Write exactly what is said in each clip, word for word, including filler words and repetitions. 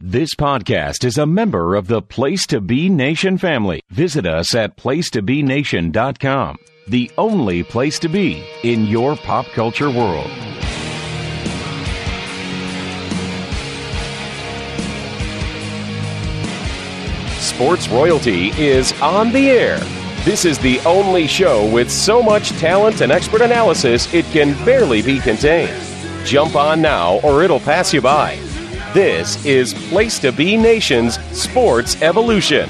This podcast is a member of the Place to Be Nation family. Visit us at place to be nation dot com, the only place to be in your pop culture world. Sports Royalty is on the air. This is the only show with so much talent and expert analysis it can barely be contained. Jump on now or it'll pass you by. This is Place to Be Nation's Sports Evolution.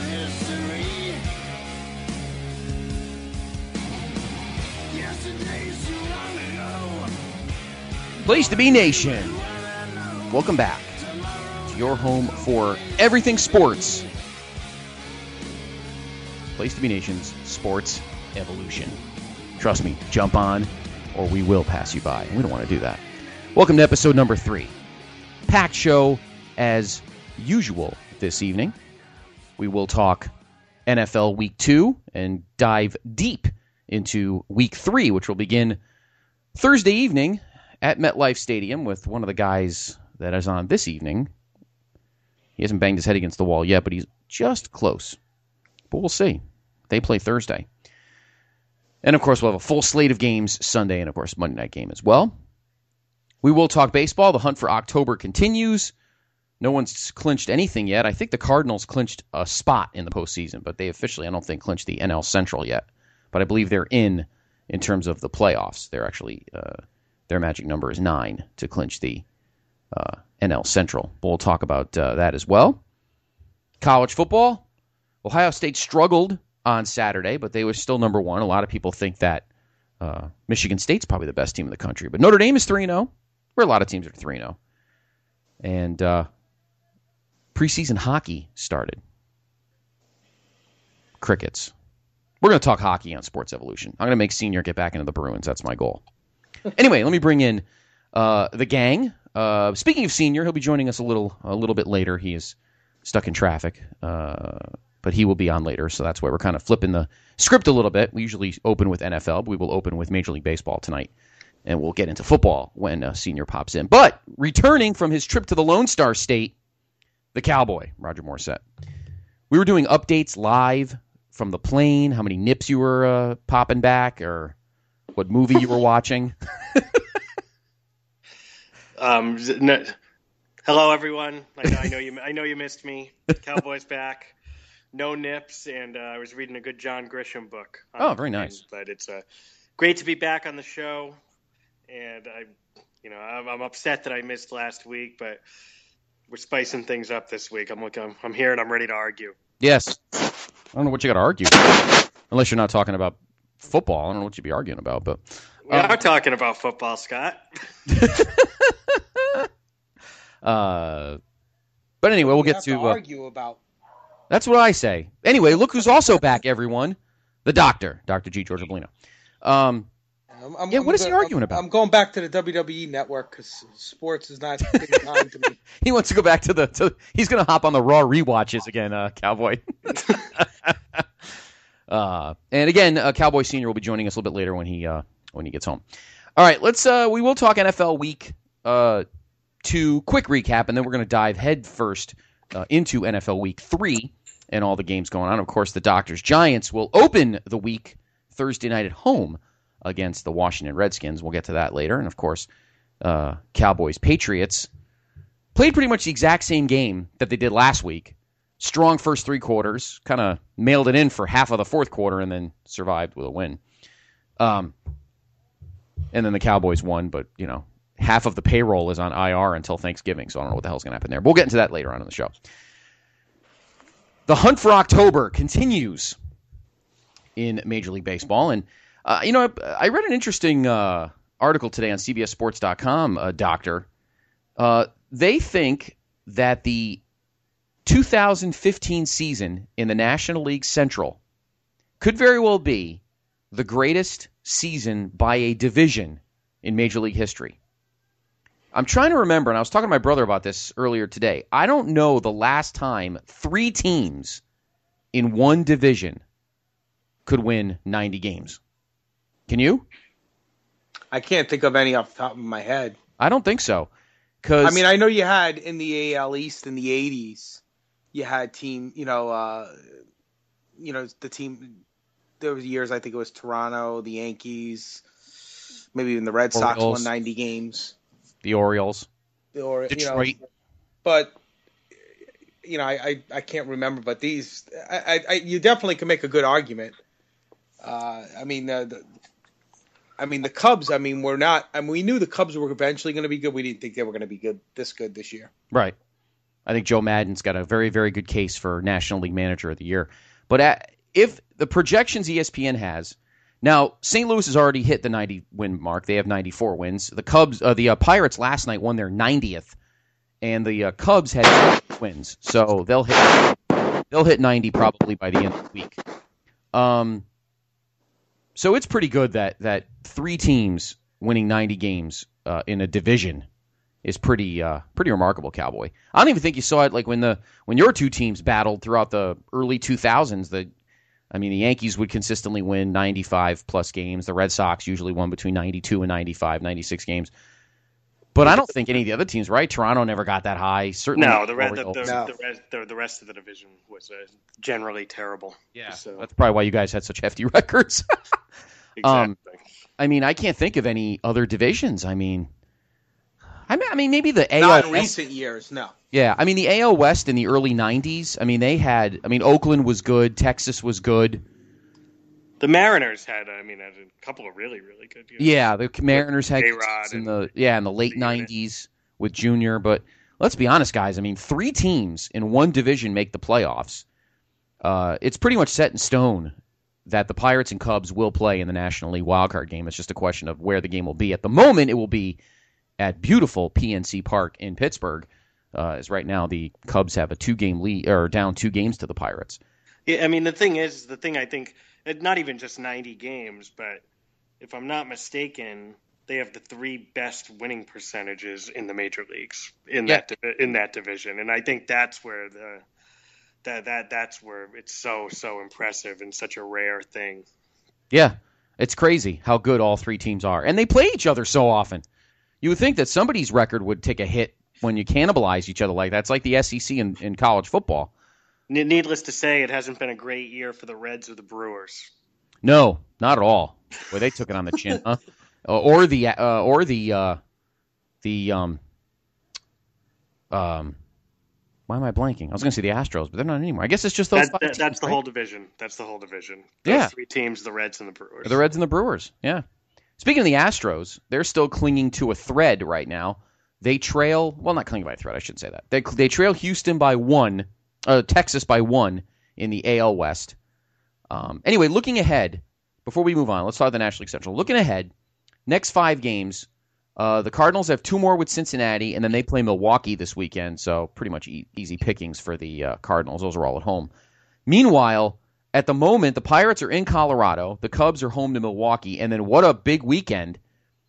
Place to Be Nation. Welcome back to your home for everything sports. Place to Be Nation's Sports Evolution. Trust me, jump on or we will pass you by. We don't want to do that. Welcome to episode number three. Packed show as usual this evening. We will talk N F L Week two and dive deep into Week three, which will begin Thursday evening at MetLife Stadium with one of the guys that is on this evening. He hasn't banged his head against the wall yet, but he's just close. But we'll see. They play Thursday. And, of course, we'll have a full slate of games Sunday and, of course, Monday night game as well. We will talk baseball. The hunt for October continues. No one's clinched anything yet. I think the Cardinals clinched a spot in the postseason, but they officially, I don't think, clinched the N L Central yet. But I believe they're in in terms of the playoffs. They're actually, uh, their magic number is nine to clinch the uh, N L Central. We'll talk about uh, that as well. College football. Ohio State struggled on Saturday, but they were still number one. A lot of people think that uh, Michigan State's probably the best team in the country. But Notre Dame is three and oh. Where a lot of teams are three and oh. And uh, preseason hockey started. Crickets. We're going to talk hockey on Sports Evolution. I'm going to make Senior get back into the Bruins. That's my goal. Anyway, let me bring in uh, the gang. Uh, speaking of Senior, he'll be joining us a little a little bit later. He is stuck in traffic, uh, but he will be on later, so that's why we're kind of flipping the script a little bit. We usually open with N F L, but we will open with Major League Baseball tonight. And we'll get into football when uh, Senior pops in. But returning from his trip to the Lone Star State, the Cowboy, Roger Morissette. We were doing updates live from the plane, how many nips you were uh, popping back, or what movie you were watching. um, no, hello, everyone. I know, I know you. I know you missed me. Cowboy's back. No nips, and uh, I was reading a good John Grisham book. Oh, very nice. But it's uh, great to be back on the show. And I, you know, I'm, I'm upset that I missed last week, but we're spicing things up this week. I'm looking, I'm, I'm here and I'm ready to argue. Yes, I don't know what you got to argue, unless you're not talking about football. I don't know what you'd be arguing about, but we um, are talking about football, Scott. uh, but anyway, we'll we get have to, to uh, argue about. That's what I say. Anyway, look who's also back, everyone. The doctor, Doctor G. George Ablino. Um. I'm, I'm, yeah, what I'm is go, he arguing I'm, about? I'm going back to the W W E network because sports is not taking time to me. He wants to go back to the. To, he's going to hop on the Raw rewatches again, uh, Cowboy. uh, and again, uh, Cowboy Senior will be joining us a little bit later when he uh, when he gets home. All right, let's. Uh, we will talk N F L Week uh, two. Quick recap, and then we're going to dive head first uh, into N F L Week three and all the games going on. Of course, the Doctors Giants will open the week Thursday night at home against the Washington Redskins. We'll get to that later. And, of course, uh, Cowboys-Patriots played pretty much the exact same game that they did last week. Strong first three quarters, kind of mailed it in for half of the fourth quarter and then survived with a win. Um, and then the Cowboys won, but, you know, half of the payroll is on I R until Thanksgiving, so I don't know what the hell's going to happen there. But we'll get into that later on in the show. The hunt for October continues in Major League Baseball, and Uh, you know, I, I read an interesting uh, article today on C B S Sports dot com, uh, Doctor. Uh, they think that the two thousand fifteen season in the National League Central could very well be the greatest season by a division in Major League history. I'm trying to remember, and I was talking to my brother about this earlier today. I don't know the last time three teams in one division could win ninety games. Can you? I can't think of any off the top of my head. I don't think so. Cause, I mean, I know you had in the A L East in the eighties, you had team, you know, uh, you know, the team, there was years, I think it was Toronto, the Yankees, maybe even the Red Sox Orioles. won ninety games. The Orioles. The or, Detroit. You know, but, you know, I, I, I can't remember, but these, I, I, you definitely can make a good argument. Uh, I mean, uh, the, I mean, the Cubs, I mean, we're not, I mean, we knew the Cubs were eventually going to be good. We didn't think they were going to be good, this good this year. Right. I think Joe Madden's got a very, very good case for National League Manager of the Year. But at, if the projections E S P N has, now Saint Louis has already hit the ninety win mark. They have ninety-four wins. The Cubs, uh, the uh, Pirates last night won their ninetieth, and the uh, Cubs had wins, so they'll hit they'll hit ninety probably by the end of the week. Um, so it's pretty good that that three teams winning ninety games uh, in a division is pretty uh, pretty remarkable, Cowboy. I don't even think you saw it like when the when your two teams battled throughout the early two thousands. The I mean, the Yankees would consistently win ninety-five plus games. The Red Sox usually won between ninety-two and ninety-five, ninety-six games. But I don't think any of the other teams, right? Toronto never got that high. Certainly, no. The, re- the, the, No. the, rest, the, the rest of the division was uh, generally terrible. Yeah, so. that's probably why you guys had such hefty records. Exactly. Um, I mean, I can't think of any other divisions. I mean, I mean, I mean, maybe the A L Not in West. recent years, no. Yeah, I mean, the A L West in the early nineties. I mean, they had. I mean, Oakland was good. Texas was good. The Mariners had, I mean, had a couple of really, really good years. Yeah, the Mariners had A-Rod in and the yeah in the late the unit. nineties with Junior. But let's be honest, guys. I mean, three teams in one division make the playoffs. Uh, it's pretty much set in stone that the Pirates and Cubs will play in the National League wildcard game. It's just a question of where the game will be. At the moment, it will be at beautiful P N C Park in Pittsburgh. Uh, as right now, the Cubs have a two-game lead or down two games to the Pirates. Yeah, I mean, the thing is, the thing I think, not even just ninety games, but if I'm not mistaken, they have the three best winning percentages in the major leagues in Yeah. that divi- in that division, and I think that's where the that that that's where it's so so impressive and such a rare thing. Yeah, it's crazy how good all three teams are. And they play each other so often. You would think that somebody's record would take a hit when you cannibalize each other like that. It's like the S E C in, in college football. Needless to say, it hasn't been a great year for the Reds or the Brewers. No, not at all. Boy, they took it on the chin, huh? Uh, or the uh, or the uh, the um um. Why am I blanking? I was going to say the Astros, but they're not anymore. I guess it's just those That, five that, teams, that's the right? whole division. That's the whole division. Those Yeah. three teams: the Reds and the Brewers. The Reds and the Brewers, yeah. Speaking of the Astros, they're still clinging to a thread right now. They trail, well, not clinging by a thread, I shouldn't say that. They they trail Houston by one, uh, Texas by one in the A L West. Um, anyway, looking ahead, before we move on, let's talk the National League Central. Looking ahead, next five games, uh, the Cardinals have two more with Cincinnati, and then they play Milwaukee this weekend, so pretty much e- easy pickings for the uh, Cardinals. Those are all at home. Meanwhile, at the moment, the Pirates are in Colorado, the Cubs are home to Milwaukee, and then what a big weekend.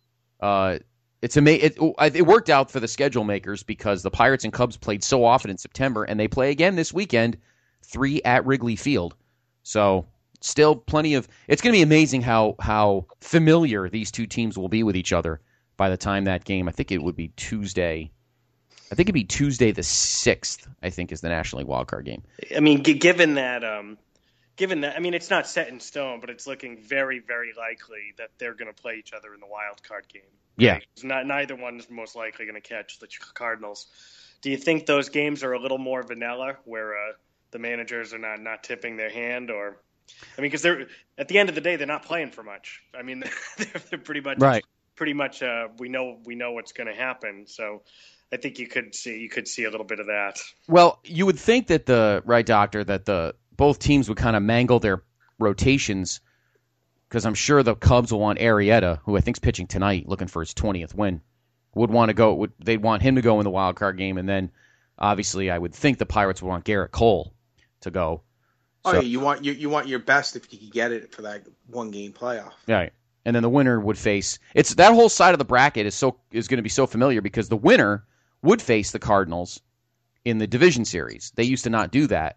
Uh, it's ama- it, it worked out for the schedule makers because the Pirates and Cubs played so often in September, and they play again this weekend, three at Wrigley Field. So still plenty of – it's going to be amazing how how familiar these two teams will be with each other by the time that game. I think it would be Tuesday. I think it'd be Tuesday the sixth, I think, is the National League wildcard game. I mean, g- given that, um, given that, I mean, it's not set in stone, but it's looking very, very likely that they're going to play each other in the wild card game. Yeah. Right? It's not, neither one is most likely going to catch the Cardinals. Do you think those games are a little more vanilla, where uh, the managers are not, not tipping their hand, or? I mean, because they're at the end of the day, they're not playing for much. I mean, they're, they're pretty much Right. Pretty much, uh, we know we know what's going to happen. So. I think you could see you could see a little bit of that. Well, you would think that the right doctor that the both teams would kind of mangle their rotations because I'm sure the Cubs will want Arrieta, who I think's pitching tonight, looking for his twentieth win. Would want to go. Would they'd want him to go in the wild card game, and then obviously I would think the Pirates would want Garrett Cole to go. Oh, So- yeah, you want you, you want your best if you could get it for that one game playoff. Right. And then the winner would face it's that whole side of the bracket is so is going to be so familiar because the winner would face the Cardinals in the division series. They used to not do that.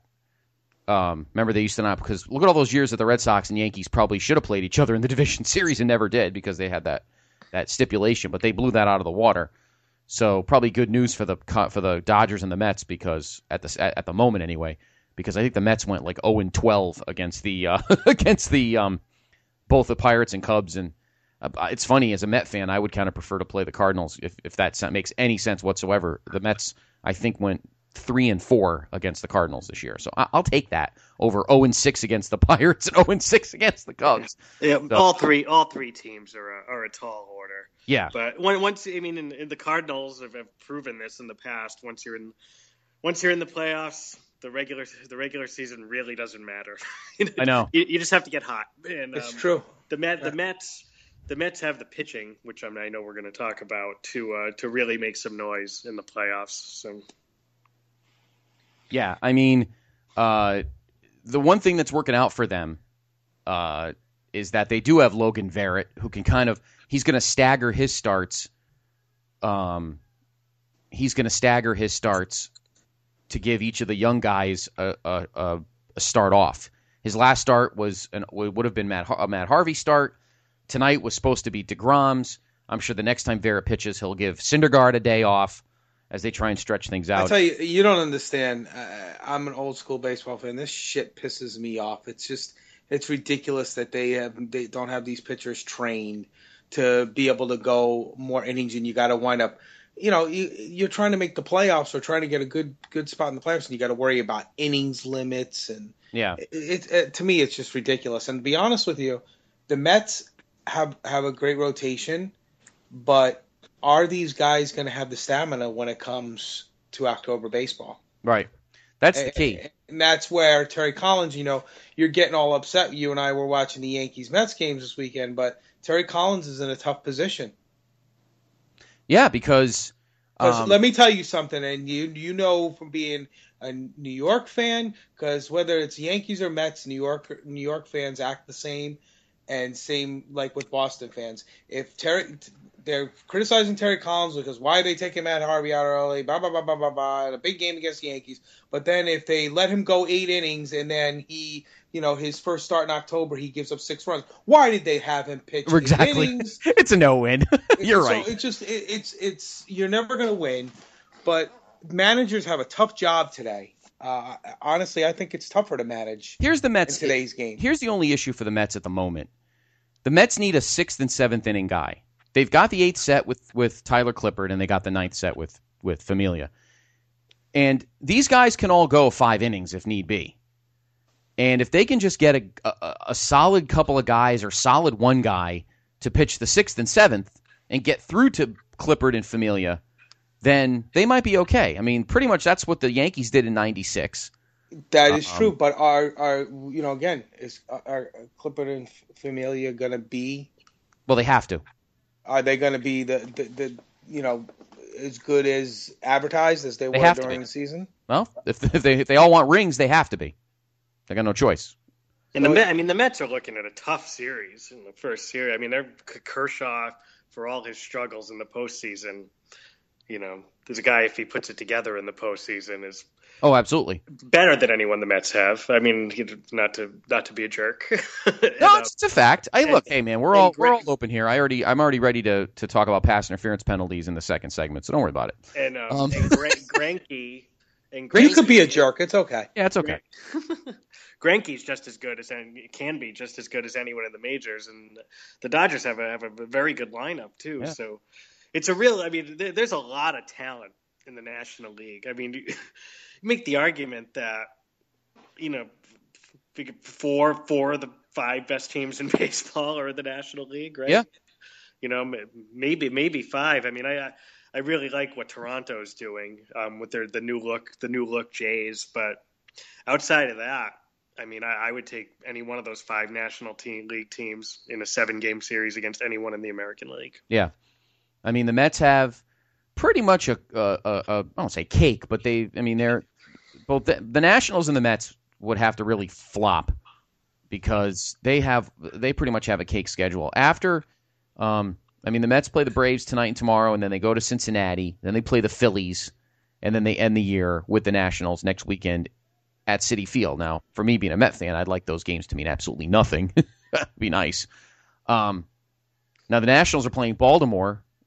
Um, remember, they used to not because look at all those years that the Red Sox and Yankees probably should have played each other in the division series and never did because they had that that stipulation, but they blew that out of the water. So probably good news for the for the Dodgers and the Mets because at the at the moment anyway, because I think the Mets went like oh and twelve against the uh, against the um, both the Pirates and Cubs, and uh, it's funny as a Met fan, I would kind of prefer to play the Cardinals if if that makes any sense whatsoever. The Mets I think went three and four against the Cardinals this year, so I'll take that over oh and six against the Pirates and oh and six against the Cubs. Yeah, so, all three all three teams are a, are a tall order. Yeah, but when, once I mean, in, in the Cardinals have, have proven this in the past. Once you're in, once you're in the playoffs, the regular the regular season really doesn't matter. I know. You, you just have to get hot. And, it's um, true. The Met, the Mets, the Mets have the pitching, which I, mean, I know we're going to talk about, to uh, to really make some noise in the playoffs. So. Yeah, I mean, uh, the one thing that's working out for them uh, is that they do have Logan Verrett, who can kind of he's going to stagger his starts. Um, he's going to stagger his starts to give each of the young guys a, a, a, a start off. His last start was an, would have been Matt, a Matt Harvey start. Tonight was supposed to be DeGrom's. I'm sure the next time Verrett pitches, he'll give Syndergaard a day off as they try and stretch things out. I tell you, you don't understand. Uh, I'm an old school baseball fan. This shit pisses me off. It's just, it's ridiculous that they have they don't have these pitchers trained to be able to go more innings, and you got to wind up. You know, you, you're trying to make the playoffs or trying to get a good good spot in the playoffs, and you got to worry about innings limits, and yeah, it, it, it to me it's just ridiculous. And to be honest with you, the Mets have have a great rotation, but are these guys going to have the stamina when it comes to October baseball? Right. That's the key. And that's where Terry Collins, you know, you're getting all upset. You and I were watching the Yankees-Mets games this weekend, but Terry Collins is in a tough position. Yeah, because... Um, let me tell you something, and you you know from being a New York fan, because whether it's Yankees or Mets, New York New York fans act the same, and same like with Boston fans. If Terry... They're criticizing Terry Collins because why are they taking Matt Harvey out early, blah, blah, blah, blah, blah, blah, in a big game against the Yankees. But then if they let him go eight innings and then he, you know, his first start in October, he gives up six runs. Why did they have him pitch exactly. eight innings? It's a no-win. You're so right. It's just, it, it's, it's, you're never going to win. But managers have a tough job today. Uh, honestly, I think it's tougher to manage here's the Mets, in today's game. Here's the only issue for the Mets at the moment. The Mets need a sixth and seventh inning guy. They've got the eighth set with, with Tyler Clippard, and they got the ninth set with, with Familia. And these guys can all go five innings if need be. And if they can just get a, a, a solid couple of guys or solid one guy to pitch the sixth and seventh and get through to Clippard and Familia, then they might be okay. I mean, pretty much that's what the Yankees did in ninety-six. That is um, true, but are, are you know, again, is are Clippard and Familia going to be... Well, they have to. Are they going to be the, the, the you know as good as advertised as they, they were during the season? Well, if, if they if they all want rings, they have to be. They got no choice. And the Met, I mean, the Mets are looking at a tough series in the first series. I mean, they're Kershaw for all his struggles in the postseason. You know, there's a guy if he puts it together in the postseason is oh, absolutely better than anyone the Mets have. I mean, not to not to be a jerk. and, no, uh, it's, it's a fact. I and, look, hey man, we're all Gra- we're all open here. I already I'm already ready to to talk about pass interference penalties in the second segment, so don't worry about it. And, um, Um, and Gra- Greinke and You Greinke, could be a jerk. It's okay. Yeah, it's okay. Greinke's just as good as any, can be just as good as anyone in the majors, and the Dodgers have a have a very good lineup too. Yeah. So it's a real. I mean, there, there's a lot of talent in the National League. I mean, you make the argument that you know four four of the five best teams in baseball are in the National League, right? Yeah. You know, maybe maybe five. I mean, I I really like what Toronto's doing um, with their the new look the new look Jays, but outside of that, I mean, I, I would take any one of those five National team, League teams in a seven-game series against anyone in the American League. Yeah, I mean the Mets have pretty much a, a, a, a I don't say cake, but they, I mean they're both the, the Nationals and the Mets would have to really flop because they have they pretty much have a cake schedule. After, um, I mean the Mets play the Braves tonight and tomorrow, and then they go to Cincinnati, then they play the Phillies, and then they end the year with the Nationals next weekend at Citi Field. Now, for me being a Met fan, I'd like those games to mean absolutely nothing. Be nice. Um, now, the Nationals are playing Baltimore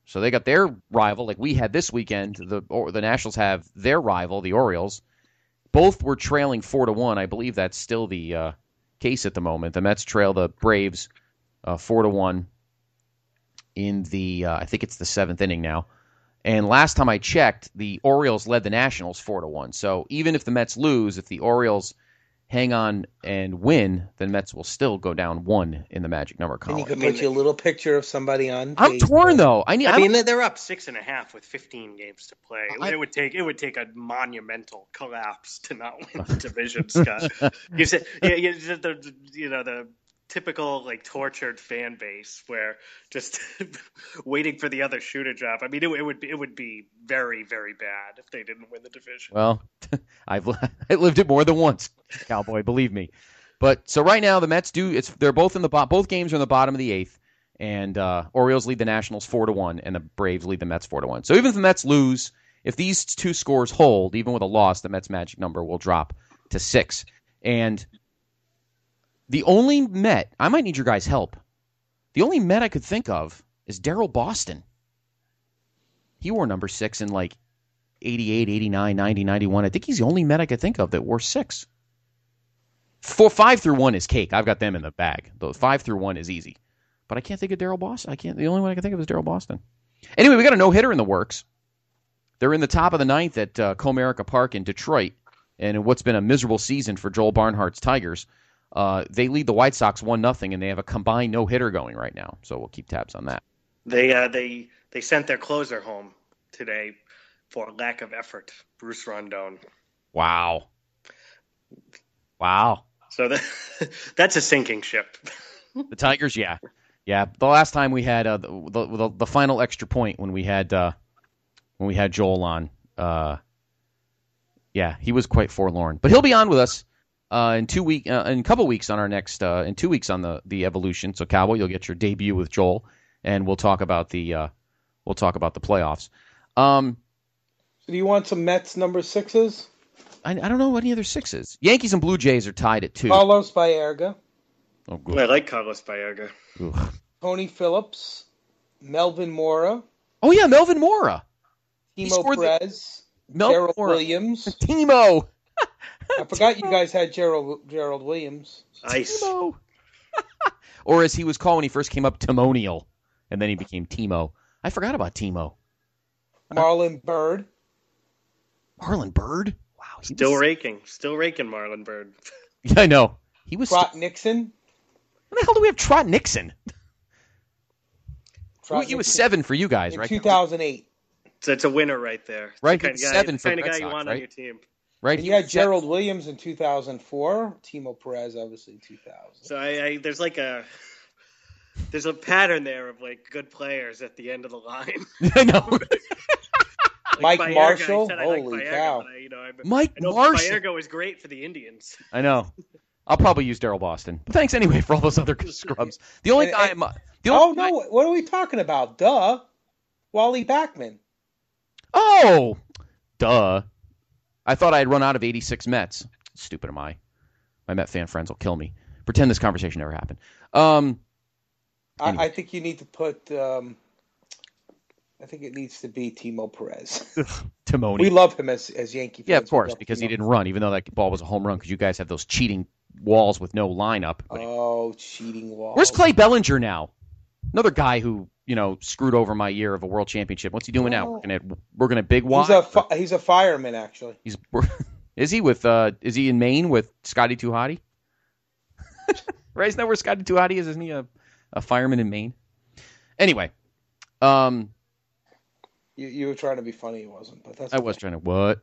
So they got their rival, like we had this weekend. The or the Nationals have their rival, the Orioles. Both were trailing four to one. I believe that's still the uh, case at the moment. The Mets trail the Braves uh, four to one in the uh, I think it's the seventh inning now. And last time I checked, the Orioles led the Nationals four to one. So even if the Mets lose, if the Orioles hang on and win, then Mets will still go down one in the magic number column. And you can put you a little picture of somebody on. I'm torn though. I need. I I'm, mean, they're up six and a half with fifteen games to play. I, it would take it would take a monumental collapse to not win the division, Scott. You said, yeah, you, the, you know, the typical like tortured fan base where just waiting for the other shoe to drop. I mean, it, it would be it would be very very bad if they didn't win the division. Well, I've I lived it more than once, Cowboy. Believe me. But so right now the Mets do. It's they're both in the both games are in the bottom of the eighth, and uh, Orioles lead the Nationals four to one, and the Braves lead the Mets four to one. So even if the Mets lose, if these two scores hold, even with a loss, the Mets magic number will drop to six. And the only Met, I might need your guys' help. The only Met I could think of is Daryl Boston. He wore number six in like eighty-eight, eighty-nine, ninety, ninety-one. I think he's the only Met I could think of that wore six. Four, five through one is cake. I've got them in the bag. The five through one is easy. But I can't think of Daryl Boston. I can't. The only one I can think of is Daryl Boston. Anyway, we got a no-hitter in the works. They're in the top of the ninth at uh, Comerica Park in Detroit. And in what's been a miserable season for Joel Barnhart's Tigers, Uh, they lead the White Sox one nothing, and they have a combined no-hitter going right now. So we'll keep tabs on that. They uh, they they sent their closer home today for lack of effort. Bruce Rondon. Wow. Wow. So that, that's a sinking ship. The Tigers, yeah. Yeah, the last time we had uh, the, the the final extra point when we had uh, when we had Joel on, uh, yeah, he was quite forlorn. But he'll be on with us. Uh, in two week, uh, in a couple weeks on our next, uh, in two weeks on the, the evolution. So Cowboy, you'll get your debut with Joel, and we'll talk about the, uh, we'll talk about the playoffs. Um, so do you want some Mets number sixes? I, I don't know any other sixes. Yankees and Blue Jays are tied at two. Carlos Baerga. Oh, good. I like Carlos Baerga. Ugh. Tony Phillips, Melvin Mora. Oh yeah, Melvin Mora. Timo Perez. The... Gerald Mora. Williams. Timo. I forgot you guys had Gerald Gerald Williams. Ice. Timo. Or as he was called when he first came up, Timonial, and then he became Timo. I forgot about Timo. Marlon Byrd. Marlon Byrd? Wow. He Still was... raking. Still raking Marlon Byrd. Yeah, I know. He was Trot still... Nixon. When the hell do we have Trot Nixon? Trot he was Nixon. seven for you guys, In right? two thousand eight. So it's a winner right there. It's Right, the kind of guy, seven the for kind of Red guy Sox, you want right? on your team. Right. And you had Gerald Williams in two thousand four. Timo Perez, obviously, in two thousand. So I, I there's like a there's a pattern there of like good players at the end of the line. I know. Like Mike Baerga, Marshall? I said I like Holy Baerga, cow. but I, you know, I, Mike I know Marshall. Baerga was great for the Indians. I know. I'll probably use Daryl Boston. But thanks anyway for all those other scrubs. The only And- guy. and- I'm, the only Oh, guy- no. What are we talking about? Duh. Wally Backman. Oh, duh. I thought I had run out of eighty-six Mets. Stupid am I. My Met fan friends will kill me. Pretend this conversation never happened. Um, Anyway. I, I think you need to put. Um, I think it needs to be Timo Perez. Timoni. We love him as as Yankee fans. yeah, of We course, love because he Timo. didn't run, even though that ball was a home run, because you guys have those cheating walls with no lineup. But Oh, cheating wall. where's Clay Bellinger now? Another guy who, you know, screwed over my year of a world championship. What's he doing now? Oh. Working at working at Big Y? He's a fi- he's a fireman, actually. He's is he with uh is he in Maine with Scotty Tuhati? Right, isn't that where Scotty Tuhati is? Isn't he a, a fireman in Maine? Anyway, um, You, you were trying to be funny, it wasn't, but that's. I was trying to what?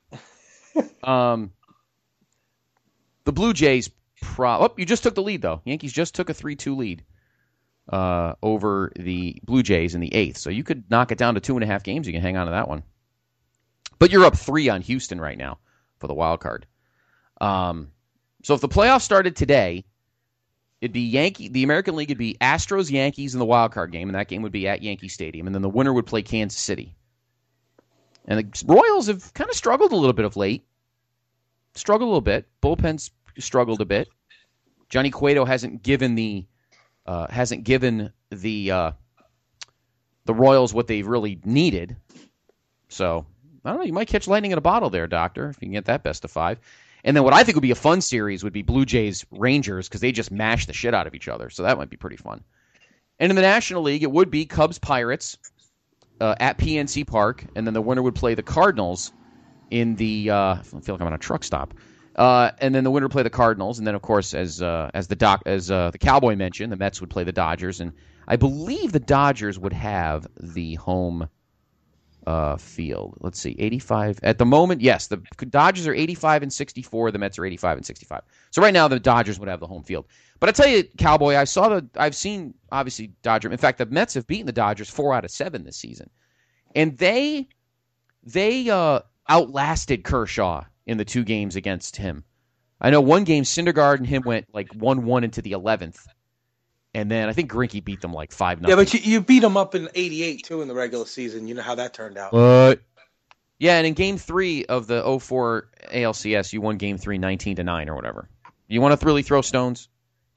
um, the Blue Jays. Pro- oh, you just took the lead though. Yankees just took a three two lead uh, over the Blue Jays in the eighth, so you could knock it down to two and a half games. You can hang on to that one. But you're up three on Houston right now for the wild card. Um, so if the playoffs started today, it'd be Yankee. The American League would be Astros, Yankees in the wild card game, and that game would be at Yankee Stadium, and then the winner would play Kansas City. And the Royals have kind of struggled a little bit of late. Struggled a little bit. Bullpen's struggled a bit. Johnny Cueto hasn't given the uh, hasn't given the uh, the Royals what they've really needed. So, I don't know. You might catch lightning in a bottle there, Doctor, if you can get that best of five. And then what I think would be a fun series would be Blue Jays Rangers because they just mash the shit out of each other. So that might be pretty fun. And in the National League, it would be Cubs Pirates uh, at P N C Park, and then the winner would play the Cardinals in the. Uh, I feel like I'm on a truck stop. Uh, and then the winner would play the Cardinals, and then of course, as uh, as the doc as uh, the Cowboy mentioned, the Mets would play the Dodgers, and I believe the Dodgers would have the home uh, field. Let's see, eighty-five at the moment. Yes, the Dodgers are eighty-five and sixty-four. The Mets are eighty-five and sixty-five. So right now, the Dodgers would have the home field. But I tell you, Cowboy, I saw the. I've seen obviously Dodger. In fact, the Mets have beaten the Dodgers four out of seven this season, and they they uh, outlasted Kershaw in the two games against him. I know one game, Syndergaard and him went like one one into the eleventh. And then I think Greinke beat them like five nothing. Yeah, but you, you beat them up in eighty-eight, too, in the regular season. You know how that turned out. What? Yeah, and in game three of the oh four A L C S, you won game three nineteen to nine or whatever. You want to really throw stones?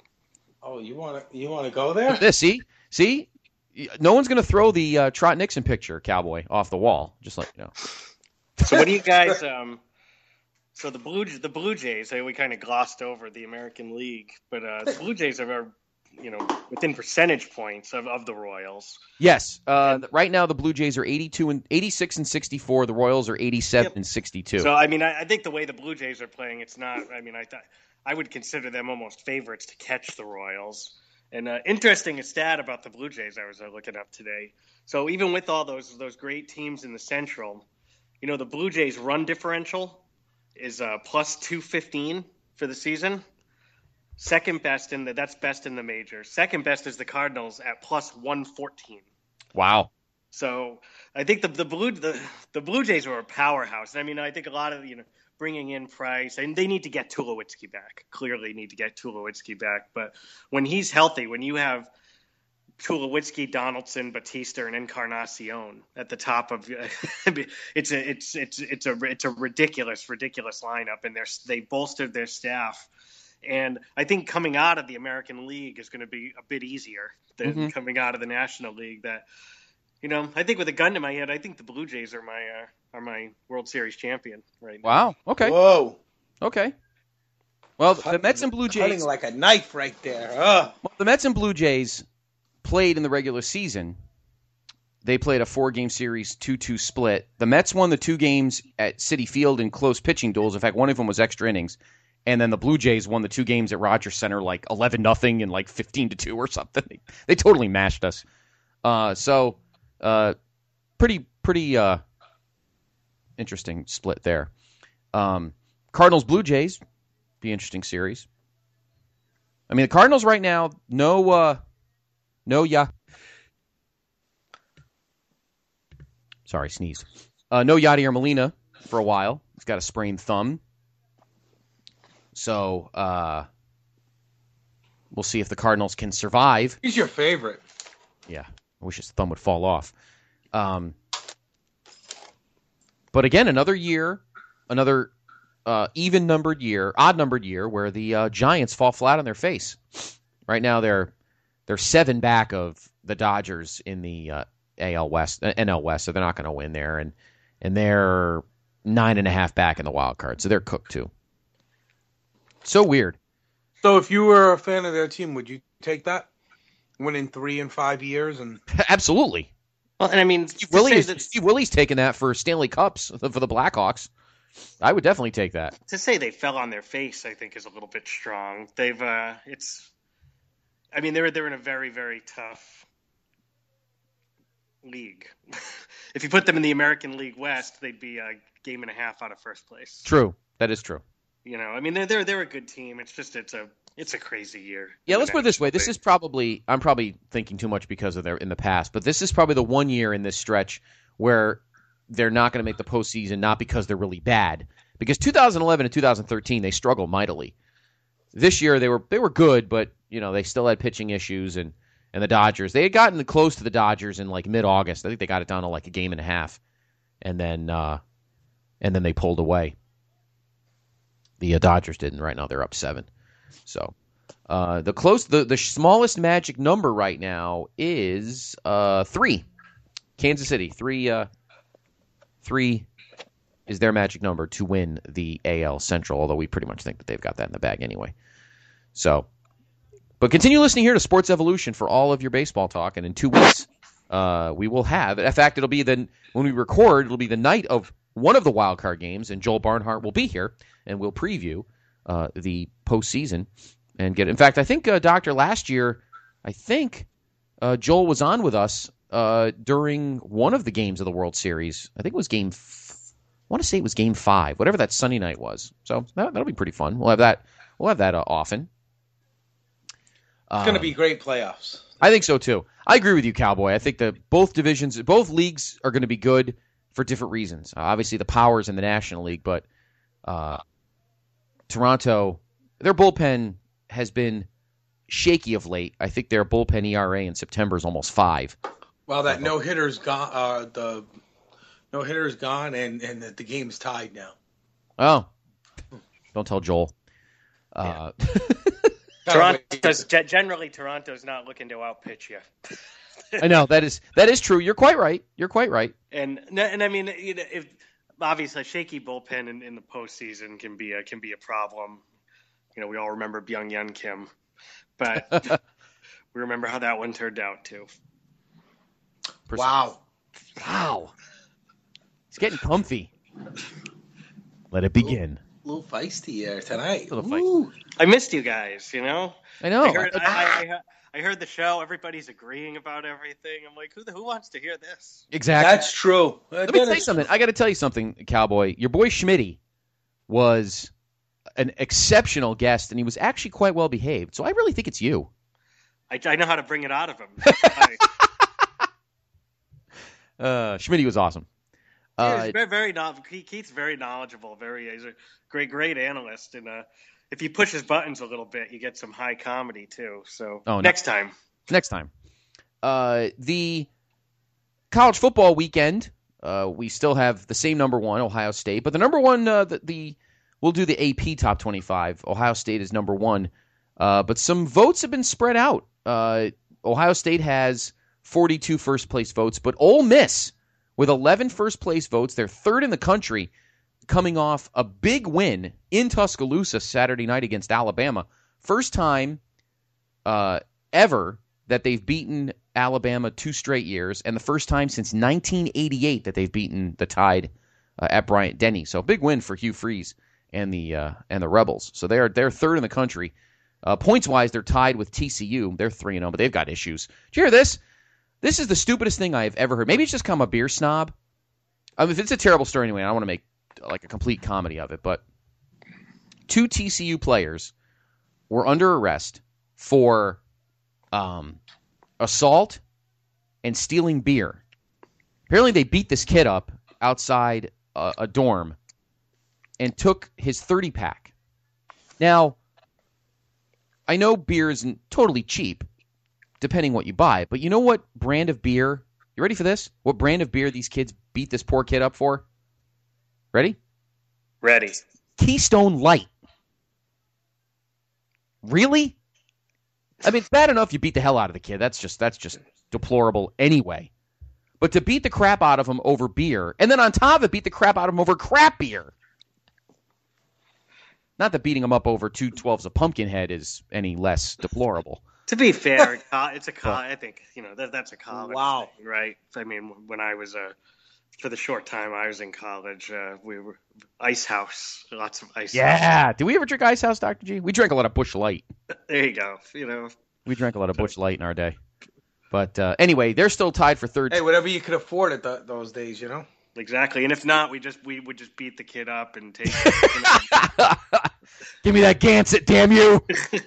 Oh, you want to you want to go there? This, see? See? No one's going to throw the uh, Trot Nixon picture, Cowboy, off the wall. Just like, you know. So what do you guys... Um... So the Blue the Blue Jays, we kind of glossed over the American League, but uh, the Blue Jays are, you know, within percentage points of, of the Royals. Yes, uh, right now the Blue Jays are eighty-two and eighty-six and sixty-four. The Royals are eighty-seven yep. and sixty-two. So I mean, I, I think the way the Blue Jays are playing, it's not. I mean, I th- I would consider them almost favorites to catch the Royals. And uh, interesting stat about the Blue Jays I was uh, looking up today. So even with all those those great teams in the Central, you know, the Blue Jays run differential is uh, plus two fifteen for the season. Second best in the that's best in the major. Second best is the Cardinals at plus one fourteen. Wow. So I think the the blue the, the Blue Jays are a powerhouse. I mean, I think a lot of you know bringing in Price, and they need to get Tulowitzki back. Clearly, need to get Tulowitzki back. But when he's healthy, when you have Tulowitzki, Donaldson, Batista, and Encarnacion at the top of it's a it's it's it's a it's a ridiculous ridiculous lineup, and they they bolstered their staff, and I think coming out of the American League is going to be a bit easier than mm-hmm. coming out of the National League. That you know, I think with a gun to my head, I think the Blue Jays are my uh, are my World Series champion right now. Wow. Okay. Whoa. Okay. Well, the Cutting, Mets and Blue Jays cutting like a knife right there. Ugh. Well, the Mets and Blue Jays played in the regular season. They played a four-game series, two two split. The Mets won the two games at Citi Field in close pitching duels. In fact, one of them was extra innings. And then the Blue Jays won the two games at Rogers Center like eleven nothing and like fifteen to two or something. They, they totally mashed us. Uh, so, uh, pretty pretty uh, interesting split there. Um, Cardinals-Blue Jays, be an interesting series. I mean, the Cardinals right now, no... Uh, No, yeah. Sorry, sneeze. Uh, no Yadier Molina for a while. He's got a sprained thumb. So uh, we'll see if the Cardinals can survive. He's your favorite. Yeah, I wish his thumb would fall off. Um, but again, another year, another uh, even-numbered year, odd-numbered year, where the uh, Giants fall flat on their face. Right now, they're They're seven back of the Dodgers in the uh, A L West, uh, N L West, so they're not going to win there, and and they're nine and a half back in the wild card, so they're cooked too. So weird. So if you were a fan of their team, would you take that? Winning three in five years and absolutely. Well, and I mean, Steve Willie's, that, Steve Willie's taken that for Stanley Cups for the Blackhawks. I would definitely take that. To say they fell on their face, I think, is a little bit strong. They've uh, it's. I mean, they're they're in a very, very tough league. If you put them in the American League West, they'd be a game and a half out of first place. True, that is true. You know, I mean, they're they're they're a good team. It's just it's a it's a crazy year. Yeah, let's put it this way. This is probably I'm probably thinking too much because of their in the past, but this is probably the one year in this stretch where they're not going to make the postseason, not because they're really bad, because two thousand eleven and two thousand thirteen they struggled mightily. This year they were they were good, but you know they still had pitching issues, and, and the Dodgers they had gotten close to the Dodgers in like mid August. I think they got it down to like a game and a half, and then uh, and then they pulled away. The uh, Dodgers didn't. Right now they're up seven. So uh, the close the the smallest magic number right now is uh, three. Kansas City, three, uh, three is their magic number to win the A L Central, although we pretty much think that they've got that in the bag anyway. So, but continue listening here to Sports Evolution for all of your baseball talk, and in two weeks, uh, we will have, in fact, it'll be then, when we record, it'll be the night of one of the wild card games, and Joel Barnhart will be here, and we'll preview uh, the postseason and get, in fact, I think, uh, Doctor, last year, I think uh, Joel was on with us uh, during one of the games of the World Series. I think it was game I want to say it was game five, whatever that Sunday night was. So that, that'll be pretty fun. We'll have that. We'll have that uh, often. It's going to be great playoffs. I think so too. I agree with you, Cowboy. I think that both divisions, both leagues are going to be good for different reasons. Uh, obviously, the Powers in the National League, but uh, Toronto, their bullpen has been shaky of late. I think their bullpen E R A in September is almost five. Well, that no hitter's gone. Uh, the No hitter's gone, and, and the, the game's tied now. Oh. Don't tell Joel. Uh, Toronto's, generally, Toronto's not looking to outpitch you. I know, that is that is true. You're quite right. You're quite right. And and I mean, you know, if obviously a shaky bullpen in, in the postseason can be a can be a problem. You know, we all remember Byung Yun Kim, but we remember how that one turned out too. Wow. Wow. It's getting comfy. Let it begin. A little, little feisty here tonight. A little feisty. I missed you guys, you know? I know. I heard, I, I, I heard the show. Everybody's agreeing about everything. I'm like, who the, who wants to hear this? Exactly. That's true. Let me tell you something. I got to tell you something, Cowboy. Your boy Schmitty was an exceptional guest, and he was actually quite well behaved. So I really think it's you. I, I know how to bring it out of him. I, uh, Schmitty was awesome. Uh, he's very, very Keith's very knowledgeable. Very, he's a great, great analyst, and uh, if you push his buttons a little bit, you get some high comedy too. So oh, next no. time, next time, uh, the college football weekend. Uh, we still have the same number one, Ohio State, but the number one, uh, the, the we'll do the A P top twenty-five. Ohio State is number one, uh, but some votes have been spread out. Uh, Ohio State has forty-two first place votes, but Ole Miss, with eleven first place votes, they're third in the country, coming off a big win in Tuscaloosa Saturday night against Alabama. First time uh, ever that they've beaten Alabama two straight years, and the first time since nineteen eighty-eight that they've beaten the Tide uh, at Bryant-Denny. So a big win for Hugh Freeze and the uh, and the Rebels. So they're they're third in the country. Uh, points wise, they're tied with T C U. They're three and zero, but they've got issues. Did you hear this? This is the stupidest thing I have ever heard. Maybe it's just because I'm a beer snob. I mean, if it's a terrible story anyway, I don't want to make like a complete comedy of it. But two T C U players were under arrest for um, assault and stealing beer. Apparently, they beat this kid up outside a, a dorm and took his thirty pack. Now, I know beer isn't totally cheap, depending what you buy. But you know what brand of beer? You ready for this? What brand of beer these kids beat this poor kid up for? Ready? Ready. Keystone Light. Really? I mean, it's bad enough you beat the hell out of the kid. That's just that's just deplorable anyway. But to beat the crap out of him over beer, and then on top of it, beat the crap out of him over crap beer. Not that beating him up over two twelves of Pumpkinhead is any less deplorable. To be fair, it's a college. I think you know that, that's a college. Wow. Thing, right? I mean, when I was uh, for the short time I was in college, uh, we were Ice House, lots of Ice. Yeah. House. Did we ever drink Ice House, Doctor G? We drank a lot of Busch Light. There you go. You know, we drank a lot of Busch Light in our day. But uh, anyway, they're still tied for third. Hey, whatever you could afford at the, those days, you know. Exactly, and if not, we just we would just beat the kid up and take. Give me that Gansett, damn you!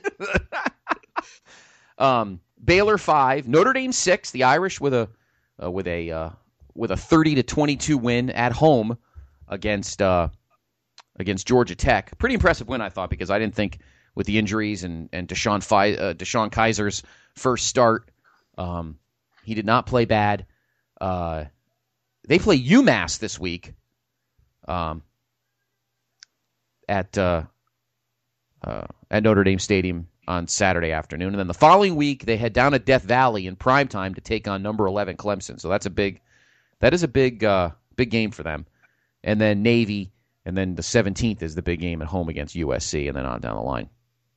um, Baylor five, Notre Dame six. The Irish with a uh, with a uh, with a thirty to twenty-two win at home against uh, against Georgia Tech. Pretty impressive win, I thought, because I didn't think with the injuries and and Deshaun Fi- uh, Deshaun Kaiser's first start, um, he did not play bad. Uh, They play UMass this week um, at uh, uh, at Notre Dame Stadium on Saturday afternoon. And then the following week, they head down to Death Valley in primetime to take on number eleven Clemson. So that's a big that is a big uh, big game for them. And then Navy, and then the seventeenth is the big game at home against U S C, and then on down the line.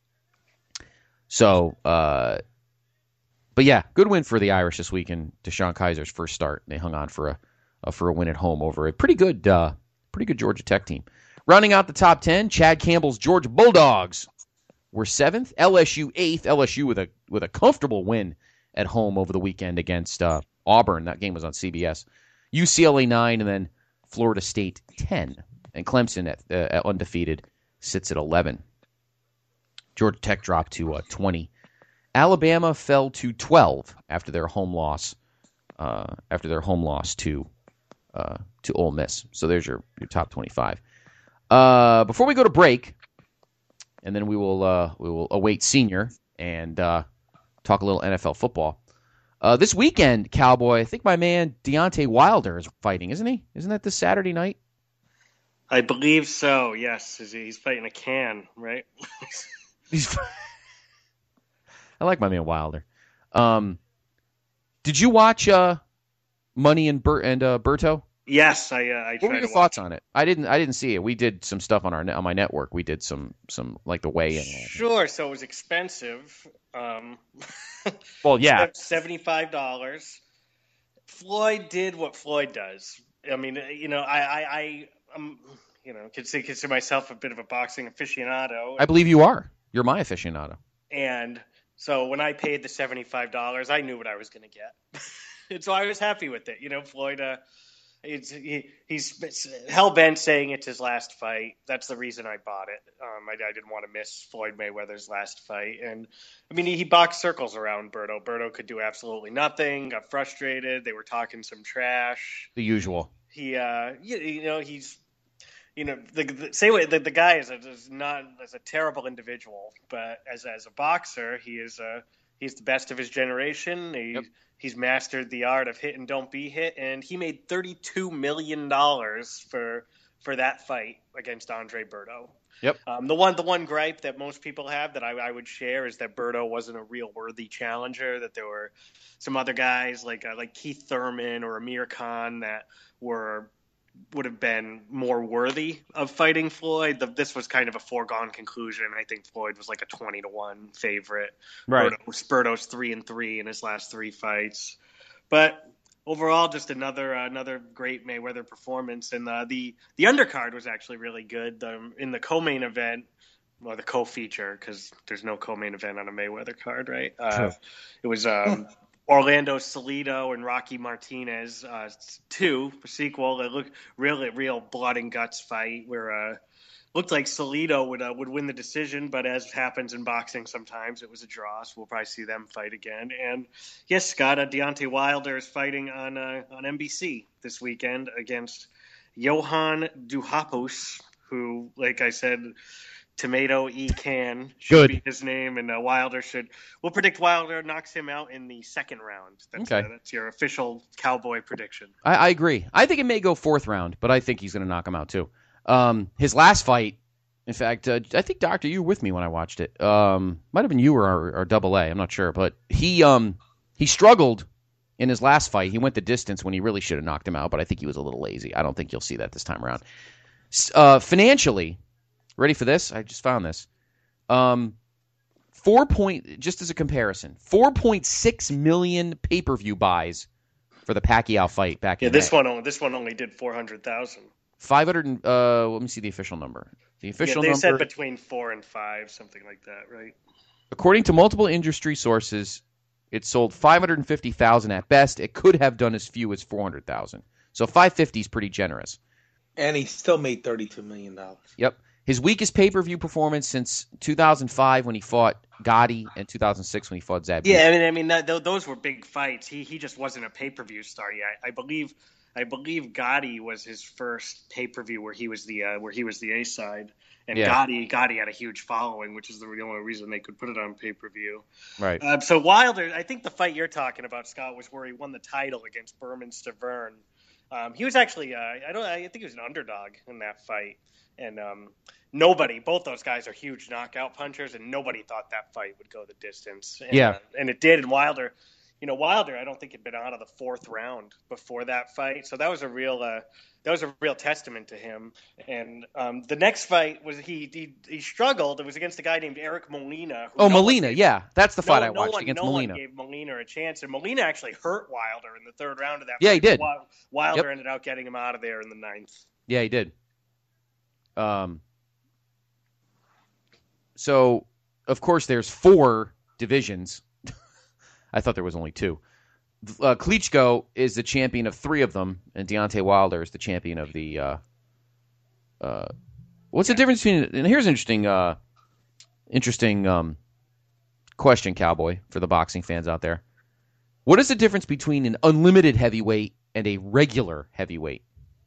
So, uh, but yeah, good win for the Irish this week in Deshaun Kaiser's first start. They hung on for a, a for a win at home over a pretty good uh, pretty good Georgia Tech team. Rounding out the top ten, Chad Campbell's Georgia Bulldogs were seventh, L S U eighth. L S U with a with a comfortable win at home over the weekend against uh, Auburn. That game was on C B S. U C L A nine, and then Florida State ten. And Clemson at, uh, at undefeated sits at eleven. Georgia Tech dropped to uh, twenty. Alabama fell to twelve after their home loss. Uh, after their home loss to uh, to Ole Miss. So there's your, your top twenty-five. Uh, before we go to break, and then we will uh, we will await senior and uh, talk a little N F L football. Uh, this weekend, Cowboy, I think my man Deontay Wilder is fighting, isn't he? Isn't that this Saturday night? I believe so. Yes, he's fighting a can, right? He's. I like my man Wilder. Um, did you watch uh, Money and Bert and uh, Berto? Yes, I. Uh, I what were your thoughts on it? I didn't. I didn't see it. We did some stuff on our on my network. We did some some like the weigh in. Sure. So it was expensive. Um, well, yeah, seventy-five dollars. Floyd did what Floyd does. I mean, you know, I, I, I I'm, you know, consider, consider myself a bit of a boxing aficionado. I believe you are. You're my aficionado. And so when I paid the seventy-five dollars, I knew what I was going to get, and so I was happy with it. You know, Floyd. Uh, It's, he, he's hell bent saying it's his last fight. That's the reason I bought it. Um, I, I didn't want to miss Floyd Mayweather's last fight. And I mean, he, he boxed circles around Berto. Berto could do absolutely nothing, got frustrated. They were talking some trash. The usual. He, uh, you, you know, he's, you know, the, the say what the, the guy is, a, is not as a terrible individual, but as as a boxer, he is a, he's the best of his generation. He, yep. He's mastered the art of hit and don't be hit, and he made thirty-two million dollars for for that fight against Andre Berto. Yep. Um, the one the one gripe that most people have that I, I would share is that Berto wasn't a real worthy challenger. That there were some other guys like uh, like Keith Thurman or Amir Khan that were would have been more worthy of fighting Floyd. The, this was kind of a foregone conclusion. I think Floyd was like a twenty to one favorite. Right. Berto's, Berto's three and three in his last three fights. But overall, just another uh, another great Mayweather performance. And uh, the the undercard was actually really good. The, in the co-main event, or the co-feature, because there's no co-main event on a Mayweather card, right? Uh, sure. It was um, Orlando Salido and Rocky Martinez uh, two sequel. It looked really real blood and guts fight where uh, looked like Salido would uh, would win the decision, but as happens in boxing sometimes, it was a draw. So we'll probably see them fight again. And yes, Scott, uh, Deontay Wilder is fighting on uh, on N B C this weekend against Johan Duhapus, who, like I said, Tomato E Can should Good. be his name, and uh, Wilder should. We'll predict Wilder knocks him out in the second round. That's, okay, uh, that's your official Cowboy prediction. I, I agree. I think it may go fourth round, but I think he's going to knock him out too. Um, his last fight, in fact, uh, I think Doctor, you were with me when I watched it. Um, might have been you or, or, or Double A. I'm not sure, but he um he struggled in his last fight. He went the distance when he really should have knocked him out, but I think he was a little lazy. I don't think you'll see that this time around. Uh, financially. Ready for this? I just found this. Um, four point just as a comparison, four point six million pay per view buys for the Pacquiao fight back yeah, in this May. one. Only, this one only did four hundred thousand. Five hundred. Uh, let me see the official number. The official yeah, they number. said between four and five, something like that, right? According to multiple industry sources, it sold five hundred fifty thousand at best. It could have done as few as four hundred thousand. So five fifty is pretty generous. And he still made thirty-two million dollars. Yep. His weakest pay-per-view performance since two thousand five when he fought Gotti and two thousand six when he fought Zabit. Yeah, I mean, I mean, that, those were big fights. He he just wasn't a pay-per-view star yet. I believe, I believe Gotti was his first pay-per-view where he was the uh, where he was the A side, and yeah. Gotti Gotti had a huge following, which is the only reason they could put it on pay-per-view. Right. Uh, so Wilder, I think the fight you're talking about, Scott, was where he won the title against Berman Stavern. Um, he was actually, uh, I don't, I think he was an underdog in that fight. And um, nobody, both those guys are huge knockout punchers, and nobody thought that fight would go the distance. And, yeah. Uh, and it did. And Wilder, you know, Wilder, I don't think had been out of the fourth round before that fight. So that was a real, uh, that was a real testament to him. And um, the next fight was he, he he struggled. It was against a guy named Eric Molina. Oh, no Molina, gave, yeah, that's the fight no, I watched no one, against no Molina. No one gave Molina a chance, and Molina actually hurt Wilder in the third round of that. Yeah, fight. he did. Wilder Yep. ended up getting him out of there in the ninth. Yeah, he did. Um. So, of course, there's four divisions. I thought there was only two. Uh, Klitschko is the champion of three of them, and Deontay Wilder is the champion of the. Uh, uh, what's the difference between? And here's an interesting, uh, interesting um, question, Cowboy, for the boxing fans out there. What is the difference between an unlimited heavyweight and a regular heavyweight?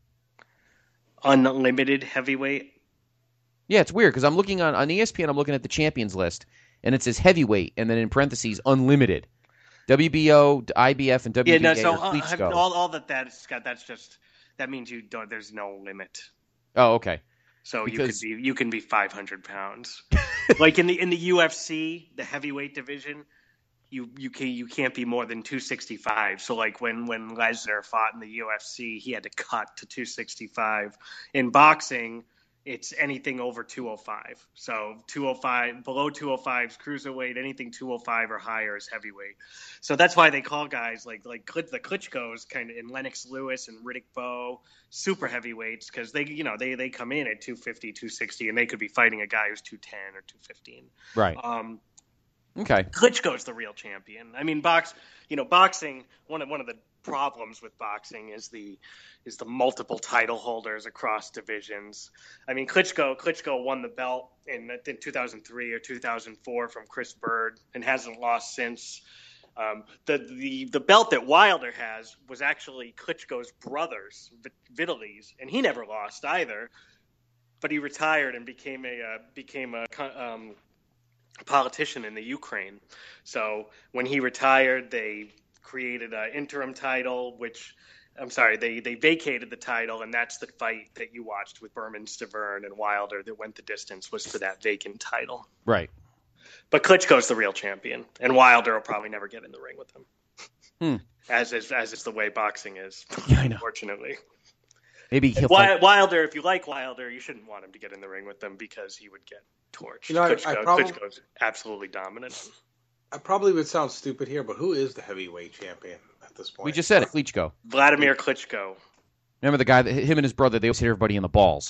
Unlimited heavyweight. Yeah, it's weird because I'm looking on, on E S P N, I'm looking at the champions list, and it says heavyweight, and then in parentheses, unlimited. W B O, I B F, and W B A Yeah, no, so are Klitschko. uh, all, all that that's got, that's just, that means you don't, there's no limit. Oh, okay. So Because- you could be, you can be five hundred pounds. Like in the, in the U F C, the heavyweight division, you, you can, you can't be more than two sixty-five. So like when, when Lesnar fought in the U F C, he had to cut to two sixty-five. In boxing, it's anything over two oh five. So two oh five, below two oh five is cruiserweight. Anything two oh five or higher is heavyweight. So that's why they call guys like like the Klitschko's kind of in Lennox Lewis and Riddick Bowe super heavyweights because they you know they they come in at two fifty, two sixty, and they could be fighting a guy who's two ten or two fifteen. Right. Um, Okay. Klitschko's the real champion. I mean, box. You know, boxing. One of one of the problems with boxing is the is the multiple title holders across divisions. I mean, Klitschko Klitschko won the belt in in two thousand three or two thousand four from Chris Bird and hasn't lost since. Um, the the the belt that Wilder has was actually Klitschko's brother's, Vitaly's, and he never lost either. But he retired and became a uh, became a um, politician in the Ukraine. So when he retired, they created an interim title, which I'm sorry, they, they vacated the title, and that's the fight that you watched with Berman Stavern and Wilder that went the distance was for that vacant title. Right. But Klitschko's the real champion, and Wilder will probably never get in the ring with him. Hmm. As is as is the way boxing is, Yeah, I know. unfortunately. Maybe he'll Wi- fight. Wilder, if you like Wilder, you shouldn't want him to get in the ring with them because he would get torched. You know, I- I Klitschko, probably- Klitschko's absolutely dominant. I probably would sound stupid here, but who is the heavyweight champion at this point? We just said it, Klitschko. Vladimir Klitschko. Remember the guy that him and his brother? They always hit everybody in the balls.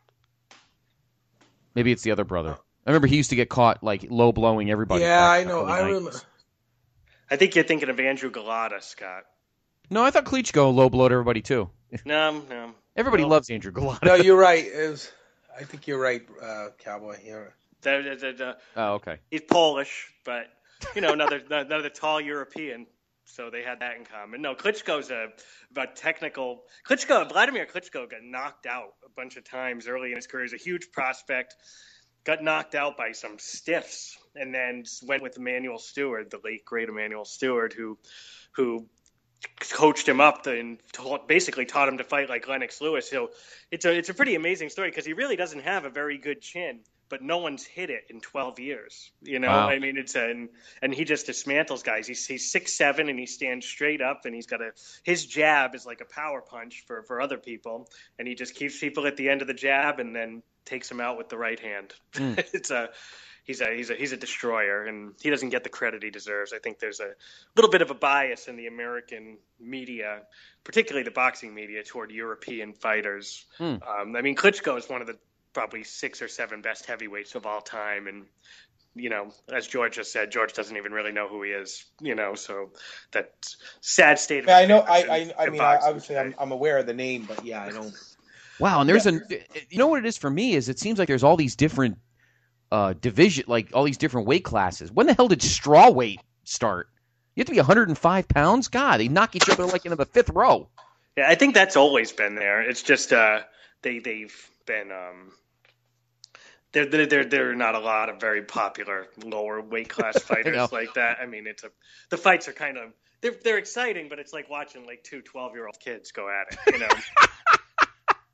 Maybe it's the other brother. I remember he used to get caught like low blowing everybody. Yeah, back I in the know. early I nineties. remember. I think you're thinking of Andrew Galata, Scott. No, I thought Klitschko low blowed everybody too. No, no. Everybody No. loves Andrew Galata. No, you're right. It was, I think you're right, uh, Cowboy. You're, The- the- the- the- Oh, okay. he's Polish, but you know, another another tall European. So they had that in common. No, Klitschko's a, a technical. Klitschko, Vladimir Klitschko got knocked out a bunch of times early in his career. He's a huge prospect. Got knocked out by some stiffs, and then went with Emmanuel Stewart, the late great Emmanuel Stewart, who who coached him up and taught, basically taught him to fight like Lennox Lewis. So it's a it's a pretty amazing story because he really doesn't have a very good chin, but no one's hit it in twelve years. You know, Wow. I mean, it's a, and and he just dismantles guys. He's he's six seven and he stands straight up, and he's got a his jab is like a power punch for for other people, and he just keeps people at the end of the jab and then takes them out with the right hand. Mm. It's a He's a he's a he's a destroyer, and he doesn't get the credit he deserves. I think there's a little bit of a bias in the American media, particularly the boxing media, toward European fighters. Hmm. Um, I mean, Klitschko is one of the probably six or seven best heavyweights of all time, and you know, as George just said, George doesn't even really know who he is. You know, so that sad state of yeah, I know. affairs I, in- I, I in mean, I, boxing obviously, I'm, today. I'm aware of the name, but yeah, I don't. Wow, and there's a you know what it is for me is it seems like there's all these different uh division like all these different weight classes. When the hell did straw weight start? You have to be one hundred five pounds? God, they knock each other like into the fifth row. Yeah, I think that's always been there. It's just uh, they they've been um, there there there there are not a lot of very popular lower weight class know. fighters like that. I mean, it's a the fights are kind of they're they're exciting, but it's like watching like two twelve year old kids go at it. You know,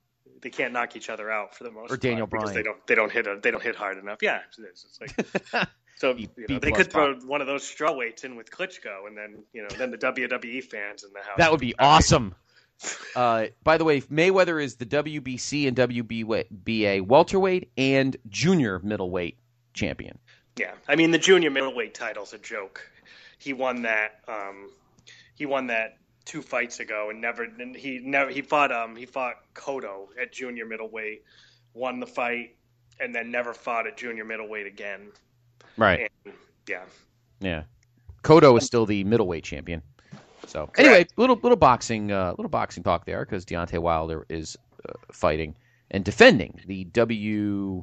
they can't knock each other out for the most Or Daniel part because Bryan. they don't they don't hit a, they don't hit hard enough. Yeah, it is. It's like so B- you B know, they plus could throw pop. one of those straw weights in with Klitschko, and then you know then the W W E fans in the house. That would be awesome. Uh, by the way, Mayweather is the W B C and W B A welterweight and junior middleweight champion. Yeah, I mean the junior middleweight title's a joke. He won that. Um, he won that two fights ago, and never. And he never. He fought. Um, he fought Cotto at junior middleweight, won the fight, and then never fought at junior middleweight again. Right. And, yeah. Yeah. Cotto is still the middleweight champion. So anyway, little little boxing, uh, little boxing talk there because Deontay Wilder is uh, fighting and defending the W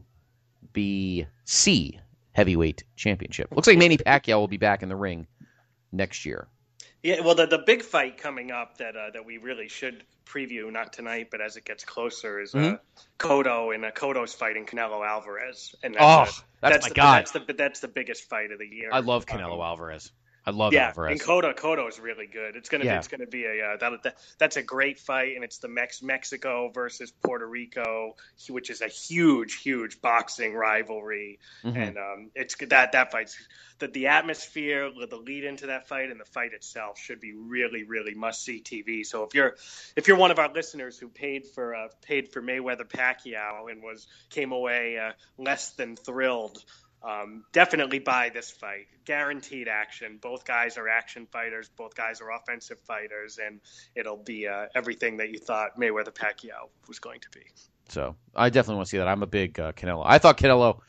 B C heavyweight championship. Looks like Manny Pacquiao will be back in the ring next year. Yeah, well, the the big fight coming up that uh, that we really should preview, not tonight, but as it gets closer, is uh, Mhm. Cotto, and uh, Cotto's fighting Canelo Alvarez. And that's, Oh, uh, that's that's my the, God. That's the that's the biggest fight of the year. I love Canelo Um, Alvarez. I love yeah, Alvarez. and Cotto Cotto is really good. It's gonna Yeah. be it's gonna be a uh, that, that that's a great fight, and it's the Mex Mexico versus Puerto Rico, which is a huge huge boxing rivalry, Mhm. and um, it's that that fight's that the atmosphere, the lead into that fight, and the fight itself should be really really must see T V. So if you're if you're one of our listeners who paid for uh, paid for Mayweather Pacquiao and was came away uh, less than thrilled. Um, definitely buy this fight. Guaranteed action. Both guys are action fighters. Both guys are offensive fighters, and it'll be uh, everything that you thought Mayweather Pacquiao was going to be. So I definitely want to see that. I'm a big uh, Canelo. I thought Canelo,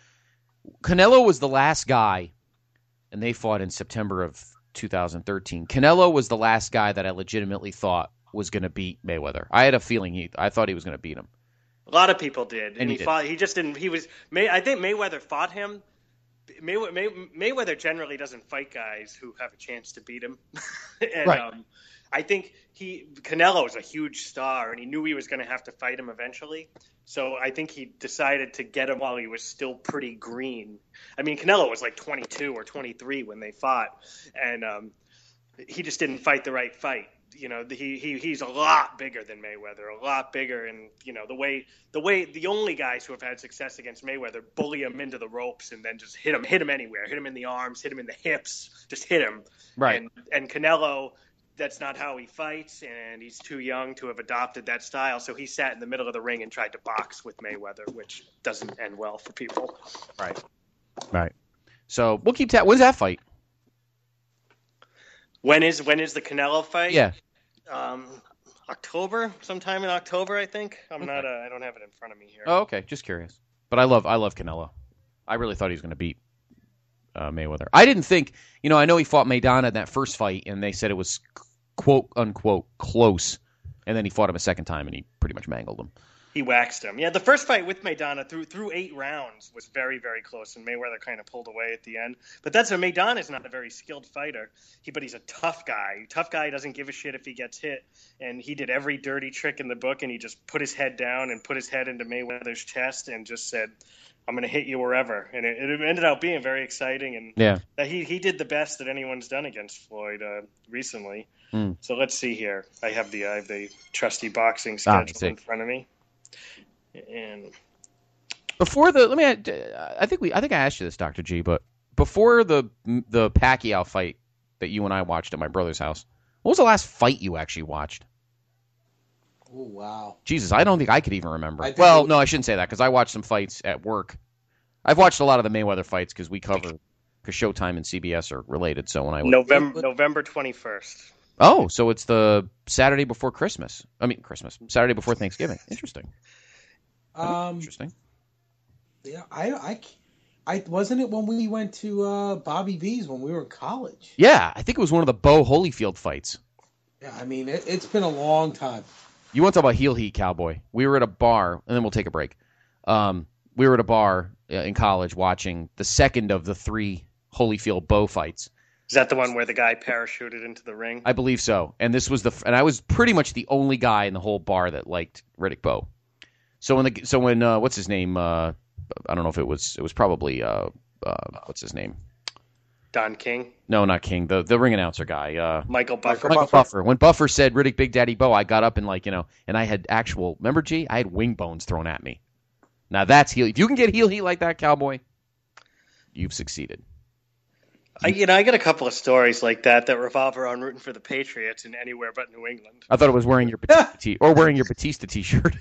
Canelo was the last guy, and they fought in September of two thousand thirteen. Canelo was the last guy that I legitimately thought was going to beat Mayweather. I had a feeling he, I thought he was going to beat him. A lot of people did, and, And he he, did. fought. He just didn't. He was. May, I think Mayweather fought him. May, May, Mayweather generally doesn't fight guys who have a chance to beat him. and, Right. Um, I think he Canelo is a huge star, and he knew he was going to have to fight him eventually. So I think he decided to get him while he was still pretty green. I mean, Canelo was like twenty-two or twenty-three when they fought, and um, he just didn't fight the right fight. You know, he, he he's a lot bigger than Mayweather, a lot bigger, and you know the way the way the only guys who have had success against Mayweather bully him into the ropes and then just hit him, hit him anywhere, hit him in the arms, hit him in the hips, just hit him. Right. And and Canelo, that's not how he fights, and he's too young to have adopted that style. So he sat in the middle of the ring and tried to box with Mayweather, which doesn't end well for people. Right. Right. So we'll keep that. When's that fight? When is when is the Canelo fight? Yeah. Um, October, sometime in October, I think. I'm not. Uh, I don't have it in front of me here. Oh, okay. Just curious. But I love I love Canelo. I really thought he was going to beat uh, Mayweather. I didn't think, you know, I know he fought Maidana in that first fight, and they said it was quote unquote close, and then he fought him a second time, and he pretty much mangled him. He waxed him. Yeah, the first fight with Maidana through through eight rounds was very, very close, and Mayweather kind of pulled away at the end. But that's a Maidana is not a very skilled fighter. He, but he's a tough guy. Tough guy doesn't give a shit if he gets hit, and he did every dirty trick in the book, and he just put his head down and put his head into Mayweather's chest and just said, "I'm going to hit you wherever." And it, it ended up being very exciting, and Yeah. that he he did the best that anyone's done against Floyd uh, recently. Mm. So let's see here. I have the I have the trusty boxing Ah, I schedule see. in front of me. And Before the let me I think we I think I asked you this, Doctor G, but before the the Pacquiao fight that you and I watched at my brother's house, what was the last fight you actually watched? Oh wow! Jesus, I don't think I could even remember. I think Well, it- no, I shouldn't say that because I watched some fights at work. I've watched a lot of the Mayweather fights because we cover because Showtime and C B S are related. So when I November November twenty-first. oh, so it's the Saturday before Christmas. I mean Christmas, Saturday before Thanksgiving. Interesting. Um, Interesting. yeah, I, I, I wasn't it when we went to uh, Bobby V's when we were in college. Yeah, I think it was one of the Bo Holyfield fights. Yeah, I mean it, it's been a long time. You want to talk about heel heat, cowboy? We were at a bar, and then we'll take a break. Um, we were at a bar uh, in college watching the second of the three Holyfield Bo fights. Is that the one where the guy parachuted into the ring? I believe so. And this was the, and I was pretty much the only guy in the whole bar that liked Riddick Bowe. So when the, so when uh, what's his name? Uh, I don't know if it was, it was probably uh, uh, what's his name? Don King. No, not King. The the ring announcer guy. Uh, Michael Buffer. Michael Buffer. When Buffer said Riddick Big Daddy Bo, I got up and like, you know, and I had actual, remember, G? I had wing bones thrown at me. Now that's heel. If you can get heel heat like that, Cowboy, you've succeeded. I, you know, I got a couple of stories like that that revolve around rooting for the Patriots in anywhere but New England. I thought it was wearing your Batista t- or wearing your Batista t-shirt.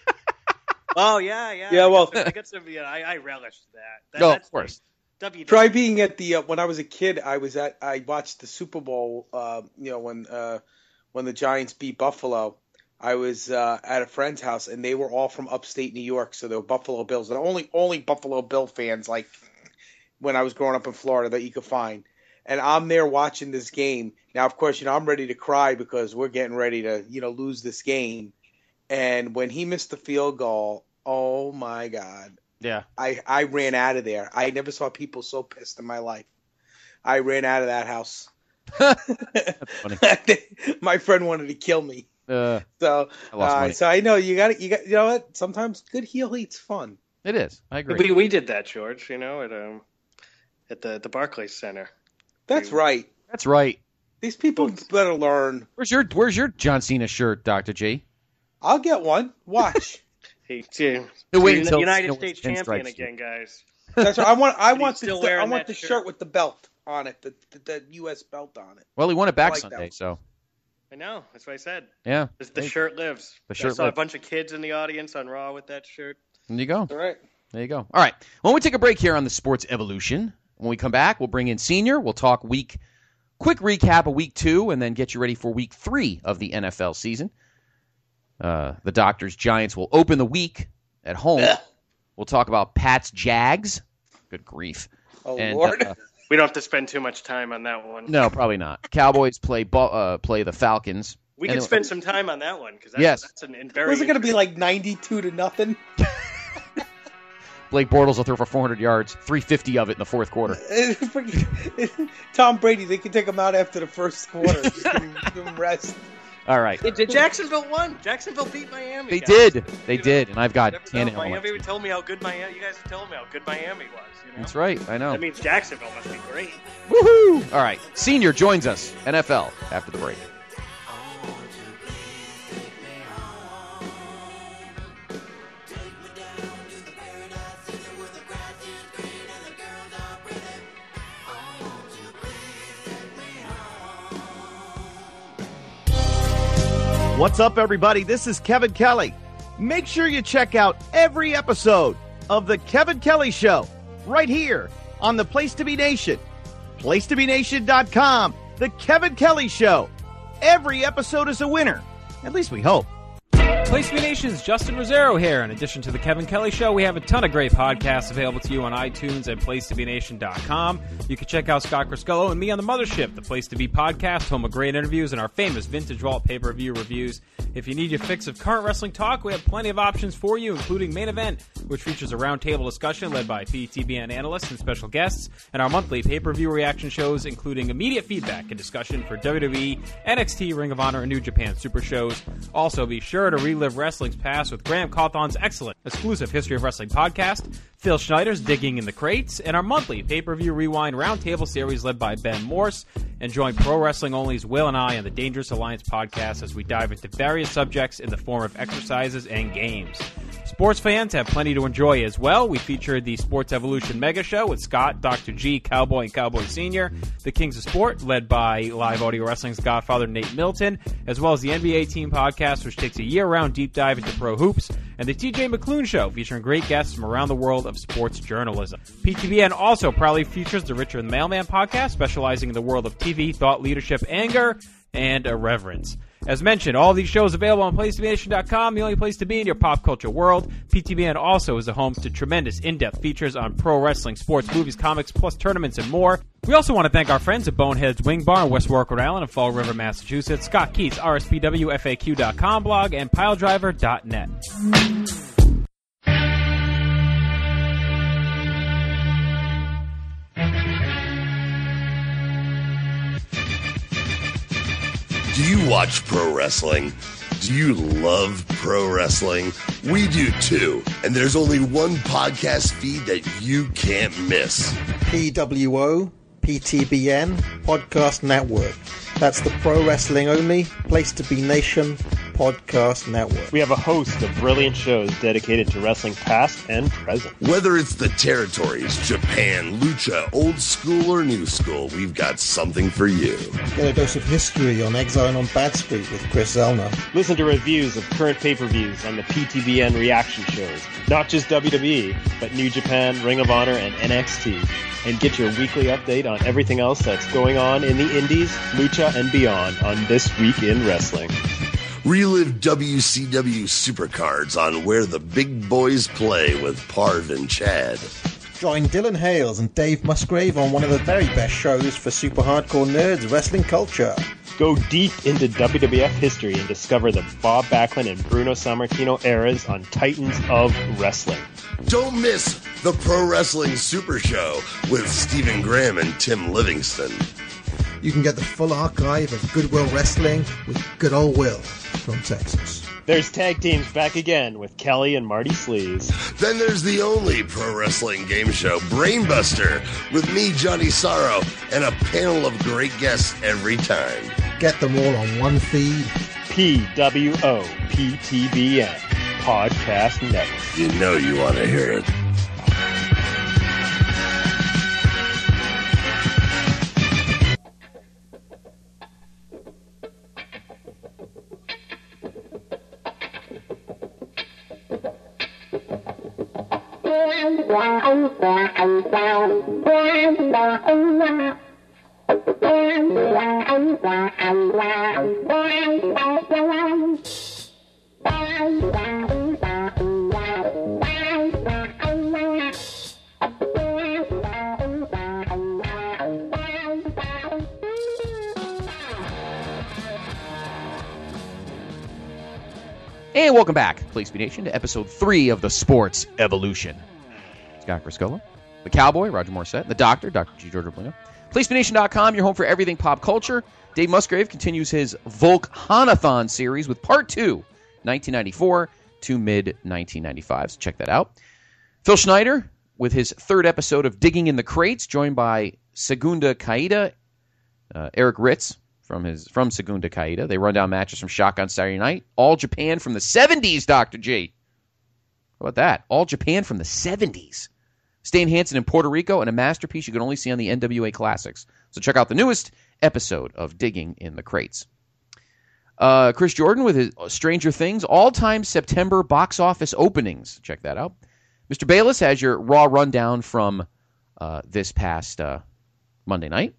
Oh yeah, yeah. Yeah, I well, got some, I, got some, yeah, I, I relished that. that No, that's of course. W W E. Try being at the uh, when I was a kid. I was at I watched the Super Bowl. Uh, you know when uh, when the Giants beat Buffalo. I was uh, at a friend's house and they were all from upstate New York, so they were Buffalo Bills. The only only Buffalo Bill fans like when I was growing up in Florida that you could find. And I'm there watching this game. Now, of course, you know I'm ready to cry because we're getting ready to you know lose this game. And when he missed the field goal, oh my God. Yeah. I, I ran out of there. I never saw people so pissed in my life. I ran out of that house. That's funny. My friend wanted to kill me. Uh, So I lost uh, money. so I know you got you got you know what? Sometimes good heel heat's fun. It is. I agree. We we did that, George. You know, at um at the the Barclays Center. That's right. That's right. These people better learn. Where's your Where's your John Cena shirt, Doctor G? I'll get one. Watch. Hey, too. He'll wait Uni- until United Cena States wins champion pinstripes. again, guys. That's right. I want I But want he's the still I wearing want that the shirt. shirt with the belt on it, the the, the U S belt on it. Well, he won it back I like Sunday, that. so I know. That's what I said. yeah. The, the shirt lives. The I shirt saw lives. a bunch of kids in the audience on Raw with that shirt. There you go. All right. There you go. All right. When we take a break here on the Sports Evolution, when we come back, we'll bring in Senior. We'll talk week, quick recap of week two, and then get you ready for week three of the N F L season. Uh, the Doctors Giants will open the week at home. Ugh. We'll talk about Pats Jags. Good grief. Oh And, Lord. uh, We don't have to spend too much time on that one. no, probably not. Cowboys play bu- uh, play the Falcons. We And can it- spend some time on that one because that's, Yes. that's an in- very. Was it going to be like ninety-two to nothing? Blake Bortles will throw for four hundred yards, three fifty of it in the fourth quarter. Tom Brady, they can take him out after the first quarter. Just give him, give him rest. All right. Hey, Jacksonville won. Jacksonville beat Miami. They guys. did. They You know, did. And I've got never know. Tannehill. on my Miami team. told me how good Miami. You guys are telling me how good Miami was. You know? That's right. I know. That means Jacksonville must be great. Woohoo! All right. Senior joins us, N F L, after the break. What's up, everybody? This is Kevin Kelly. Make sure you check out every episode of The Kevin Kelly Show right here on the Place to Be Nation. place to be nation dot com. The Kevin Kelly Show. Every episode is a winner. At least we hope. Place to Be Nation's Justin Rosero here. In addition to the Kevin Kelly Show, we have a ton of great podcasts available to you on iTunes and place to be nation dot com. You can check out Scott Criscullo and me on the Mothership, the Place to Be podcast, home of great interviews and our famous Vintage Vault pay-per-view reviews. If you need your fix of current wrestling talk, we have plenty of options for you, including Main Event, which features a roundtable discussion led by P T B N analysts and special guests, and our monthly pay-per-view reaction shows, including immediate feedback and discussion for W W E, N X T, Ring of Honor, and New Japan Super Shows. Also, be sure to relive wrestling's past with Graham Cawthon's excellent exclusive History of Wrestling podcast, Phil Schneider's Digging in the Crates, and our monthly pay-per-view rewind roundtable series led by Ben Morse. And join Pro Wrestling Only's Will and I on the Dangerous Alliance podcast as we dive into various subjects in the form of exercises and games. Sports fans have plenty to enjoy as well. We featured the Sports Evolution Mega Show with Scott, Doctor G, Cowboy, and Cowboy Senior, the Kings of Sport, led by Live Audio Wrestling's Godfather Nate Milton, as well as the N B A Team Podcast, which takes a year-round deep dive into pro hoops, and the T J McClune Show, featuring great guests from around the world of sports journalism. P T B N also proudly features the Richard the Mailman Podcast, specializing in the world of T V, thought leadership, anger, and irreverence. As mentioned, all these shows available on place to be nation dot com, the only place to be in your pop culture world. P T B N also is a home to tremendous in-depth features on pro wrestling, sports, movies, comics, plus tournaments and more. We also want to thank our friends at Bonehead's Wing Bar in West Warwick, Rhode Island and Fall River, Massachusetts, Scott Keats, R S P W F A Q dot com blog, and Piledriver dot net. Do you watch pro wrestling? Do you love pro wrestling? We do too. And there's only one podcast feed that you can't miss. P W O P T B N Podcast Network. That's the Pro Wrestling Only Place to Be Nation Podcast Network. We have a host of brilliant shows dedicated to wrestling past and present. Whether it's the territories, Japan, Lucha, old school or new school, we've got something for you. Get a dose of history on Exile on Bad Street with Chris Zellner. Listen to reviews of current pay-per-views on the P T B N reaction shows. Not just W W E, but New Japan, Ring of Honor, and N X T. And get your weekly update on everything else that's going on in the indies, Lucha, and beyond on This Week in Wrestling. Relive W C W Supercards on Where the Big Boys Play with Parv and Chad. Join Dylan Hales and Dave Musgrave on one of the very best shows for super hardcore nerds, Wrestling Culture. Go deep into W W F history and discover the Bob Backlund and Bruno Sammartino eras on Titans of Wrestling. Don't miss the Pro Wrestling Super Show with Stephen Graham and Tim Livingston. You can get the full archive of Goodwill Wrestling with Good Old Will from Texas. There's tag teams back again with Kelly and Marty Sleaze. Then there's the only pro wrestling game show, Brainbuster, with me, Johnny Sorrow, and a panel of great guests every time. Get them all on one feed. P W O P T B N Podcast Network. You know you want to hear it. And welcome back, Place B Nation, to episode three of the Sports Evolution. Scott Criscuolo, the Cowboy, Roger Morissette, the Doctor, Doctor G. George Oblino. Place B Nation dot com, your home for everything pop culture. Dave Musgrave continues his Volcanathon series with part two, nineteen ninety-four to mid nineteen ninety-five. So check that out. Phil Schneider with his third episode of Digging in the Crates, joined by Segunda Caída, uh, Eric Ritz from his from Segunda Caída. They run down matches from Shotgun Saturday Night. All Japan from the seventies, Doctor G. How about that? All Japan from the seventies. Stan Hansen in Puerto Rico, and a masterpiece you can only see on the N W A Classics. So check out the newest episode of Digging in the Crates. Uh, Chris Jordan with his Stranger Things all-time September box office openings. Check that out. Mister Bayless has your Raw rundown from uh, this past uh, Monday night.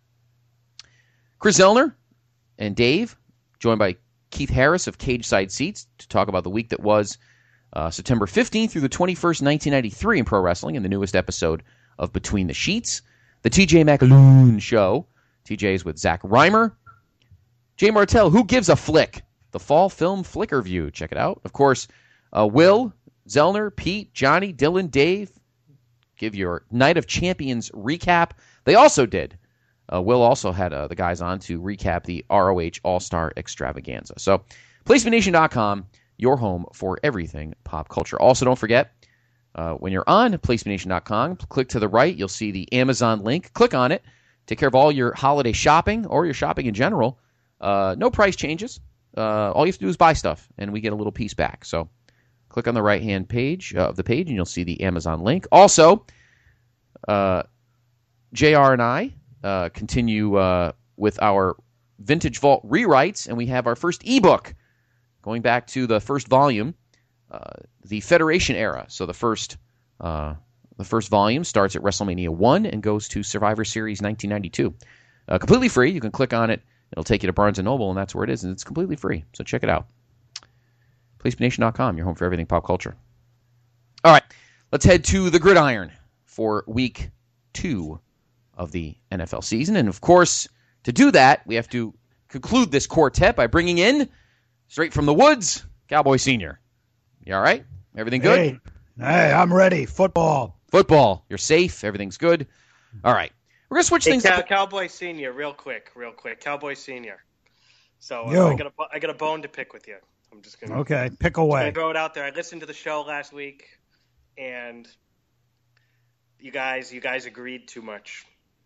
Chris Zellner and Dave, joined by Keith Harris of Cage Side Seats, to talk about the week that was uh, September fifteenth through the twenty-first, nineteen ninety-three in pro wrestling, and the newest episode of Between the Sheets. The T J McAloon Show. T J is with Zach Reimer. Jay Martell, Who Gives a Flick? The Fall Film Flick Review. Check it out. Of course, uh, Will, Zellner, Pete, Johnny, Dylan, Dave give your Night of Champions recap. They also did. Uh, Will also had uh, the guys on to recap the R O H All-Star Extravaganza. So, Place B Nation dot com, your home for everything pop culture. Also, don't forget, uh, when you're on Place B Nation dot com, click to the right. You'll see the Amazon link. Click on it. Take care of all your holiday shopping or your shopping in general. Uh, no price changes. Uh, all you have to do is buy stuff, and we get a little piece back. So click on the right-hand page uh, of the page, and you'll see the Amazon link. Also, uh, J R and I uh, continue uh, with our Vintage Vault rewrites, and we have our first ebook going back to the first volume, uh, the Federation era. So the first uh, the first volume starts at WrestleMania one and goes to Survivor Series nineteen ninety-two. Uh, completely free. You can click on it. It'll take you to Barnes and Noble, and that's where it is, and it's completely free. So check it out. Place B Nation dot com, your home for everything pop culture. All right, let's head to the gridiron for week two of the N F L season. And, of course, to do that, we have to conclude this quartet by bringing in, straight from the woods, Cowboy Senior. You all right? Everything good? Hey, hey I'm ready. Football. Football. You're safe. Everything's good. All right. We're going to switch hey, things Cow- up. Cowboy Senior, real quick, real quick. Cowboy Senior. So uh, Yo. I got a I got a bone to pick with you. I'm just gonna Okay, pick just away. gonna throw it out there. I listened to the show last week, and you guys you guys agreed too much.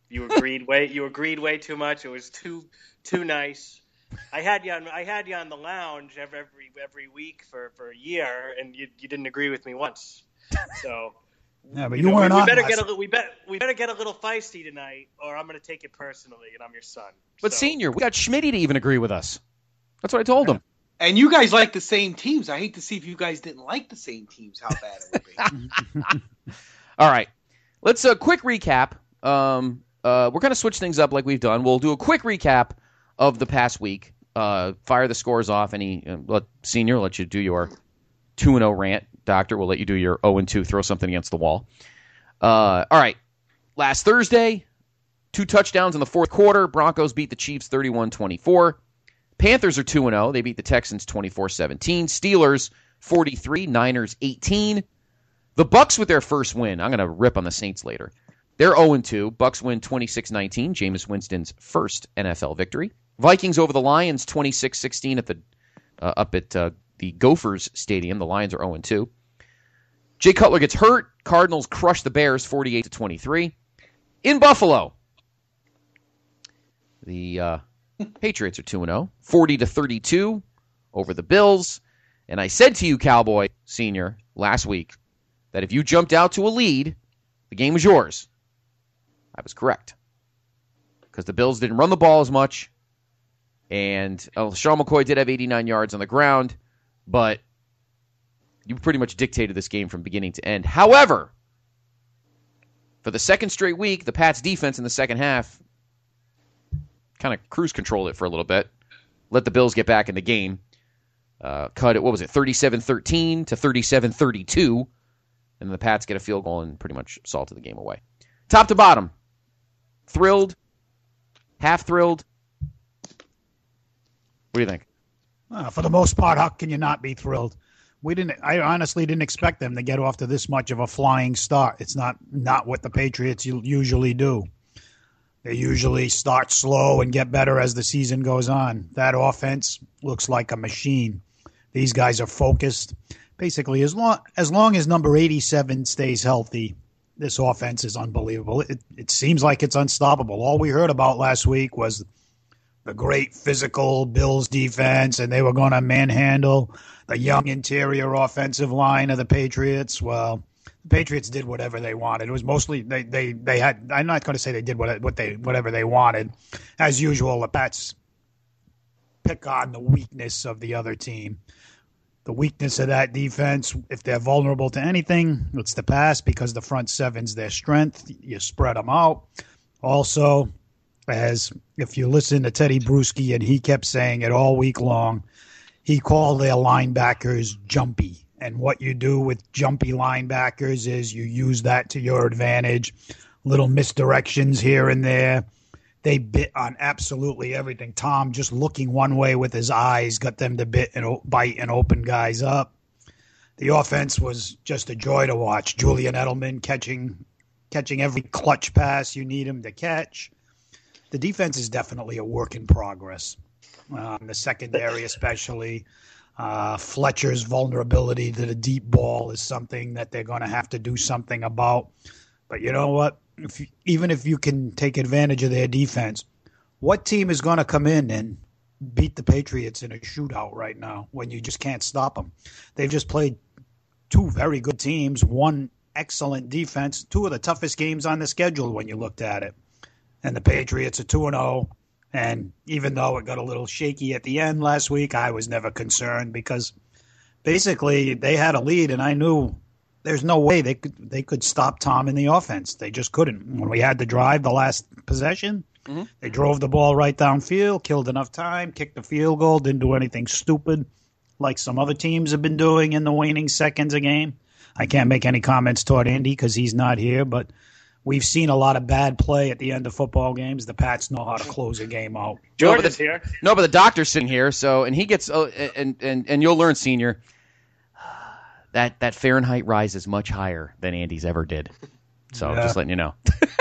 You agreed way you agreed way too much. It was too too nice. I had you on I had you on the lounge every every, every week for, for a year, and you you didn't agree with me once. So yeah, but you, you know, weren't we, we on. better last- get a we bet we better get a little feisty tonight, or I'm going to take it personally, and I'm your son. But so. Senior, we got Schmitty to even agree with us. That's what I told him. And you guys like the same teams. I hate to see if you guys didn't like the same teams, how bad it would be. All right. Let's a uh, quick recap. Um, uh, we're going to switch things up like we've done. We'll do a quick recap of the past week. Uh, fire the scores off. Any uh, let Senior let you do your two and oh rant. Doctor, we'll let you do your oh and two. Throw something against the wall. Uh, all right. Last Thursday, two touchdowns in the fourth quarter. Broncos beat the Chiefs thirty-one twenty-four. Panthers are two and oh. They beat the Texans twenty-four seventeen. Steelers forty-three. Niners eighteen. The Bucs with their first win. I'm going to rip on the Saints later. They're oh and two. Bucs win twenty-six nineteen. Jameis Winston's first N F L victory. Vikings over the Lions twenty-six sixteen at the uh, up at uh, the Gophers Stadium. The Lions are oh and two. Jay Cutler gets hurt. Cardinals crush the Bears forty-eight to twenty-three. In Buffalo, the uh, Patriots are two and oh. forty to thirty-two over the Bills. And I said to you, Cowboy Senior, last week, that if you jumped out to a lead, the game was yours. I was correct. Because the Bills didn't run the ball as much. And uh, Sean McCoy did have eighty-nine yards on the ground. But you pretty much dictated this game from beginning to end. However, for the second straight week, the Pats defense in the second half kind of cruise controlled it for a little bit. Let the Bills get back in the game. Uh, cut it, what was it, thirty-seven thirteen to thirty-seven thirty-two. And the Pats get a field goal and pretty much salted the game away. Top to bottom, thrilled, half thrilled. What do you think? Uh, for the most part, how can you not be thrilled? We didn't. I honestly didn't expect them to get off to this much of a flying start. It's not not what the Patriots usually do. They usually start slow and get better as the season goes on. That offense looks like a machine. These guys are focused. Basically, as long as long as number eighty-seven stays healthy, this offense is unbelievable. It, it seems like it's unstoppable. All we heard about last week was the great physical Bills defense, and they were going to manhandle the young interior offensive line of the Patriots. Well, the Patriots did whatever they wanted. It was mostly they they, they had. I'm not going to say they did what what they whatever they wanted. As usual, the Pats pick on the weakness of the other team. The weakness of that defense, if they're vulnerable to anything, it's the pass because the front seven's their strength. You spread them out. Also, as if you listen to Teddy Bruschi, and he kept saying it all week long, he called their linebackers jumpy. And what you do with jumpy linebackers is you use that to your advantage. Little misdirections here and there. They bit on absolutely everything. Tom just looking one way with his eyes got them to bit and bite and open guys up. The offense was just a joy to watch. Julian Edelman catching catching every clutch pass you need him to catch. The defense is definitely a work in progress. Um, the secondary especially. Uh, Fletcher's vulnerability to the deep ball is something that they're going to have to do something about. But you know what? If you, even if you can take advantage of their defense, what team is going to come in and beat the Patriots in a shootout right now when you just can't stop them? They've just played two very good teams, one excellent defense, two of the toughest games on the schedule when you looked at it. And the Patriots are two and oh. And even though it got a little shaky at the end last week, I was never concerned because basically they had a lead, and I knew there's no way they could they could stop Tom in the offense. They just couldn't. When we had to drive the last possession, mm-hmm. they drove the ball right downfield, killed enough time, kicked the field goal, didn't do anything stupid like some other teams have been doing in the waning seconds a game. I can't make any comments toward Andy because he's not here, but we've seen a lot of bad play at the end of football games. The Pats know how to close a game out. George no, is the, here. No, but the doctor's sitting here, so and he gets uh, and and and you'll learn, Senior, that that Fahrenheit rise is much higher than Andy's ever did. So Yeah. just letting you know.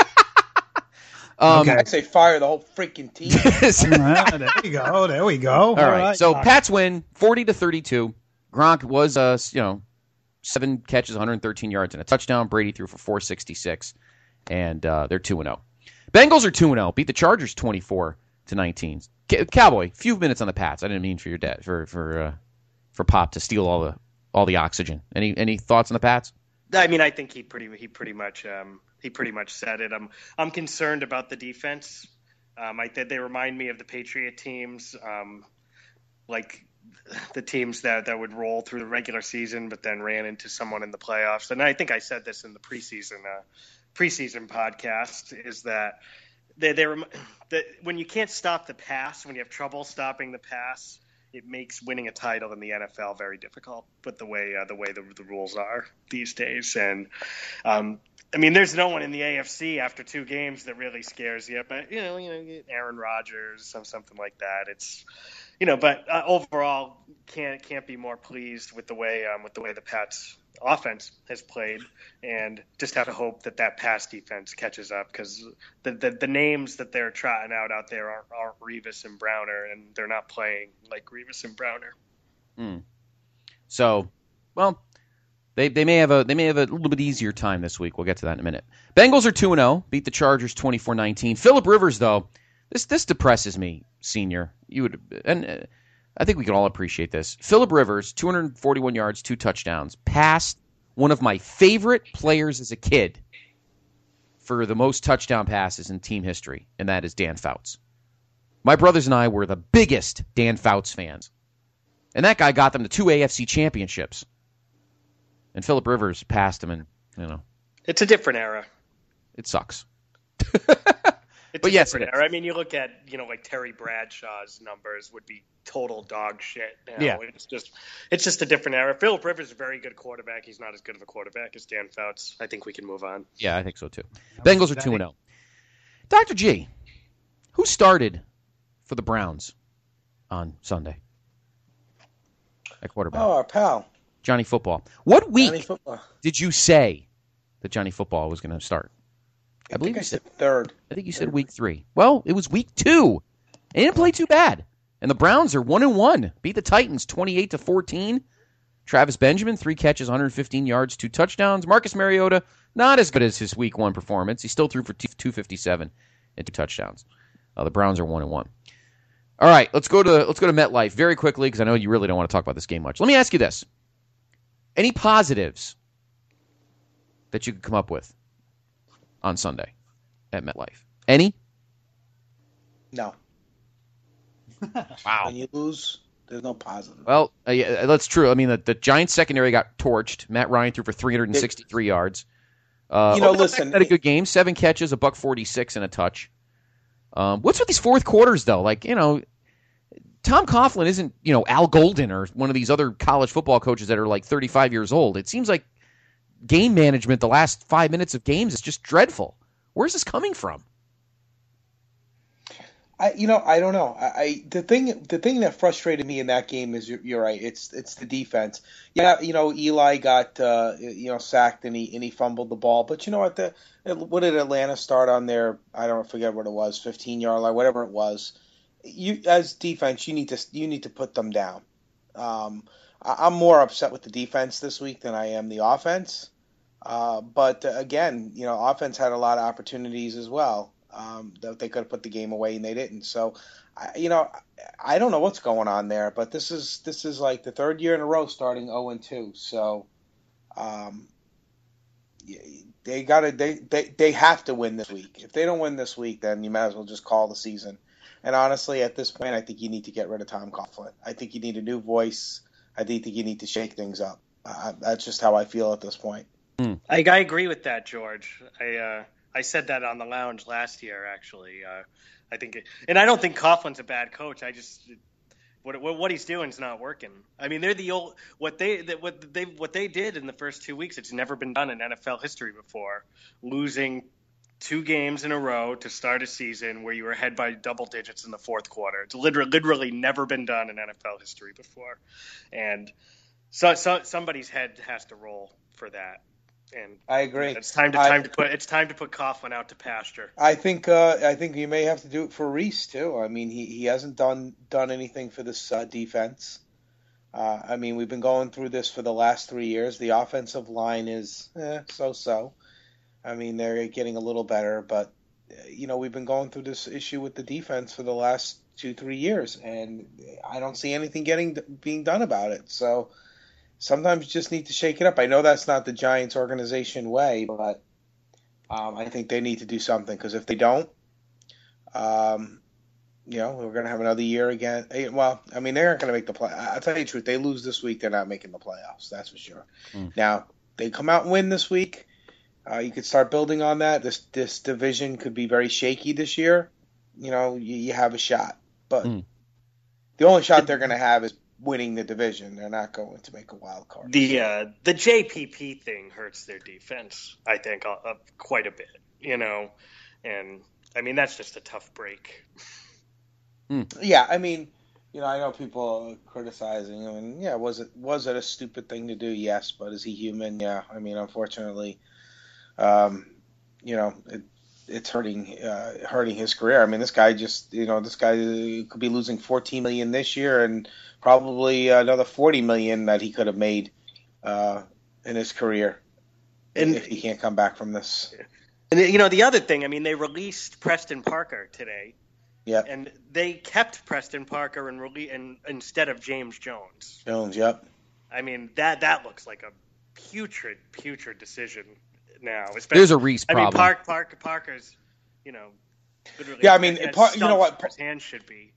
um, Okay. I'd say fire the whole freaking team. All right, there you go. There we go. All All right. So Doc. Pats win forty to thirty-two. Gronk was uh you know seven catches, one hundred thirteen yards and a touchdown. Brady threw for four sixty-six, and uh, they're two and zero. Bengals are two and oh. Beat the Chargers twenty-four to nineteen. Cowboy, few minutes on the Pats. I didn't mean for your dad for for uh, for Pop to steal all the all the oxygen. Any any thoughts on the Pats? I mean, I think he pretty he pretty much um, he pretty much said it. I'm I'm concerned about the defense. Um, I they remind me of the Patriot teams, um, like the teams that, that would roll through the regular season, but then ran into someone in the playoffs. And I think I said this in the preseason uh, preseason podcast is that they they that when you can't stop the pass, when you have trouble stopping the pass, it makes winning a title in the N F L very difficult. But the way uh, the way the, the rules are these days, and um, I mean, there's no one in the A F C after two games that really scares you. But you know, you know, Aaron Rodgers, some something like that. It's you know, but uh, overall, can't can't be more pleased with the way um, with the way the Pats offense has played, and just have to hope that that pass defense catches up, because the, the the names that they're trotting out out there aren't, aren't Revis and Browner, and they're not playing like Revis and Browner. Hmm. So, well, they they may have a they may have a little bit easier time this week. We'll get to that in a minute. Bengals are two and zero. Beat the Chargers twenty-four nineteen. Phillip Rivers, though, this this depresses me, Senior. You would and. Uh, I think we can all appreciate this. Phillip Rivers, two hundred forty-one yards, two touchdowns, passed one of my favorite players as a kid for the most touchdown passes in team history, and that is Dan Fouts. My brothers and I were the biggest Dan Fouts fans, and that guy got them to two A F C championships. And Phillip Rivers passed him, and you know, it's a different era. It sucks. It's but a yes, different era. I mean, you look at, you know, like Terry Bradshaw's numbers would be total dog shit. You know? Yeah. It's just, it's just a different era. Phillip Rivers is a very good quarterback. He's not as good of a quarterback as Dan Fouts. I think we can move on. Yeah, I think so too. Bengals are two and zero. Doctor G, who started for the Browns on Sunday at quarterback? Oh, our pal Johnny Football. What week Johnny Football. did you say that Johnny Football was going to start? I, I believe think I you said said third. I think you said week three. Well, it was week two. They didn't play too bad, and the Browns are one and one. Beat the Titans twenty-eight to fourteen. Travis Benjamin, three catches, one hundred fifteen yards, two touchdowns. Marcus Mariota, not as good as his week one performance. He still threw for two fifty-seven and two touchdowns. Uh, the Browns are one and one. All right, let's go to let's go to MetLife very quickly, because I know you really don't want to talk about this game much. Let me ask you this: any positives that you could come up with on Sunday at MetLife? Any? No. Wow. When you lose, there's no positive. Well, uh, yeah, that's true. I mean, the, the Giants secondary got torched. Matt Ryan threw for three hundred sixty-three it, yards. Uh, you know, Odell listen. had a good game. Seven catches, a buck forty-six, and a touch. Um, what's with these fourth quarters, though? Like, you know, Tom Coughlin isn't, you know, Al Golden or one of these other college football coaches that are like thirty-five years old. It seems like game management the last five minutes of games is just dreadful. Where's this coming from? I, you know, I don't know. I, I the thing, the thing that frustrated me in that game is you're, you're right. It's it's the defense. Yeah, you know, Eli got uh, you know sacked and he and he fumbled the ball. But you know what? The what did Atlanta start on their? I don't forget what it was, fifteen yard line, whatever it was. You as defense, you need to you need to put them down. Um, I, I'm more upset with the defense this week than I am the offense. Uh, but uh, again, you know, offense had a lot of opportunities as well. Um, that they could have put the game away and they didn't. So, I, you know, I don't know what's going on there, but this is this is like the third year in a row starting oh and two. So, um, they got to they, they they have to win this week. If they don't win this week, then you might as well just call the season. And honestly, at this point, I think you need to get rid of Tom Coughlin. I think you need a new voice. I think you need to shake things up. Uh, that's just how I feel at this point. Mm. I, I agree with that, George. I. Uh... I said that on the lounge last year, actually. Uh, I think, it, and I don't think Coughlin's a bad coach. I just what what he's doing is not working. I mean, they're the old what they what they what they did in the first two weeks. It's never been done in N F L history before, losing two games in a row to start a season where you were ahead by double digits in the fourth quarter. It's literally literally never been done in N F L history before, and so, so somebody's head has to roll for that. And I agree. It's time to I, time to put it's time to put Coughlin out to pasture. I think uh, I think you may have to do it for Reese too. I mean, he, he hasn't done done anything for this uh, defense. Uh, I mean, we've been going through this for the last three years. The offensive line is eh, so so. I mean, they're getting a little better, but uh, you know, we've been going through this issue with the defense for the last two, three years, and I don't see anything getting being done about it. So sometimes you just need to shake it up. I know that's not the Giants organization way, but um, I think they need to do something, because if they don't, um, you know, we're going to have another year again. Well, I mean, they aren't going to make the play. I'll tell you the truth. They lose this week, they're not making the playoffs. That's for sure. Mm. Now, they come out and win this week. Uh, you could start building on that. This this division could be very shaky this year. You know, you, you have a shot. But mm. the only shot they're going to have is winning the division. They're not going to make a wild card. The uh, the J P P thing hurts their defense, I think, uh, uh, quite a bit. You know, and I mean, that's just a tough break. Mm. Yeah, I mean, you know, I know people are criticizing him, and yeah, was it was it a stupid thing to do? Yes, but is he human? Yeah, I mean, unfortunately. Um, you know, it, it's hurting uh, hurting his career. I mean, this guy just, you know, this guy could be losing fourteen million dollars this year, and probably another forty million dollars that he could have made uh, in his career, and if he can't come back from this. And you know, the other thing, I mean, they released Preston Parker today. Yeah. And they kept Preston Parker and rele- and instead of James Jones. Jones, yep. I mean, that that looks like a putrid, putrid decision. Now, there's a Reese problem. I mean, Park, Park, Parker's, you know, literally. Yeah, I mean, Par- you know what? His hand should be.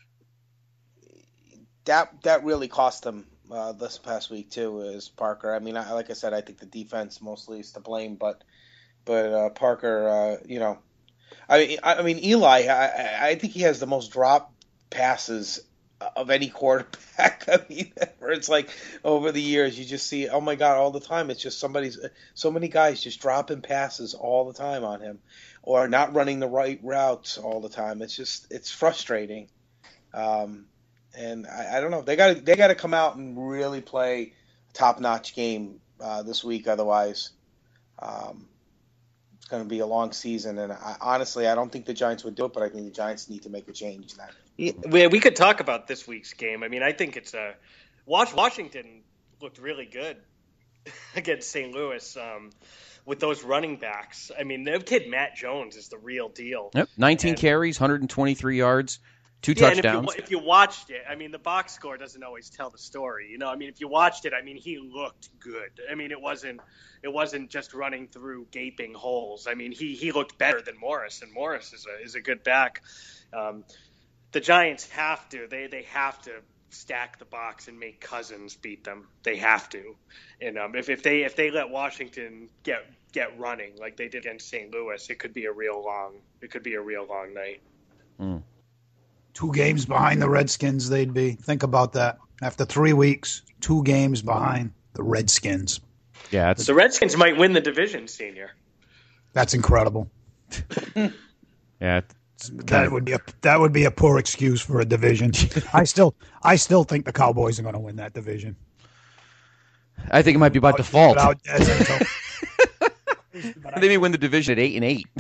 That that really cost them uh, this past week too. Is Parker? I mean, I, like I said, I think the defense mostly is to blame, but but uh, Parker, uh, you know, I mean, I, I mean Eli. I, I think he has the most drop passes of any quarterback. I mean, where it's like over the years you just see, oh my God, all the time. It's just somebody's, so many guys just dropping passes all the time on him, or not running the right routes all the time. It's just, it's frustrating. Um, and I, I don't know. They got to, they got to come out and really play a top-notch game uh, this week. Otherwise, um, it's going to be a long season. And I, honestly, I don't think the Giants would do it, but I think the Giants need to make a change in that. Yeah, we could talk about this week's game. I mean, I think it's a Washington looked really good against Saint Louis um, with those running backs. I mean, the kid Matt Jones is the real deal. Yep, nineteen and, carries, one hundred twenty-three yards, two yeah, touchdowns. And if, you, if you watched it, I mean, the box score doesn't always tell the story. You know, I mean, if you watched it, I mean, he looked good. I mean, it wasn't it wasn't just running through gaping holes. I mean, he he looked better than Morris, and Morris is a is a good back. Um, The Giants have to. They they have to stack the box and make Cousins beat them. They have to. And um, if, if they if they let Washington get get running like they did against Saint Louis, it could be a real long it could be a real long night. Mm. Two games behind the Redskins, they'd be. Think about that. After three weeks, two games behind the Redskins. Yeah, the Redskins might win the division, Senior. That's incredible. yeah. That would be a that would be a poor excuse for a division. I still I still think the Cowboys are going to win that division. I think it might be by default. They may win the division at eight and eight.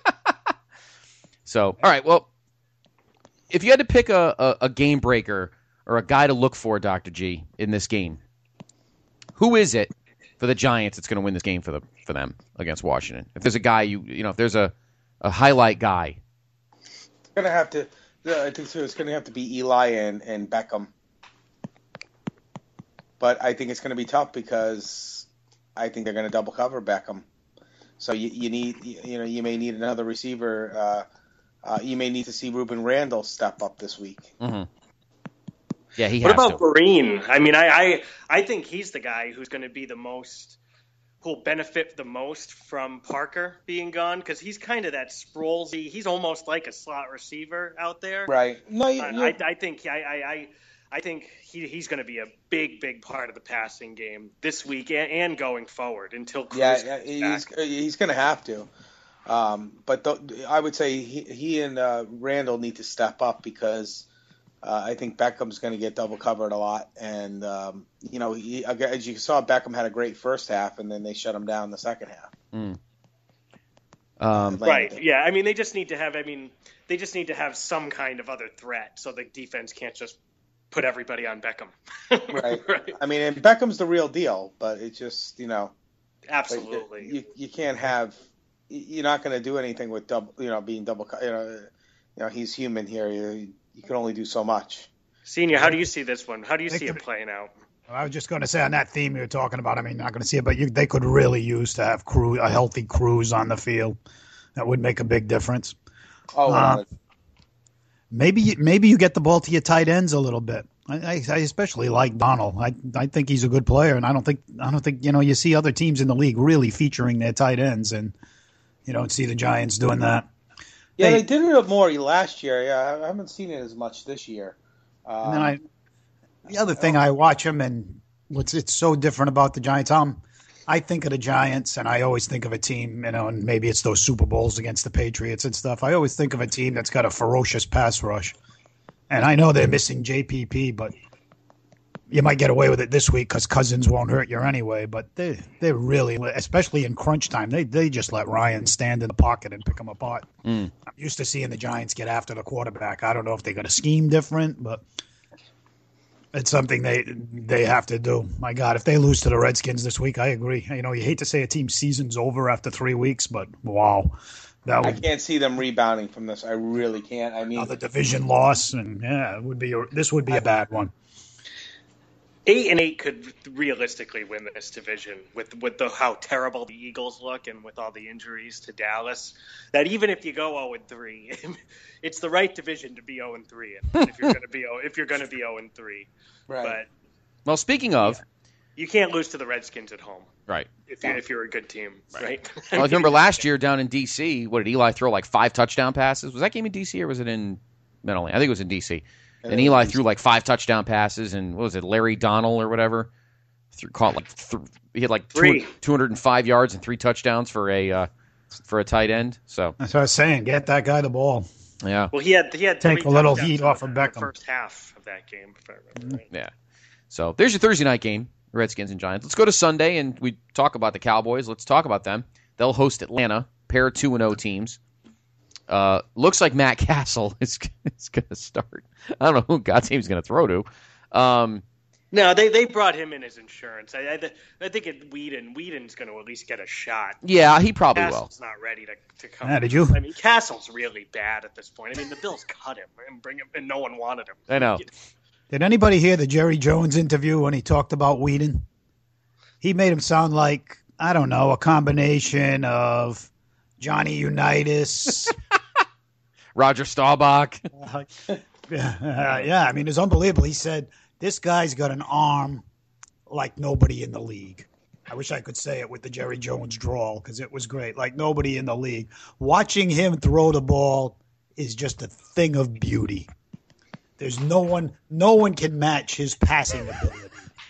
So, all right. Well, if you had to pick a, a, a game breaker or a guy to look for, Doctor G, in this game, who is it for the Giants that's going to win this game for the for them against Washington? If there's a guy you you know if there's a, a highlight guy. Going to have to, I think so. It's going to have to be Eli and, and Beckham, but I think it's going to be tough because I think they're going to double cover Beckham. So you, you need, you know, you may need another receiver. Uh, uh, you may need to see Ruben Randall step up this week. Mm-hmm. Yeah, he. What has about to. Vereen? I mean, I, I I think he's the guy who's going to be the most. Who'll benefit the most from Parker being gone, because he's kind of that Sproulsy. He's almost like a slot receiver out there. Right. No, you, uh, I, I think I I, I think he, he's going to be a big, big part of the passing game this week and, and going forward until Cruz yeah, comes yeah he's back. he's going to have to. Um, but the, I would say he, he and uh, Randall need to step up because. Uh, I think Beckham's going to get double covered a lot, and um, you know, he, as you saw, Beckham had a great first half, and then they shut him down in the second half. Mm. Um, right? Yeah. I mean, they just need to have. I mean, they just need to have some kind of other threat, so the defense can't just put everybody on Beckham. right. right. I mean, and Beckham's the real deal, but it's just you know, absolutely you you can't have you're not going to do anything with double, you know, being double. You know, you know, he's human here. You, you can only do so much. Senior, how do you see this one? How do you They see could- it playing out? I was just going to say on that theme you were talking about. I mean, not going to see it, but you, they could really use to have crew, a healthy Cruz on the field. That would make a big difference. Oh, Uh, maybe you- maybe you get the ball to your tight ends a little bit. I, I, I especially like Donald. I I think he's a good player, and I don't think I don't think you know you see other teams in the league really featuring their tight ends, and you don't see the Giants doing that. yeah, Hey. they did it more last year. Yeah, I haven't seen it as much this year. Um, And then I, the other thing, I watch them, and what's it's so different about the Giants. Um, I think of the Giants, and I always think of a team, you know, and maybe it's those Super Bowls against the Patriots and stuff. I always think of a team that's got a ferocious pass rush, and I know they're missing J P P, but you might get away with it this week because Cousins won't hurt you anyway. But they they really, especially in crunch time, they they just let Ryan stand in the pocket and pick them apart. Mm. I'm used to seeing the Giants get after the quarterback. I don't know if they got a scheme different, but it's something they they have to do. My God, if they lose to the Redskins this week, I agree. You know, you hate to say a team's season's over after three weeks, but wow, that I would can't see them rebounding from this. I really can't. I mean, another division loss, and yeah, it would be a, this would be a bad one. Eight and eight could realistically win this division with with the how terrible the Eagles look and with all the injuries to Dallas. That even if you go zero and three, it's the right division to be zero and three. If you're going to be if you're going to be zero and three, right. but Well, speaking of, you can't lose to the Redskins at home right. if you if you're a good team, right? Well, I remember last year down in D C, what did Eli throw, like five touchdown passes? Was that game in D C or was it in Meadowlands? I think it was in D C. And Eli threw like five touchdown passes, and what was it, Larry Donnell or whatever? Threw, caught like th- he had like Three. two hundred five yards and three touchdowns for a uh, for a tight end. So That's what I was saying. Get that guy the ball. yeah, Well, he had he had Take three a little touchdowns heat in off the- of in the Beckham. First half of that game, if I remember right. yeah. So there's your Thursday night game, Redskins and Giants. Let's go to Sunday and we talk about the Cowboys. Let's talk about them. They'll host Atlanta, pair of two and zero teams. Uh, looks like Matt Castle is, is going to start. I don't know who God's team's going to throw to. Um, No, they, they brought him in as insurance. I I, I think it Whedon Whedon's going to at least get a shot. yeah, he probably Castle's will. not ready to, to come. Yeah, did you? I mean, Castle's really bad at this point. I mean, the Bills cut him and bring him, and no one wanted him. I know. Did anybody hear the Jerry Jones interview when he talked about Whedon? He made him sound like, I don't know, a combination of Johnny Unitas. Roger Staubach. uh, yeah, I mean, it's unbelievable. He said, this guy's got an arm like nobody in the league. I wish I could say it with the Jerry Jones drawl because it was great. Like nobody in the league. Watching him throw the ball is just a thing of beauty. There's no one, no one can match his passing ability.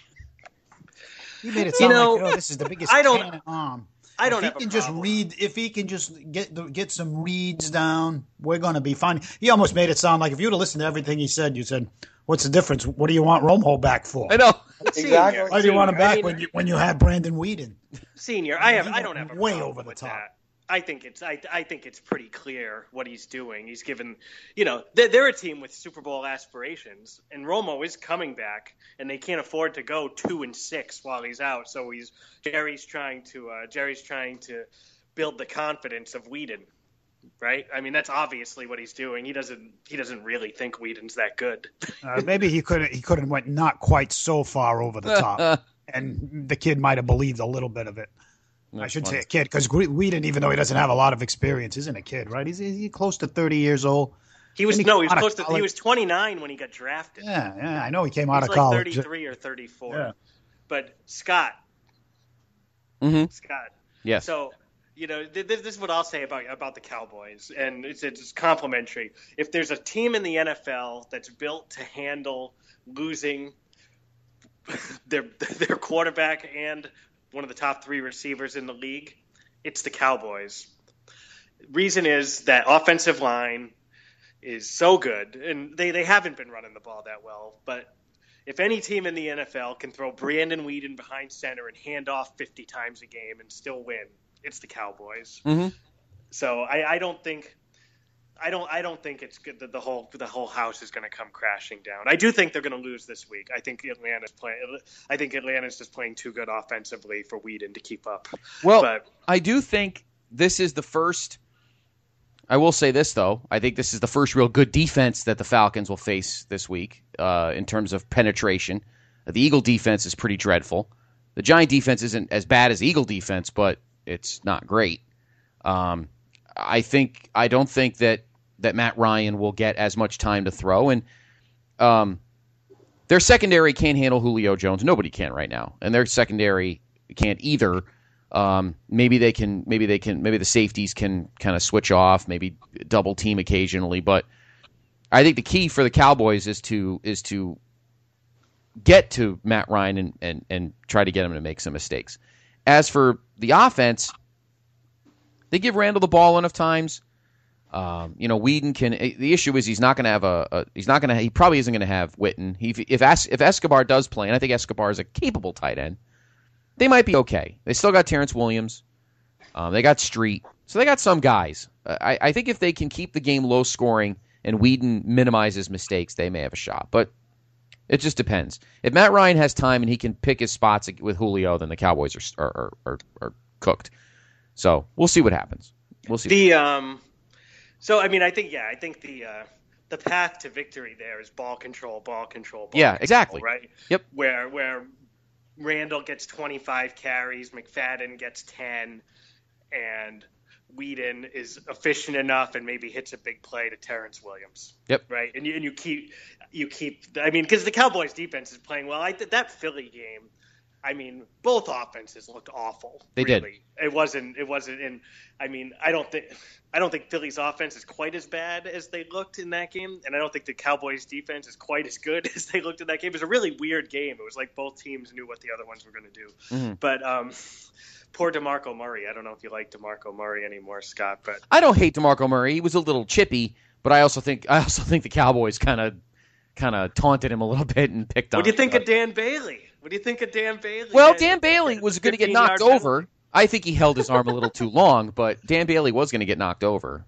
He made it sound You know, like, oh, this is the biggest I don't- cannon arm. I don't if have he a can just problem. read, if he can just get the, get some reads down, we're going to be fine. He almost made it sound like if you'd have listened to everything he said, you said, "What's the difference? What do you want Romo back for? I know. Exactly. Why do you want him Senior, I back mean- when you when you have Brandon Whedon?" Senior, I have He I don't went have a way problem over the with top. that. I think it's I, I think it's pretty clear what he's doing. He's given, you know, they're, they're a team with Super Bowl aspirations, and Romo is coming back, and they can't afford to go two and six while he's out. So he's Jerry's trying to uh, Jerry's trying to build the confidence of Whedon, right? I mean, that's obviously what he's doing. He doesn't he doesn't really think Whedon's that good. Uh, maybe he could he could have went not quite so far over the top, and the kid might have believed a little bit of it. I should say a kid because Whedon, even though he doesn't have a lot of experience, isn't a kid, right? He's he's close to thirty years old. He was Didn't he no, come he was out of close to he college? was twenty-nine when he got drafted. Yeah, yeah, I know he came out He's of like college. thirty-three or thirty-four. Yeah. But Scott, Mm-hmm. Scott. Yes. So, you know, th- this, this is what I'll say about about the Cowboys, and it's it's complimentary. If there's a team in the N F L that's built to handle losing their their quarterback and one of the top three receivers in the league, it's the Cowboys. Reason is that offensive line is so good, and they, they haven't been running the ball that well, but if any team in the N F L can throw Brandon Whedon behind center and hand off fifty times a game and still win, it's the Cowboys. Mm-hmm. So I, I don't think I don't I don't think it's good that the whole the whole house is going to come crashing down. I do think they're going to lose this week. I think Atlanta's playing. I think Atlanta's just playing too good offensively for Whedon to keep up. Well, but I do think this is the first. I will say this though. I think this is the first real good defense that the Falcons will face this week uh, in terms of penetration. The Eagle defense is pretty dreadful. The Giant defense isn't as bad as the Eagle defense, but it's not great. Um, I think I don't think that, that Matt Ryan will get as much time to throw, and um, their secondary can't handle Julio Jones. Nobody can right now, and their secondary can't either. Um, maybe they can. Maybe they can. Maybe the safeties can kind of switch off. Maybe double team occasionally, but I think the key for the Cowboys is to is to get to Matt Ryan and, and, and try to get him to make some mistakes. As for the offense, they give Randall the ball enough times. Um, you know, Whedon can. The issue is he's not going to have a, a. He's not going to. He probably isn't going to have Witten. He, if Es, if Escobar does play, and I think Escobar is a capable tight end, they might be okay. They still got Terrence Williams. Um, they got Street, so they got some guys. Uh, I, I think if they can keep the game low scoring and Whedon minimizes mistakes, they may have a shot. But it just depends. If Matt Ryan has time and he can pick his spots with Julio, then the Cowboys are are are, are cooked. So we'll see what happens. We'll see. The um, so I mean, I think yeah, I think the uh, the path to victory there is ball control, ball control, ball yeah, control, exactly. Right. Yep. Where where Randall gets twenty-five carries, McFadden gets ten, and Whedon is efficient enough and maybe hits a big play to Terrence Williams. Yep. Right. And you and you keep you keep. I mean, because the Cowboys defense is playing well. I that Philly game. I mean, both offenses looked awful. They really. did. It wasn't. It wasn't. In. I mean, I don't think. I don't think Philly's offense is quite as bad as they looked in that game, and I don't think the Cowboys' defense is quite as good as they looked in that game. It was a really weird game. It was like both teams knew what the other ones were going to do. Mm-hmm. But um, poor DeMarco Murray. I don't know if you like DeMarco Murray anymore, Scott. But I don't hate DeMarco Murray. He was a little chippy, but I also think I also think the Cowboys kind of kind of taunted him a little bit and picked on him. What do you think of Dan Bailey? What do you think of Dan Bailey? Well, Dan, Dan Bailey was going to get knocked over. I think he held his arm a little too long, but Dan Bailey was going to get knocked over.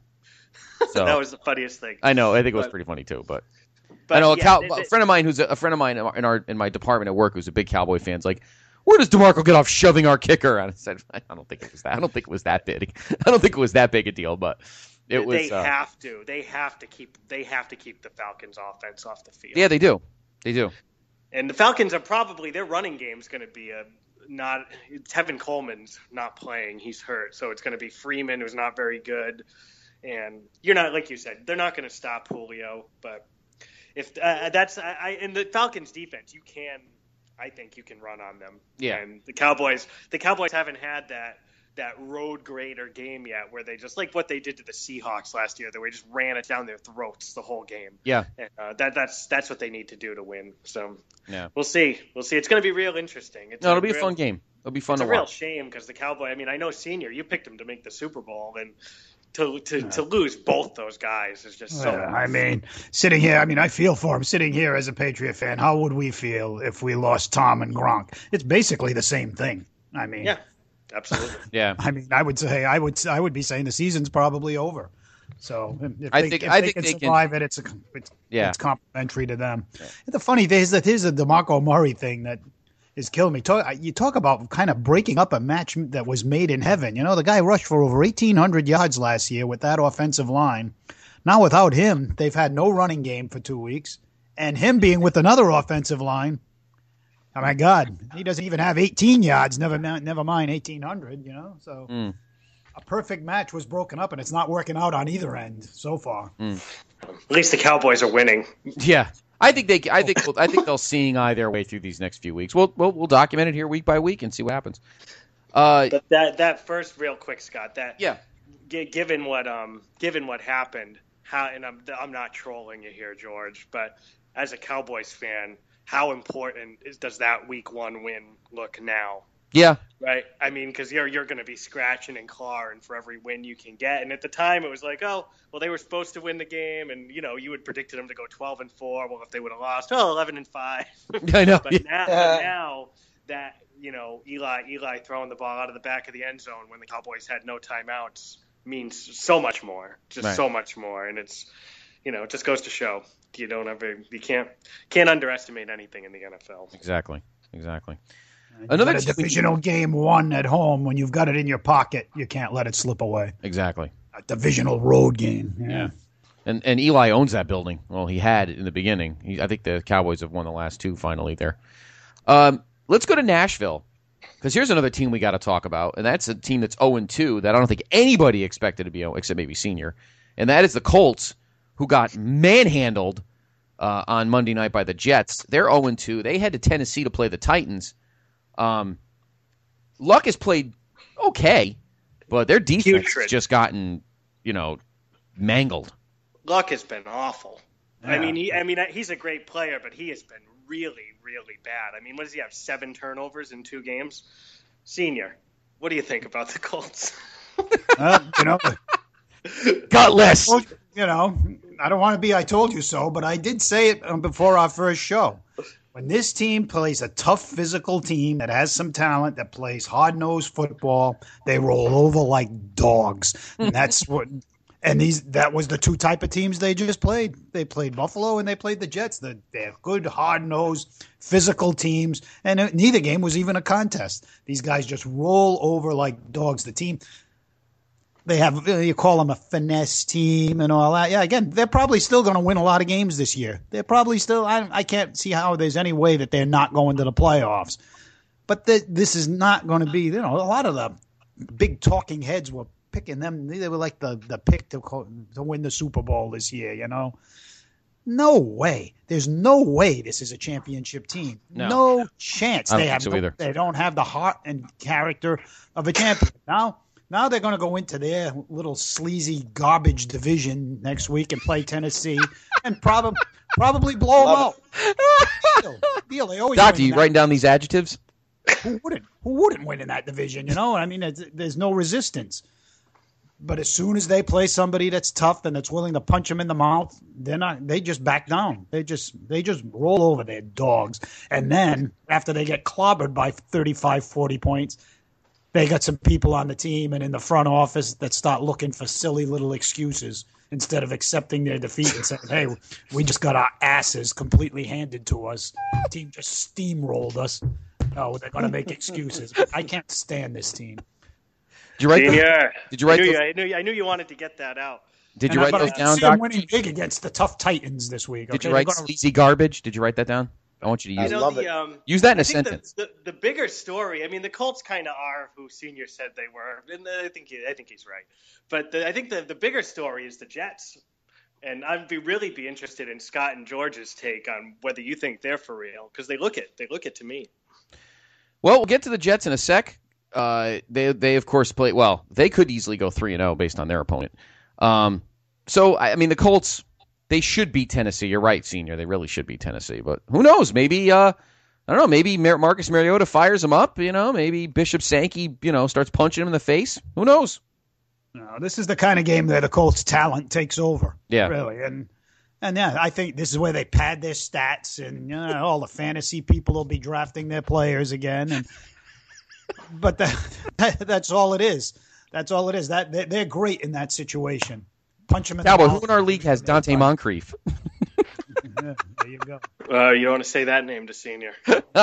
So that was the funniest thing. I know. I think it was but, pretty funny too. But, but I know yeah, a, Cow- it, a friend of mine who's a, a friend of mine in our in my department at work who's a big Cowboy fan is like, where does DeMarco get off shoving our kicker? And I said, I don't think it was that. I don't think it was that big. I don't think it was that big a deal, but. It was, they uh, have to. They have to keep. They have to keep the Falcons' offense off the field. Yeah, they do. They do. And the Falcons are probably their running game is going to be a not. Tevin Coleman's not playing; he's hurt, so it's going to be Freeman, who's not very good. And you're not like you said, they're not going to stop Julio. But if uh, that's I, I in the Falcons' defense, you can. I think you can run on them. Yeah. And the Cowboys, the Cowboys haven't had that. that road grader game yet where they just like what they did to the Seahawks last year, that we just ran it down their throats the whole game. Yeah. And, uh, that that's that's what they need to do to win. So yeah, we'll see. We'll see. It's going to be real interesting. It's no, it'll be real, a fun game. It'll be fun it's to a real watch. shame because the Cowboy. I mean, I know Senior, you picked him to make the Super Bowl, and to to, yeah. to lose both those guys is just so. Yeah, I mean, sitting here, I mean, I feel for him. Sitting here as a Patriot fan, how would we feel if we lost Tom and Gronk? It's basically the same thing. I mean, yeah. Absolutely. Yeah. I mean, I would say I would I would be saying the season's probably over. So if I they, think if I they think can they survive can, it, it's a, it's yeah. it's complimentary to them. Yeah. The funny thing is that here's the DeMarco Murray thing that is killing me. Talk, you talk about kind of breaking up a match that was made in heaven. You know, the guy rushed for over eighteen hundred yards last year with that offensive line. Now without him, they've had no running game for two weeks, and him being with another offensive line. Oh my God, he doesn't even have eighteen yards. Never, never mind eighteen hundred. You know, so mm. a perfect match was broken up, and it's not working out on either end so far. Mm. At least the Cowboys are winning. Yeah, I think they. I think. I think they'll seeing eye their way through these next few weeks. We'll we'll, we'll document it here week by week and see what happens. Uh, but that that first, real quick, Scott. That yeah. G- given what um given what happened, how and I'm I'm not trolling you here, George, but as a Cowboys fan. How important is, does that week one win look now? Yeah. Right? I mean, because you're, you're going to be scratching and clawing for every win you can get. And at the time, it was like, oh, well, they were supposed to win the game. And, you know, you had predicted them to go twelve and four. Well, if they would have lost, oh, eleven and five. I know. But, now, but now that, you know, Eli, Eli throwing the ball out of the back of the end zone when the Cowboys had no timeouts means so much more. Just right. so much more. And it's, you know, it just goes to show. You don't ever, you can't, can't underestimate anything in the N F L. Exactly, exactly. Another a team- divisional game won at home. When you've got it in your pocket, you can't let it slip away. Exactly. A divisional road game. Yeah. And and Eli owns that building. Well, he had in the beginning. He, I think the Cowboys have won the last two finally there. Um, let's go to Nashville, because here's another team we got to talk about, and that's a team that's oh and two that I don't think anybody expected to be oh, except maybe Senior, and that is the Colts, who got manhandled uh, on Monday night by the Jets. They're oh and two. They head to Tennessee to play the Titans. Um, Luck has played okay, but their defense Putrid. has just gotten, you know, mangled. Luck has been awful. I Yeah. mean, he, I mean, he's a great player, but he has been really, really bad. I mean, what does he have? Seven turnovers in two games. Senior, what do you think about the Colts? Uh, you know, Gutless. well, you know, I don't want to be I told you so, but I did say it um, before our first show. When this team plays a tough physical team that has some talent, that plays hard-nosed football, they roll over like dogs. And that's what and these that was the two type of teams they just played. They played Buffalo and they played the Jets. The, they're good, hard-nosed, physical teams, and uh, neither game was even a contest. These guys just roll over like dogs. The team They have, you call them a finesse team and all that. Yeah, again, they're probably still going to win a lot of games this year. They're probably still, I, I can't see how there's any way that they're not going to the playoffs. But the, this is not going to be, you know, a lot of the big talking heads were picking them. They were like the, the pick to, to win the Super Bowl this year, you know. No way. There's no way this is a championship team. No. No chance. I don't They think have so no- either. They don't have the heart and character of a champion. Now, now they're going to go into their little sleazy garbage division next week and play Tennessee and probably probably blow them out. Deal. Deal. They always Doctor, win in you that- writing down these adjectives? Who wouldn't? Who wouldn't win in that division? You know, I mean, there's, there's no resistance. But as soon as they play somebody that's tough and that's willing to punch them in the mouth, they're not. They just back down. They just they just roll over their dogs. And then after they get clobbered by thirty-five, forty points, they got some people on the team and in the front office that start looking for silly little excuses instead of accepting their defeat and saying, "Hey, we just got our asses completely handed to us. The team just steamrolled us." Oh, they're going to make excuses. I can't stand this team. Did you write those, Senior, Did you write I knew, those, you, I, knew, I knew you wanted to get that out. Did you And I- write but those I down, see them Doctor? winning big against the tough Titans this week. Did okay? you write They're gonna- sleazy garbage? Did you write that down? I want you to You use know, it. love the, it. Um, Use that in I a think sentence. The, the, the bigger story. I mean, the Colts kind of are who Senior said they were, and I think he, I think he's right. But the, I think the the bigger story is the Jets, and I'd be really be interested in Scott and George's take on whether you think they're for real, because they look it. They look it to me. Well, we'll get to the Jets in a sec. Uh, they, they of course, play well. They could easily go three and zero based on their opponent. Um, so I I mean, the Colts, they should beat Tennessee. You're right, Senior. They really should beat Tennessee. But who knows? Maybe uh, I don't know. Maybe Mar- Marcus Mariota fires them up. You know, maybe Bishop Sankey, you know, starts punching him in the face. Who knows? No, this is the kind of game that the Colts' talent takes over. Yeah. Really. And and yeah, I think this is where they pad their stats, and you know, all the fantasy people will be drafting their players again. And but that, that's all it is. That's all it is. That they're, they're great in that situation. Punch them in Cowboy, the who mouth. in our league has Dante Moncrief? Yeah, there you go. Uh, you don't want to say that name to Senior.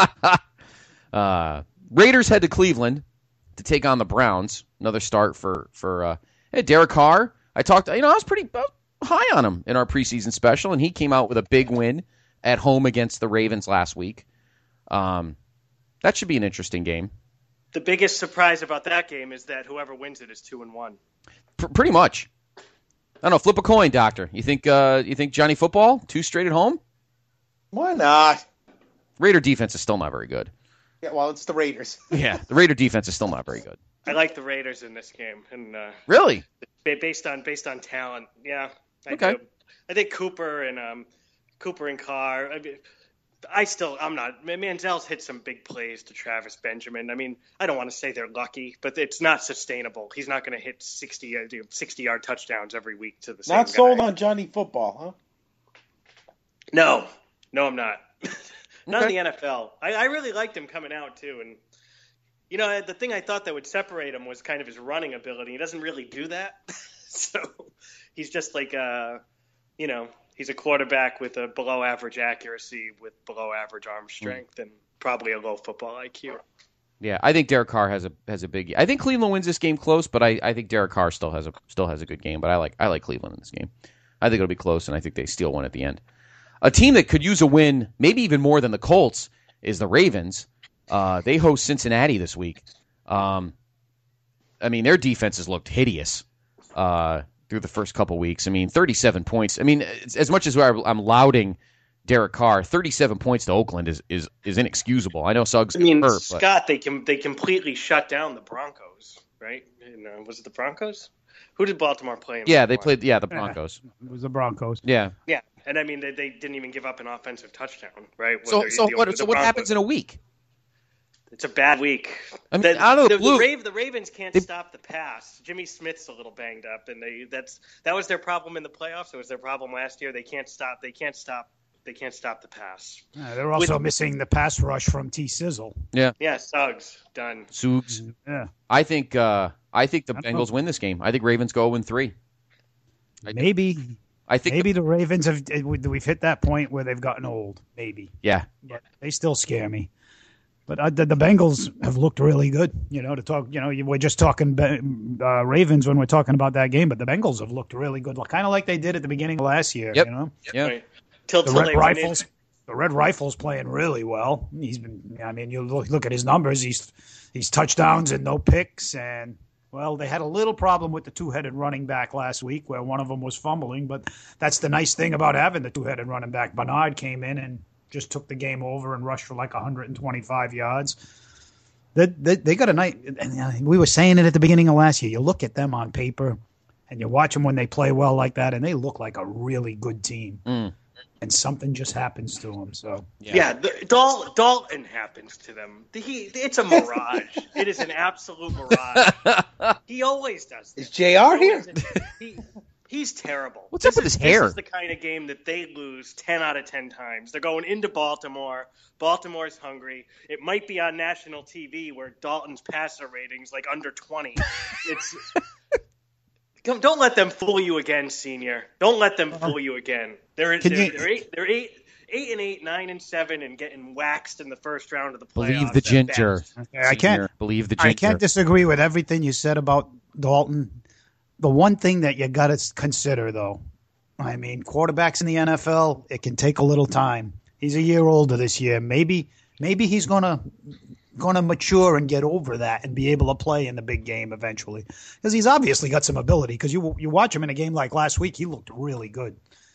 uh, Raiders head to Cleveland to take on the Browns. Another start for for uh, hey, Derek Carr. I talked. You know, I was pretty uh, high on him in our preseason special, and he came out with a big win at home against the Ravens last week. Um, that should be an interesting game. The biggest surprise about that game is that whoever wins it is two and one. P- pretty much. I don't know. Flip a coin, Doctor. You think? Uh, you think Johnny Football two straight at home? Why not? Raider defense is still not very good. Yeah, well, it's the Raiders. Yeah, the Raider defense is still not very good. I like the Raiders in this game, and uh, Really? ba- based on based on talent, yeah. I Okay. do. I think Cooper and um, Cooper and Carr. I mean, I still, I'm not. Manziel's hit some big plays to Travis Benjamin. I mean, I don't want to say they're lucky, but it's not sustainable. He's not going to hit sixty, uh, sixty yard touchdowns every week to the same Not guy. sold on Johnny Football, huh? No, no, I'm not. Not in Okay. the N F L. I, I really liked him coming out too, and you know the thing I thought that would separate him was kind of his running ability. He doesn't really do that, so he's just like uh, you know, he's a quarterback with a below average accuracy with below average arm strength, and probably a low football I Q. Yeah, I think Derek Carr has a has a big. I think Cleveland wins this game close, but I, I think Derek Carr still has a still has a good game. But I like I like Cleveland in this game. I think it'll be close, and I think they steal one at the end. A team that could use a win, maybe even more than the Colts, is the Ravens. Uh, they host Cincinnati this week. Um, I mean, their defense has looked hideous uh, through the first couple weeks. I mean, thirty-seven points. I mean, as much as I'm lauding Derek Carr, thirty-seven points to Oakland is is, is inexcusable. I know Suggs. I mean, hurt, Scott, but... they can they completely shut down the Broncos, right? And, uh, was it the Broncos? Who did Baltimore play? In yeah, they one? played. Yeah, the Broncos. It was the Broncos. Yeah, yeah, and I mean, they, they didn't even give up an offensive touchdown, right? So, Whether so you- what? the So what Broncos- happens in a week? It's a bad week. I mean, out of the blue- Rav- the Ravens can't they- stop the pass. Jimmy Smith's a little banged up, and they that's that was their problem in the playoffs. It was their problem last year. They can't stop. They can't stop. They can't stop the pass. Yeah, they're also With- missing the pass rush from T. Sizzle. Yeah, Yeah, Suggs done. Suggs. Yeah, I think. Uh, I think the I don't Bengals know. win this game. I think Ravens go win three. I, maybe. I think. Maybe the Ravens have. We've hit that point where they've gotten old. Maybe. Yeah. But they still scare me. But uh, the, the Bengals have looked really good. You know, to talk. You know, we're just talking uh, Ravens when we're talking about that game, but the Bengals have looked really good, kind of like they did at the beginning of last year. Yep. You know, Yeah. Right. Till, the till Red they went in. Rifles. The Red Rifle's playing really well. He's been. I mean, you look look at his numbers. He's he's touchdowns and no picks. And well, they had a little problem with the two-headed running back last week, where one of them was fumbling. But that's the nice thing about having the two-headed running back. Bernard came in and just took the game over and rushed for like one hundred twenty-five yards. They, they, they got a night. And we were saying it at the beginning of last year. You look at them on paper, and you watch them when they play well like that, and they look like a really good team. Mm. And something just happens to them. So Yeah. Yeah, the, Dal, Dalton happens to them. He, it's a mirage. It is an absolute mirage. He always does that. Is J R here? He, he's terrible. What's This up with is- his hair? This is the kind of game that they lose ten out of ten times. They're going into Baltimore. Baltimore's hungry. It might be on national T V where Dalton's passer ratings like under twenty. It's Come- don't let them fool you again, Senior. Don't let them fool you again. They're Can they're, you- they're eight. They're eight. Eight and eight, nine and seven, and getting waxed in the first round of the playoffs. Believe the at ginger. best. I can't. Senior. Believe the ginger. I can't disagree with everything you said about Dalton. The one thing that you got to consider, though, I mean, quarterbacks in the N F L, it can take a little time. He's a year older this year. Maybe, maybe he's gonna gonna mature and get over that and be able to play in the big game eventually. Because he's obviously got some ability. Because you you watch him in a game like last week, he looked really good.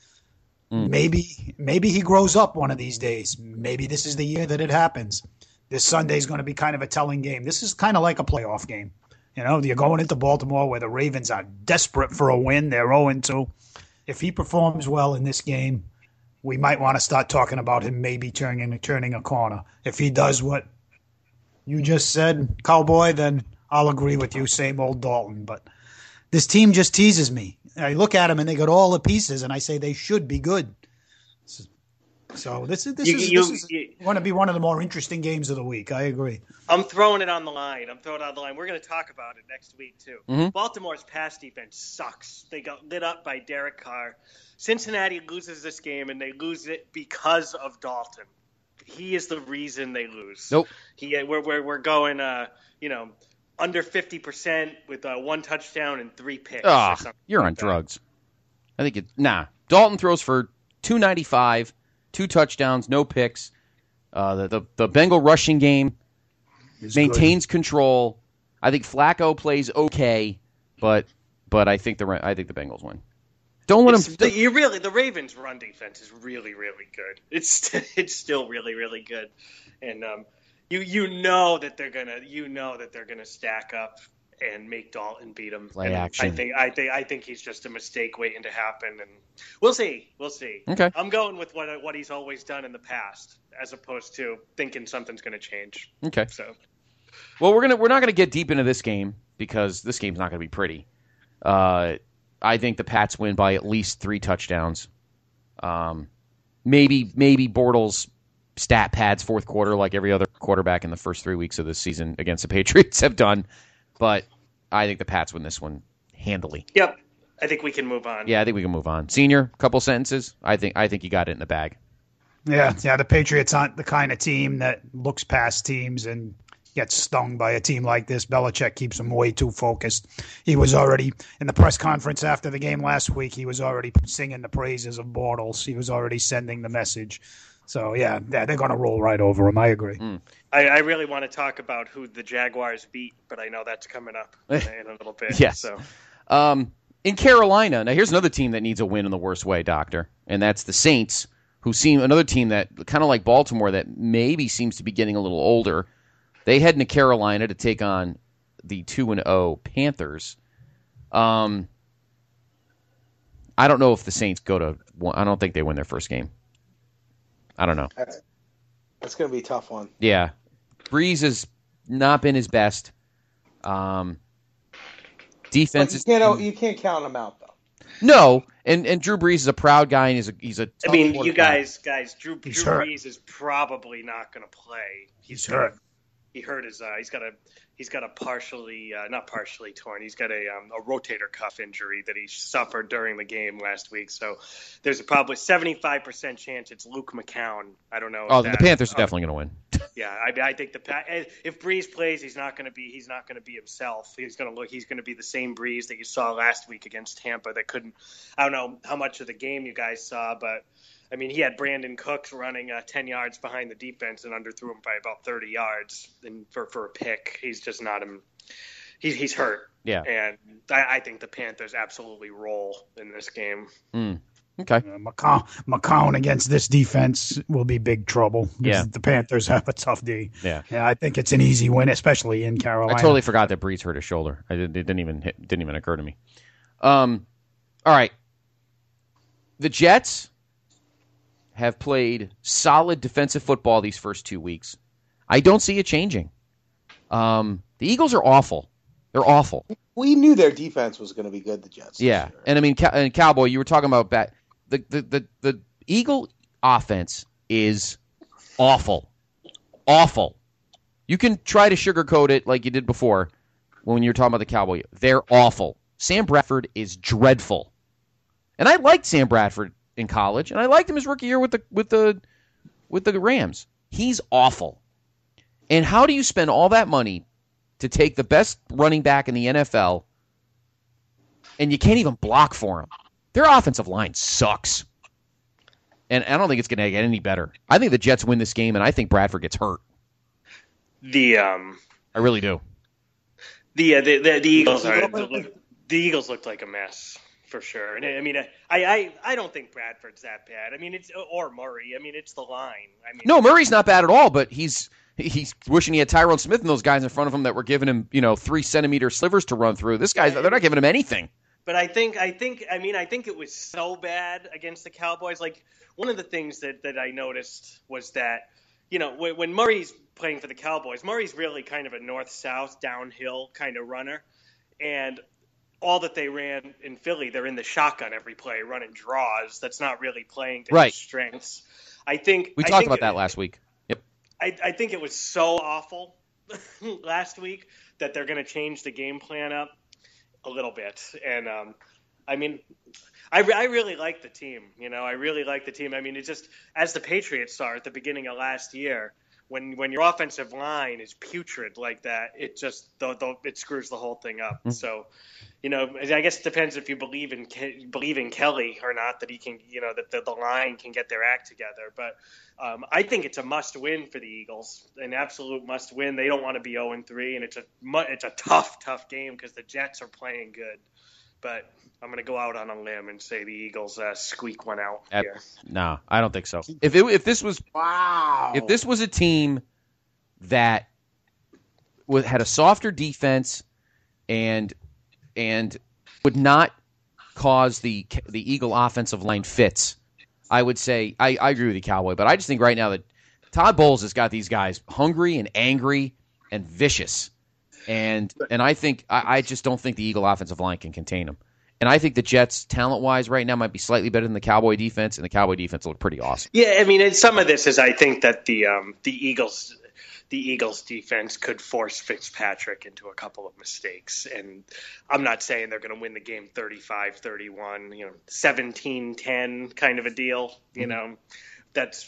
Mm. Maybe maybe he grows up one of these days. Maybe this is the year that it happens. This Sunday is going to be kind of a telling game. This is kind of like a playoff game. You know, you're going into Baltimore where the Ravens are desperate for a win. They're oh and two. If he performs well in this game, we might want to start talking about him maybe turning turning a corner. If he does what you just said, Cowboy, then I'll agree with you. Same old Dalton. But this team just teases me. I look at them and they got all the pieces, and I say they should be good. So this is this You- is, you- this is you- going to be one of the more interesting games of the week. I agree. I'm throwing it on the line. I'm throwing it on the line. We're going to talk about it next week, too. Mhm. Baltimore's pass defense sucks. They got lit up by Derek Carr. Cincinnati loses this game, and they lose it because of Dalton. He is the reason they lose. Nope. He, we're, we're, we're going, uh, you know, under fifty percent with uh, one touchdown and three picks. or Ah, something you're like on that. drugs. I think it. Nah. Dalton throws for two ninety-five, two touchdowns, no picks. Uh, the, the the Bengal rushing game It's maintains control. I think Flacco plays okay, but but I think the Ra- I think the Bengals win. Don't let It's, him. the, you really the Ravens' run defense is really, really good. It's it's still really, really good, and um, you you know that they're gonna you know that they're gonna stack up and make Dalton beat him. Play And action. I think I think I think he's just a mistake waiting to happen, and we'll see. We'll see. Okay. I'm going with what what he's always done in the past, as opposed to thinking something's gonna change. Okay. So Well, we're gonna we're not gonna get deep into this game because this game's not gonna be pretty. Uh, I think the Pats win by at least three touchdowns. Um, maybe maybe Bortles stat pads fourth quarter like every other quarterback in the first three weeks of this season against the Patriots have done, but I think the Pats win this one handily. yep, I think we can move on. Yeah, I think we can move on. Senior, couple sentences. I think I think you got it in the bag. Yeah, yeah. The Patriots aren't the kind of team that looks past teams and gets stung by a team like this. Belichick keeps him way too focused. He was already in the press conference after the game last week. He was already singing the praises of Bortles. He was already sending the message. So yeah, yeah they're going to roll right over him. I agree. Mm. I, I really want to talk about who the Jaguars beat, but I know that's coming up in, in a little bit. Yes. So. Um, in Carolina, now here's another team that needs a win in the worst way, Doctor, and that's the Saints, who seem another team that kind of like Baltimore that maybe seems to be getting a little older. They head into Carolina to take on the two and oh Panthers. Um, I don't know if the Saints go to one. I don't think they win their first game. I don't know. That's, that's going to be a tough one. Yeah. Breeze has not been his best. Um, defense But you is. can't, you can't count them out, though. No, and, and Drew Brees is a proud guy, and he's a he's a. I mean, you guys, guys, Drew, He's Drew hurt. Brees is probably not going to play. He's gonna- hurt. He hurt his. Uh, he's got a. He's got a partially, uh, not partially torn. He's got a um, a rotator cuff injury that he suffered during the game last week. So there's a probably seventy-five percent chance it's Luke McCown. I don't know. if Oh, the that- Panthers are uh, definitely going to win. Yeah, I, I think the Pa- if Breeze plays, he's not going to be. He's not going to be himself. He's going to look. He's going to be the same Breeze that you saw last week against Tampa. That couldn't. I don't know how much of the game you guys saw, but. I mean, he had Brandon Cooks running uh, ten yards behind the defense and underthrew him by about thirty yards and for, for a pick. He's just not him. He, he's hurt. Yeah. And I, I think the Panthers absolutely roll in this game. Mm. Okay. Uh, McCown, McCown against this defense will be big trouble. Yeah. The Panthers have a tough D. Yeah. Yeah, I think it's an easy win, especially in Carolina. I totally forgot that Breeze hurt his shoulder. I did, it didn't even hit, didn't even occur to me. Um, all right. The Jets have played solid defensive football these first two weeks. I don't see it changing. Um, the Eagles are awful. They're awful. We knew their defense was going to be good, the Jets. this Yeah, year. and I mean, Cow- and Cowboy, you were talking about bat. The, the the the Eagle offense is awful, awful. You can try to sugarcoat it like you did before when you were talking about the Cowboy. They're awful. Sam Bradford is dreadful, and I liked Sam Bradford in college, and I liked him his rookie year with the with the with the Rams. He's awful. And how do you spend all that money to take the best running back in the N F L, and you can't even block for him? Their offensive line sucks. And I don't think it's going to get any better. I think the Jets win this game, and I think Bradford gets hurt. The um, I really do. the uh, the, the the Eagles are the, the Eagles looked like a mess for sure. And I mean, I, I I don't think Bradford's that bad. I mean, it's or Murray. I mean, it's the line. I mean, No, Murray's not bad at all, but he's he's wishing he had Tyrone Smith and those guys in front of him that were giving him, you know, three centimeter slivers to run through. This guy's they're not giving him anything. But I think, I think, I mean, I think it was so bad against the Cowboys. Like, one of the things that, that I noticed was that, you know, when, when Murray's playing for the Cowboys, Murray's really kind of a north-south, downhill kind of runner. And all that they ran in Philly, they're in the shotgun every play, running draws. That's not really playing to Right. his strengths. I think We I talked think about it- that last week. Yep. I, I think it was so awful last week that they're going to change the game plan up a little bit. And, um, I mean, I, re- I really like the team. You know, I really like the team. I mean, it's just, as the Patriots saw at the beginning of last year, when when your offensive line is putrid like that, it just, the, the, it screws the whole thing up. Mm. So, you know, I guess it depends if you believe in Ke- believe in Kelly or not, that he can, you know, that the, the line can get their act together. But um, I think it's a must win for the Eagles, an absolute must win. They don't want to be oh and three, and it's a mu- it's a tough, tough game because the Jets are playing good. But I'm going to go out on a limb and say the Eagles uh, squeak one out Ab- here. No, I don't think so. If it, if this was Wow. if this was a team that wa- had a softer defense and and would not cause the the Eagle offensive line fits, I would say I, I agree with you, Cowboy. But I just think right now that Todd Bowles has got these guys hungry and angry and vicious, and and I think I, I just don't think the Eagle offensive line can contain them. And I think the Jets, talent wise, right now might be slightly better than the Cowboy defense, and the Cowboy defense will look pretty awesome. Yeah, I mean, and some of this is I think that the um, the Eagles the Eagles defense could force Fitzpatrick into a couple of mistakes. And I'm not saying they're going to win the game thirty-five thirty-one, you know, seventeen ten kind of a deal. You know, that's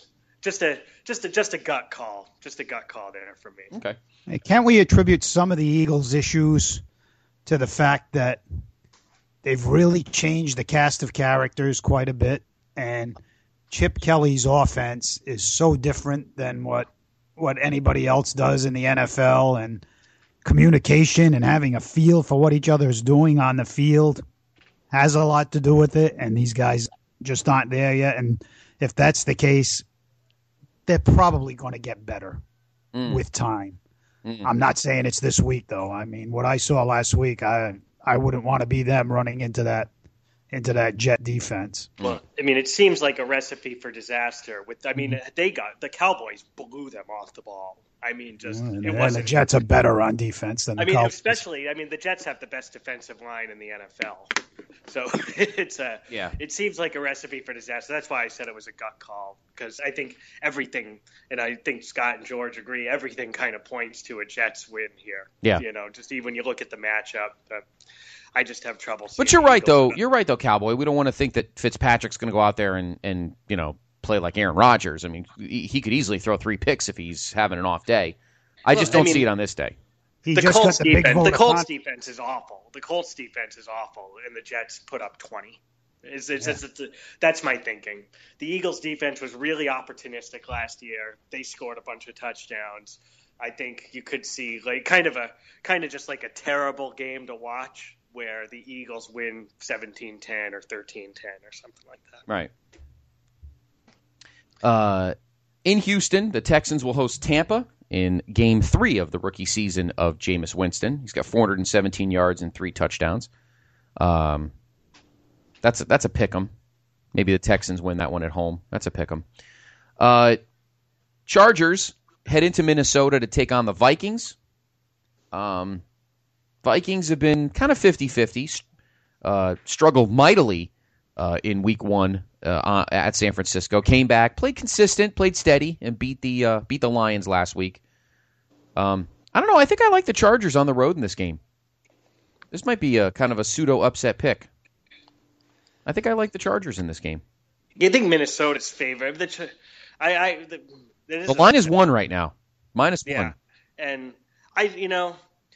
just a just a just a gut call, just a gut call there for me. Okay. Hey, can't we attribute some of the Eagles' issues to the fact that they've really changed the cast of characters quite a bit, and Chip Kelly's offense is so different than what what anybody else does in the N F L, and communication and having a feel for what each other is doing on the field has a lot to do with it, and these guys just aren't there yet. And if that's the case, they're probably going to get better mm. with time. Mm-mm. I'm not saying it's this week, though. I mean, what I saw last week, I I wouldn't want to be them running into that into that Jet defense. Well, I mean, it seems like a recipe for disaster. With, I mean, mm-hmm. they got the Cowboys blew them off the ball. I mean, just yeah, it and wasn't. The Jets are better on defense than the I mean, Cowboys. especially, I mean, the Jets have the best defensive line in the N F L. So it's a yeah. It seems like a recipe for disaster. That's why I said it was a gut call, because I think everything, and I think Scott and George agree, everything kind of points to a Jets win here. Yeah. You know, just even when you look at the matchup. Uh, I just have trouble. But you're right, though. You're right, though, Cowboy. We don't want to think that Fitzpatrick's going to go out there and, and you know play like Aaron Rodgers. I mean, he could easily throw three picks if he's having an off day. I just Well, don't I mean, see it on this day. He the just Colts got the big defense. vote The of Colts con- defense is awful. The Colts defense is awful, and the Jets put up twenty. It's, it's, Yeah. it's, it's, it's, that's my thinking. The Eagles' defense was really opportunistic last year. They scored a bunch of touchdowns. I think you could see like kind of a kind of just like a terrible game to watch, where the Eagles win seventeen ten or thirteen ten or something like that. Right. Uh, in Houston, the Texans will host Tampa in Game three of the rookie season of Jameis Winston. He's got four hundred seventeen yards and three touchdowns. Um, that's a, that's a pick 'em. Maybe the Texans win that one at home. That's a pick 'em. Uh, Chargers head into Minnesota to take on the Vikings. Um. Vikings have been kind of fifty-fifty, uh, struggled mightily uh, in week one uh, at San Francisco. Came back, played consistent, played steady, and beat the uh, beat the Lions last week. Um, I don't know. I think I like the Chargers on the road in this game. This might be a kind of a pseudo upset pick. I think I like the Chargers in this game. You think Minnesota's favorite? The, I, I, the, the line is one right now, minus yeah. one. And I, you know.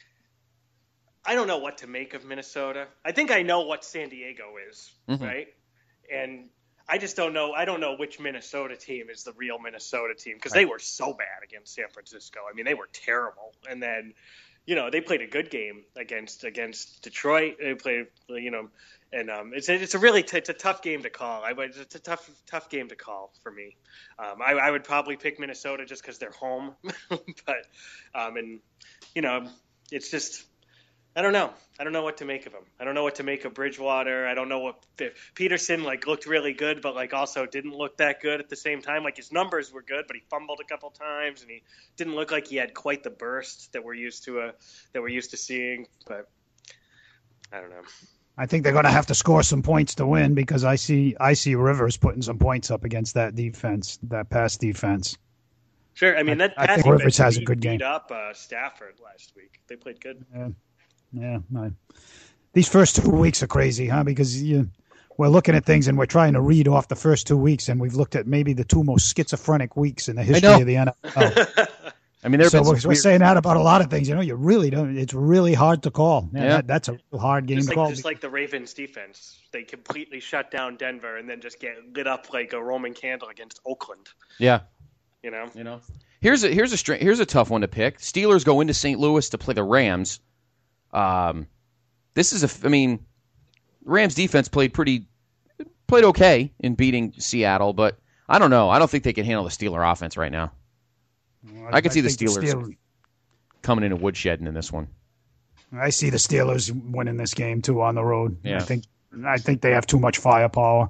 I don't know what to make of Minnesota. I think I know what San Diego is, mm-hmm. right? And I just don't know. I don't know which Minnesota team is the real Minnesota team, because right. they were so bad against San Francisco. I mean, they were terrible. And then, you know, they played a good game against against Detroit. They played, you know, and um, it's a, it's a really t- it's a tough game to call. I it's a tough tough game to call for me. Um, I, I would probably pick Minnesota just because they're home, but um, and you know, it's just. I don't know. I don't know what to make of him. I don't know what to make of Bridgewater. I don't know what Peterson like looked really good, but like also didn't look that good at the same time. Like his numbers were good, but he fumbled a couple times, and he didn't look like he had quite the burst that we're used to uh, that we're used to seeing. But I don't know. I think they're going to have to score some points to win, because I see I see Rivers putting some points up against that defense, that pass defense. Sure. I mean that. I, I think Rivers has a good game. Beat up uh, Stafford last week. They played good. Yeah. Yeah, I, these first two weeks are crazy, huh? Because you, we're looking at things and we're trying to read off the first two weeks, and we've looked at maybe the two most schizophrenic weeks in the history of the N F L. I mean, so we're, we're saying that about a lot of things. You know, you really don't. It's really hard to call. Yeah, yeah. That, that's a hard game just to like, call. Just like the Ravens' defense, they completely shut down Denver and then just get lit up like a Roman candle against Oakland. Yeah, you know, you know. Here's a here's a str- here's a tough one to pick. Steelers go into Saint Louis to play the Rams. Um, this is a, I mean, Rams defense played pretty, played okay in beating Seattle, but I don't know. I don't think they can handle the Steeler offense right now. Well, I, I can see the Steelers, the Steelers coming in and woodshedding in this one. I see the Steelers winning this game too on the road. Yeah. I think, I think they have too much firepower.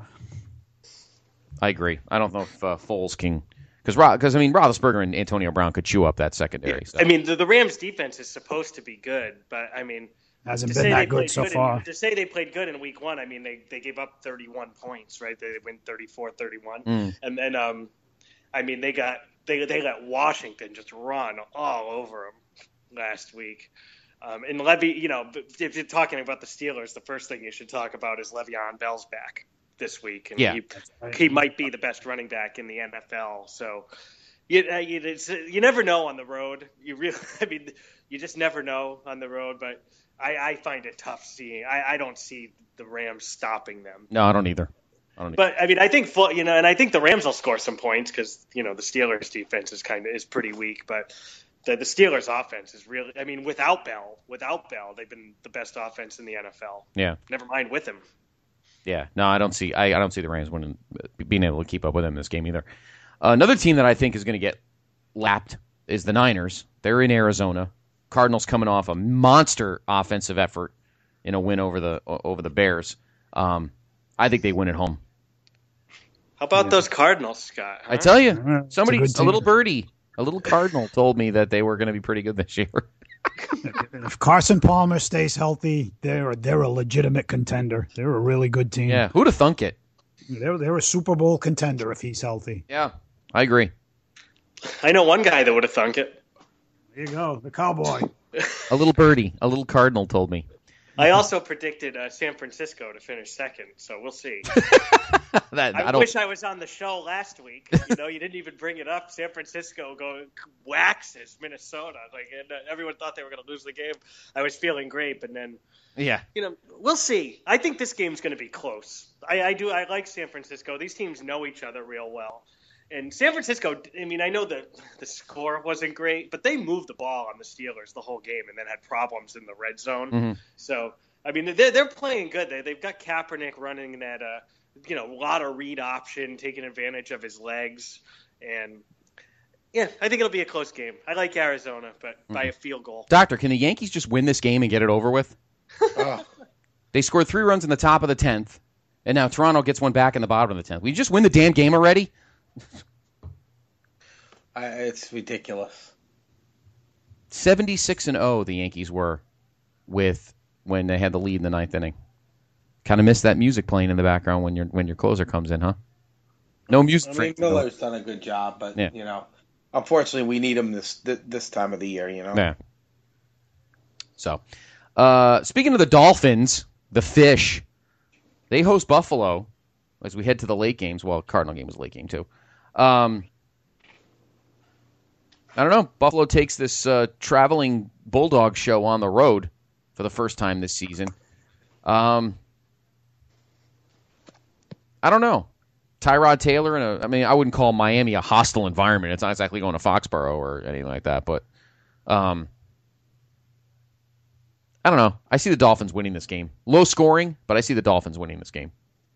I agree. I don't know if uh, Foles can. Because, because I mean, Roethlisberger and Antonio Brown could chew up that secondary. So. I mean, the, the Rams' defense is supposed to be good, but I mean, hasn't been that good so good far. In, to say they played good in Week One, I mean, they, they gave up thirty-one points, right? They win thirty-four thirty-one, mm. and then um, I mean, they got they they let Washington just run all over them last week. Um, and Levy, you know, if you're talking about the Steelers, the first thing you should talk about is Le'Veon Bell's back. this week, and Yeah. he, he might be the best running back in the N F L. So you uh, you, it's, you never know on the road. You really, I mean, you just never know on the road. But I, I find it tough seeing. I, I don't see the Rams stopping them. No, I don't either. I don't either. But I mean, I think full, you know, and I think the Rams will score some points because you know the Steelers' defense is kind of is pretty weak, but. The, the Steelers' offense is really, I mean, without Bell, without Bell, they've been the best offense in the N F L. Yeah. Never mind with him. Yeah. No, I don't see. I, I don't see the Rams winning, being able to keep up with them in this game either. Uh, another team that I think is going to get lapped is the Niners. They're in Arizona. Cardinals coming off a monster offensive effort in a win over the over the Bears. Um, I think they win at home. How about yeah. those Cardinals, Scott? Huh? I tell you, somebody, a, a little birdie. A little Cardinal told me that they were going to be pretty good this year. If Carson Palmer stays healthy, they're they're a legitimate contender. They're a really good team. Yeah, who'd have thunk it? They're they're a Super Bowl contender if he's healthy. Yeah, I agree. I know one guy that would have thunk it. There you go, the Cowboy. A little birdie, a little Cardinal told me. I also predicted uh, San Francisco to finish second, so we'll see. that, I, I wish I was on the show last week. You know, you didn't even bring it up. San Francisco go waxes Minnesota. Like and, uh, everyone thought they were going to lose the game. I was feeling great, but then, yeah, you know, we'll see. I think this game's going to be close. I, I do. I like San Francisco. These teams know each other real well. And San Francisco, I mean, I know that the score wasn't great, but they moved the ball on the Steelers the whole game and then had problems in the red zone. Mm-hmm. So, I mean, they're, they're playing good. They, they've got Kaepernick running that, uh, you know, a lot of read option, taking advantage of his legs. And, yeah, I think it'll be a close game. I like Arizona, but mm-hmm. by a field goal. Doctor, can the Yankees just win this game and get it over with? Oh. They scored three runs in the top of the tenth, and now Toronto gets one back in the bottom of the tenth. Will you just win the damn game already? I, it's ridiculous. seventy-six and oh the Yankees were with when they had the lead in the ninth inning. Kind of missed that music playing in the background when your when your closer comes in, huh? No music. I mean, Miller's done a good job, but yeah. you know, unfortunately, we need him this this time of the year. You know. Yeah. So, uh, speaking of the Dolphins, the Fish, they host Buffalo as we head to the late games. Well, Cardinal game was a late game too. Um, I don't know. Buffalo takes this uh, traveling Bulldog show on the road for the first time this season. Um, I don't know. Tyrod Taylor, in a, I mean, I wouldn't call Miami a hostile environment. It's not exactly going to Foxborough or anything like that, but um, I don't know. I see the Dolphins winning this game. Low scoring, but I see the Dolphins winning this game.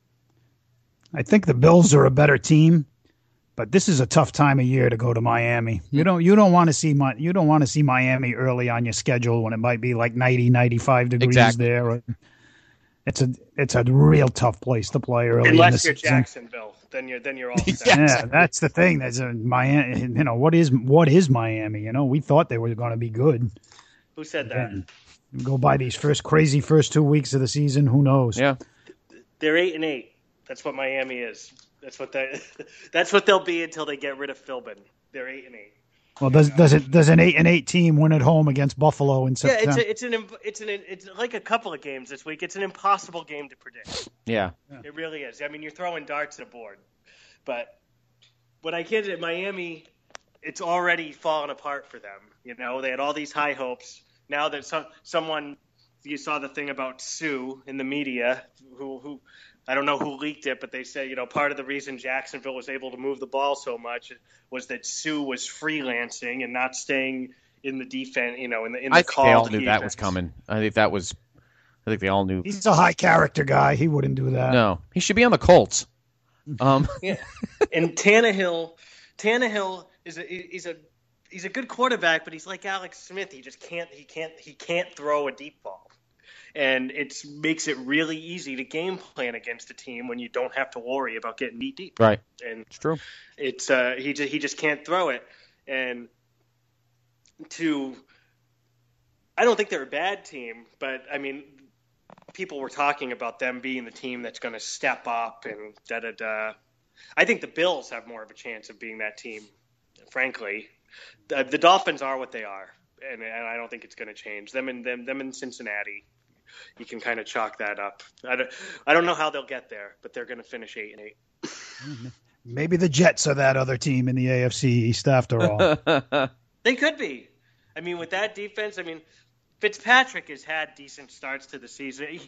I think the Bills are a better team. But this is a tough time of year to go to Miami. You don't you don't want to see my you don't want to see Miami early on your schedule when it might be like ninety, ninety-five degrees exactly. there. It's a it's a real tough place to play early. Unless in the you're season. Jacksonville, then you're then you're all set. Yeah, that's the thing. That's a Miami. You know what is what is Miami? You know, we thought they were going to be good. Who said that? And go by these first crazy first two weeks of the season. Who knows? Yeah, they're eight and eight. That's what Miami is. That's what they. That's what they'll be until they get rid of Philbin. They're eight and eight. Well, does does it does an eight and eight team win at home against Buffalo in September? Yeah, it's a, it's an it's an it's like a couple of games this week. It's an impossible game to predict. Yeah, it really is. I mean, you're throwing darts at a board, but what I get at Miami, it's already fallen apart for them. You know, they had all these high hopes. Now that some someone, you saw the thing about Sue in the media, who who. I don't know who leaked it, but they say, you know, part of the reason Jacksonville was able to move the ball so much was that Sue was freelancing and not staying in the defense, you know, in the in the I call. think they all knew defense. that was coming. I think that was. I think they all knew. He's a high character guy. He wouldn't do that. No, he should be on the Colts. Um, yeah, and Tannehill, Tannehill is a he's a he's a good quarterback, but he's like Alex Smith. He just can't he can't he can't throw a deep ball. And it makes it really easy to game plan against a team when you don't have to worry about getting beat deep. Right. And it's true. It's uh, he just he just can't throw it. And to, I don't think they're a bad team, but I mean, people were talking about them being the team that's going to step up and da da da. I think the Bills have more of a chance of being that team. Frankly, the, the Dolphins are what they are, and, and I don't think it's going to change. Them and them them in Cincinnati. you can kind of chalk that up. I don't, I don't know how they'll get there, but they're going to finish eight and eight. Maybe the Jets are that other team in the A F C East after all. They could be. I mean, with that defense, I mean, Fitzpatrick has had decent starts to the season. He,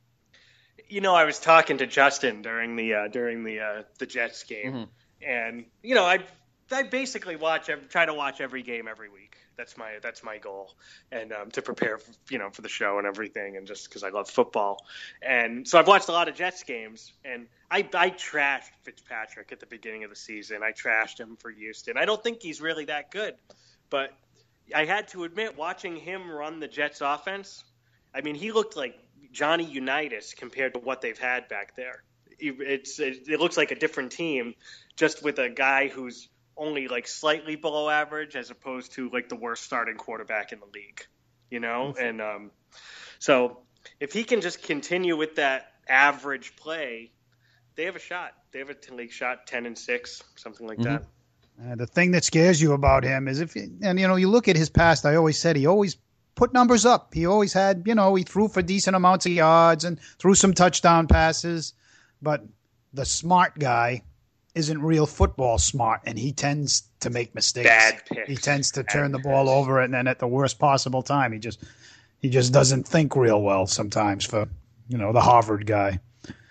you know, I was talking to Justin during the uh, during the uh, the Jets game, Mm-hmm. and you know, I I basically watch try to watch every game every week. That's my that's my goal, and um, to prepare for, you know for the show and everything, and just because I love football. And so I've watched a lot of Jets games, and I I trashed Fitzpatrick at the beginning of the season. I trashed him for Houston. I don't think he's really that good, but I had to admit, watching him run the Jets offense, I mean, he looked like Johnny Unitas compared to what they've had back there. It's it looks like a different team, just with a guy who's only like slightly below average as opposed to like the worst starting quarterback in the league, you know? Mm-hmm. And um, so if he can just continue with that average play, they have a shot. They have a league shot, ten and six, something like mm-hmm. that. Uh, the thing that scares you about him is if, and you know, you look at his past, I always said he always put numbers up. He always had, you know, he threw for decent amounts of yards and threw some touchdown passes, but the smart guy isn't real football smart, and he tends to make mistakes. Bad picks. He tends to Bad turn the picks. ball over, and then at the worst possible time, he just he just doesn't think real well sometimes. For you know the Harvard guy.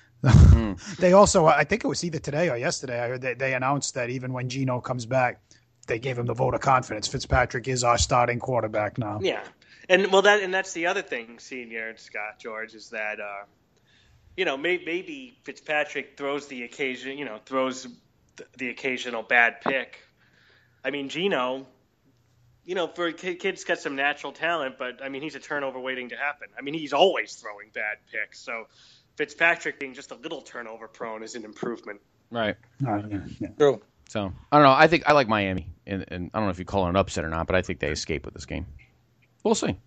Mm. They also, I think it was either today or yesterday, I heard they, they announced that even when Geno comes back, they gave him the vote of confidence. Fitzpatrick is our starting quarterback now. Yeah, and well, that and that's the other thing, Senior and Scott George, is that. Uh, You know, may, maybe Fitzpatrick throws the occasion, you know, throws the, the occasional bad pick. I mean, Geno, you know, for a kid, kid's got some natural talent, but I mean, he's a turnover waiting to happen. I mean, he's always throwing bad picks. So Fitzpatrick being just a little turnover prone is an improvement. Right. Uh, yeah, yeah. True. So I don't know. I think I like Miami, and, and I don't know if you call it an upset or not, but I think they escape with this game. We'll see.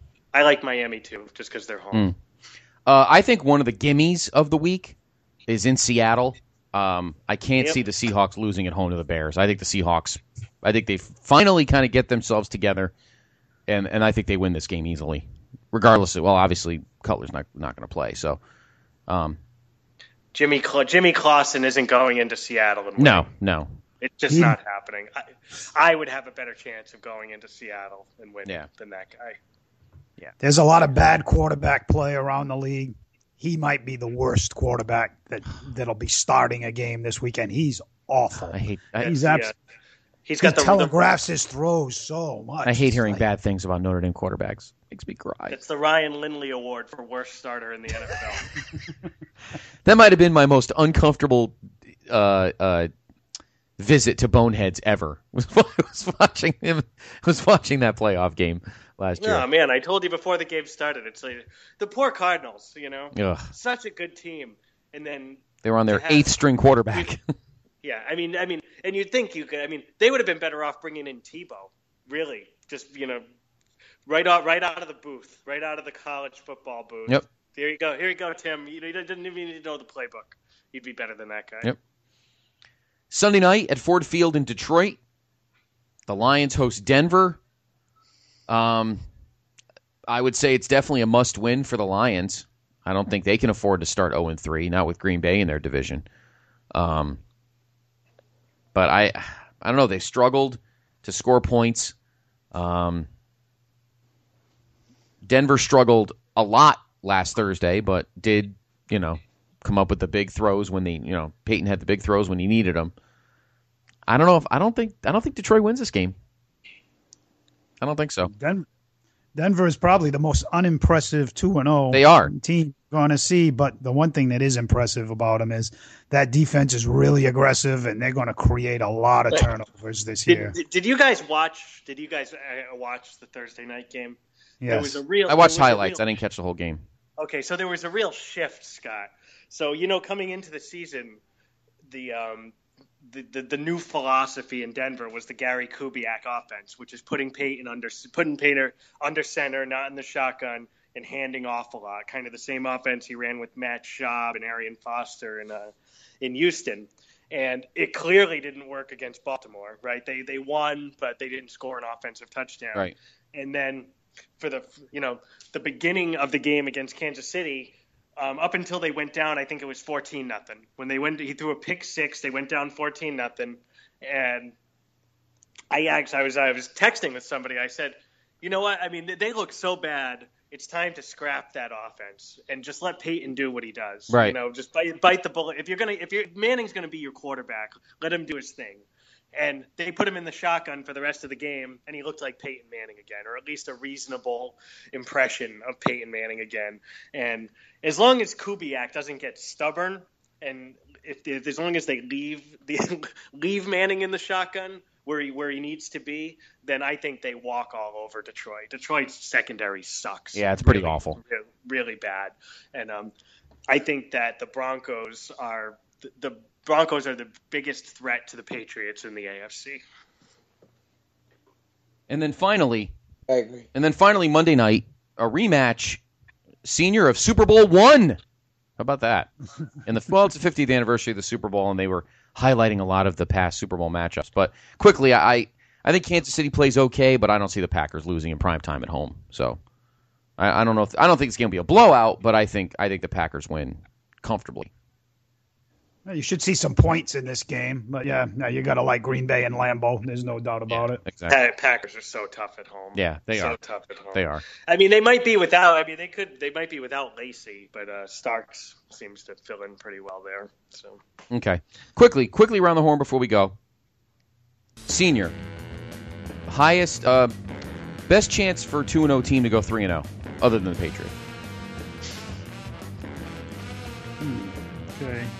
I like Miami too, just because they're home. Mm. Uh, I think one of the gimmies of the week is in Seattle. Um, I can't Yep. see the Seahawks losing at home to the Bears. I think the Seahawks, I think they finally kind of get themselves together, and, and I think they win this game easily, regardless of, well, obviously Cutler's not not going to play. So, um, Jimmy Cla- Jimmy Clausen isn't going into Seattle. And no, winning. no. It's just not happening. I, I would have a better chance of going into Seattle and winning Yeah. than that guy. Yeah. There's a lot of bad quarterback play around the league. He might be the worst quarterback that that'll be starting a game this weekend. He's awful. I hate. I, He's Yeah. abs- He's he got the telegraphs his throws so much. I hate It's hearing like- bad things about Notre Dame quarterbacks. Makes me cry. It's the Ryan Lindley Award for worst starter in the N F L. That might have been my most uncomfortable uh, uh, visit to Boneheads ever. Was, was watching him. Was watching that playoff game last year. Oh man, I told you before the game started. It's like the poor Cardinals. You know, Ugh. such a good team, and then They were on their to have- eighth string quarterback. yeah, I mean, I mean, and you'd think you could. I mean, they would have been better off bringing in Tebow. Really, just you know, right out, right out of the booth, right out of the college football booth. Yep. Here you go. Here you go, Tim. You, you didn't even need to know the playbook. You'd be better than that guy. Yep. Sunday night at Ford Field in Detroit, the Lions host Denver. Um, I would say it's definitely a must-win for the Lions. I don't think they can afford to start oh and three, not with Green Bay in their division. Um, but I, I don't know. They struggled to score points. Um, Denver struggled a lot last Thursday, but did, you know, come up with the big throws when they, you know, Peyton had the big throws when he needed them. I don't know if I don't think I don't think Detroit wins this game. I don't think so. Den- Denver is probably the most unimpressive two and oh They are. team you're going to see, but the one thing that is impressive about them is that defense is really aggressive, and they're going to create a lot of turnovers this year. Did, did you guys watch? Did you guys uh, watch the Thursday night game? There Yes. was a real. I watched there was a highlights. real- I didn't catch the whole game. Okay, so there was a real shift, Scott. So you know, coming into the season, the um, the, the the new philosophy in Denver was the Gary Kubiak offense, which is putting Peyton under putting Peyton under center, not in the shotgun, and handing off a lot. Kind of the same offense he ran with Matt Schaub and Arian Foster in uh, in Houston. And it clearly didn't work against Baltimore, right? They they won, but they didn't score an offensive touchdown. Right. And then for the you know the beginning of the game against Kansas City. Um, up until they went down, I think it was fourteen nothing. When they went, he threw a pick six. They went down fourteen nothing, and I asked, I was I was texting with somebody. I said, you know what? I mean, they look so bad. It's time to scrap that offense and just let Peyton do what he does. Right. You know, just bite, bite the bullet. If you're gonna, if you're Manning's gonna be your quarterback, let him do his thing. And they put him in the shotgun for the rest of the game, and he looked like Peyton Manning again, or at least a reasonable impression of Peyton Manning again. And as long as Kubiak doesn't get stubborn, and if, if as long as they leave the leave Manning in the shotgun where he where he needs to be, then I think they walk all over Detroit. Detroit's secondary sucks. Yeah, it's pretty really, awful. Really, really bad. And um, I think that the Broncos are the, the Broncos are the biggest threat to the Patriots in the A F C. And then finally, I agree. And then finally Monday night, a rematch, senior of Super Bowl one. How about that? And the well, it's the fiftieth anniversary of the Super Bowl, and they were highlighting a lot of the past Super Bowl matchups. But quickly, I I think Kansas City plays okay, but I don't see the Packers losing in prime time at home. So I, I don't know. If, I don't think it's going to be a blowout, but I think I think the Packers win comfortably. You should see some points in this game, but yeah, no, you got to like Green Bay and Lambeau. There's no doubt about yeah, it. Exactly. Packers are so tough at home. Yeah, they so are. So tough at home. They are. I mean, they might be without. I mean, they could. They might be without Lacey, but uh, Starks seems to fill in pretty well there. So okay, quickly, quickly around the horn before we go. Senior, highest, uh, best chance for two and zero team to go three and zero, other than the Patriots. Okay.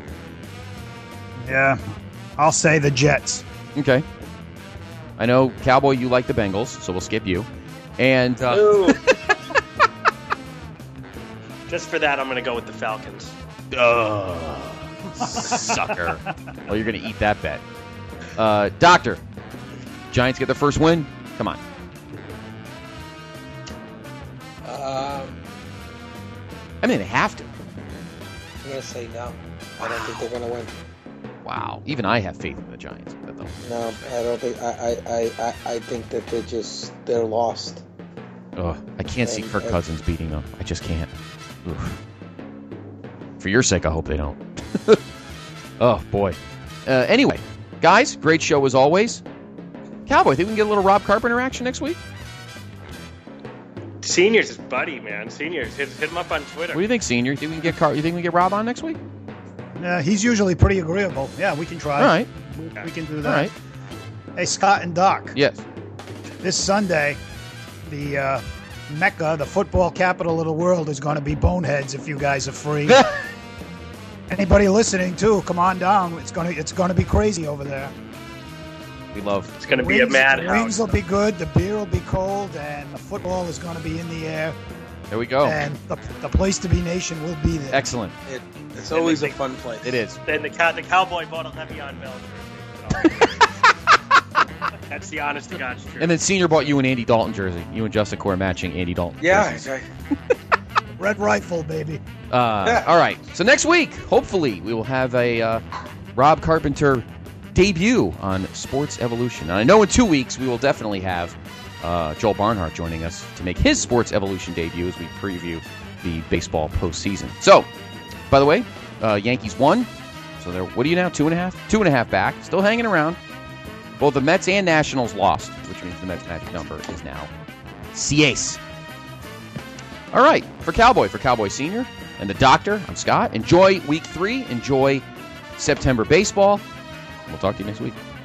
Yeah, I'll say the Jets. Okay. I know, Cowboy, you like the Bengals, so we'll skip you. And uh, Ooh. Just for that, I'm going to go with the Falcons. uh, sucker. Well, you're going to eat that bet. Uh, Doctor, Giants get their first win? Come on. Um, I mean, they have to. I'm going to say no. I don't think they're going to win. Wow. Even I have faith in the Giants. No, I don't think. I, I, I, I think that they're just they're lost. Ugh, I can't see And- Kirk and- Cousins beating them. I just can't. Oof. For your sake, I hope they don't. Oh, boy. Uh, anyway, guys, great show as always. Cowboy, think we can get a little Rob Carpenter action next week? Senior's his buddy, man. Seniors, hit, hit him up on Twitter. What do you think, Senior? You think we can get Car- You think we can get Rob on next week? Yeah, he's usually pretty agreeable. Yeah, we can try. All right. We, we can do that. All right. Hey, Scott and Doc. Yes. This Sunday, the uh, Mecca, the football capital of the world, is going to be Boneheads if you guys are free. Anybody listening too, come on down. It's gonna it's gonna be crazy over there. We love. It's going to be a Wings- madhouse. The wings will be good, the beer will be cold, and the football is going to be in the air. There we go. And the, the place to be nation will be there. Excellent. It, it's always a fun place. It is. Then the, cow, the Cowboy bought a Le'Veon Bell jersey. That's the honest to God's truth. And then Senior bought you an Andy Dalton jersey. You and Justin Core matching Andy Dalton. Yeah. jerseys. Red Rifle, baby. Uh, all right. So next week, hopefully, we will have a uh, Rob Carpenter debut on Sports Evolution. And I know in two weeks we will definitely have uh, Joel Barnhart joining us to make his Sports Evolution debut as we preview the baseball postseason. So, by the way, uh, Yankees won. So they're, what are you now? Two and a half? Two and a half back. Still hanging around. Both the Mets and Nationals lost, which means the Mets magic number is now six. All right. For Cowboy, for Cowboy Senior and the Doctor, I'm Scott. Enjoy week three. Enjoy September baseball. We'll talk to you next week.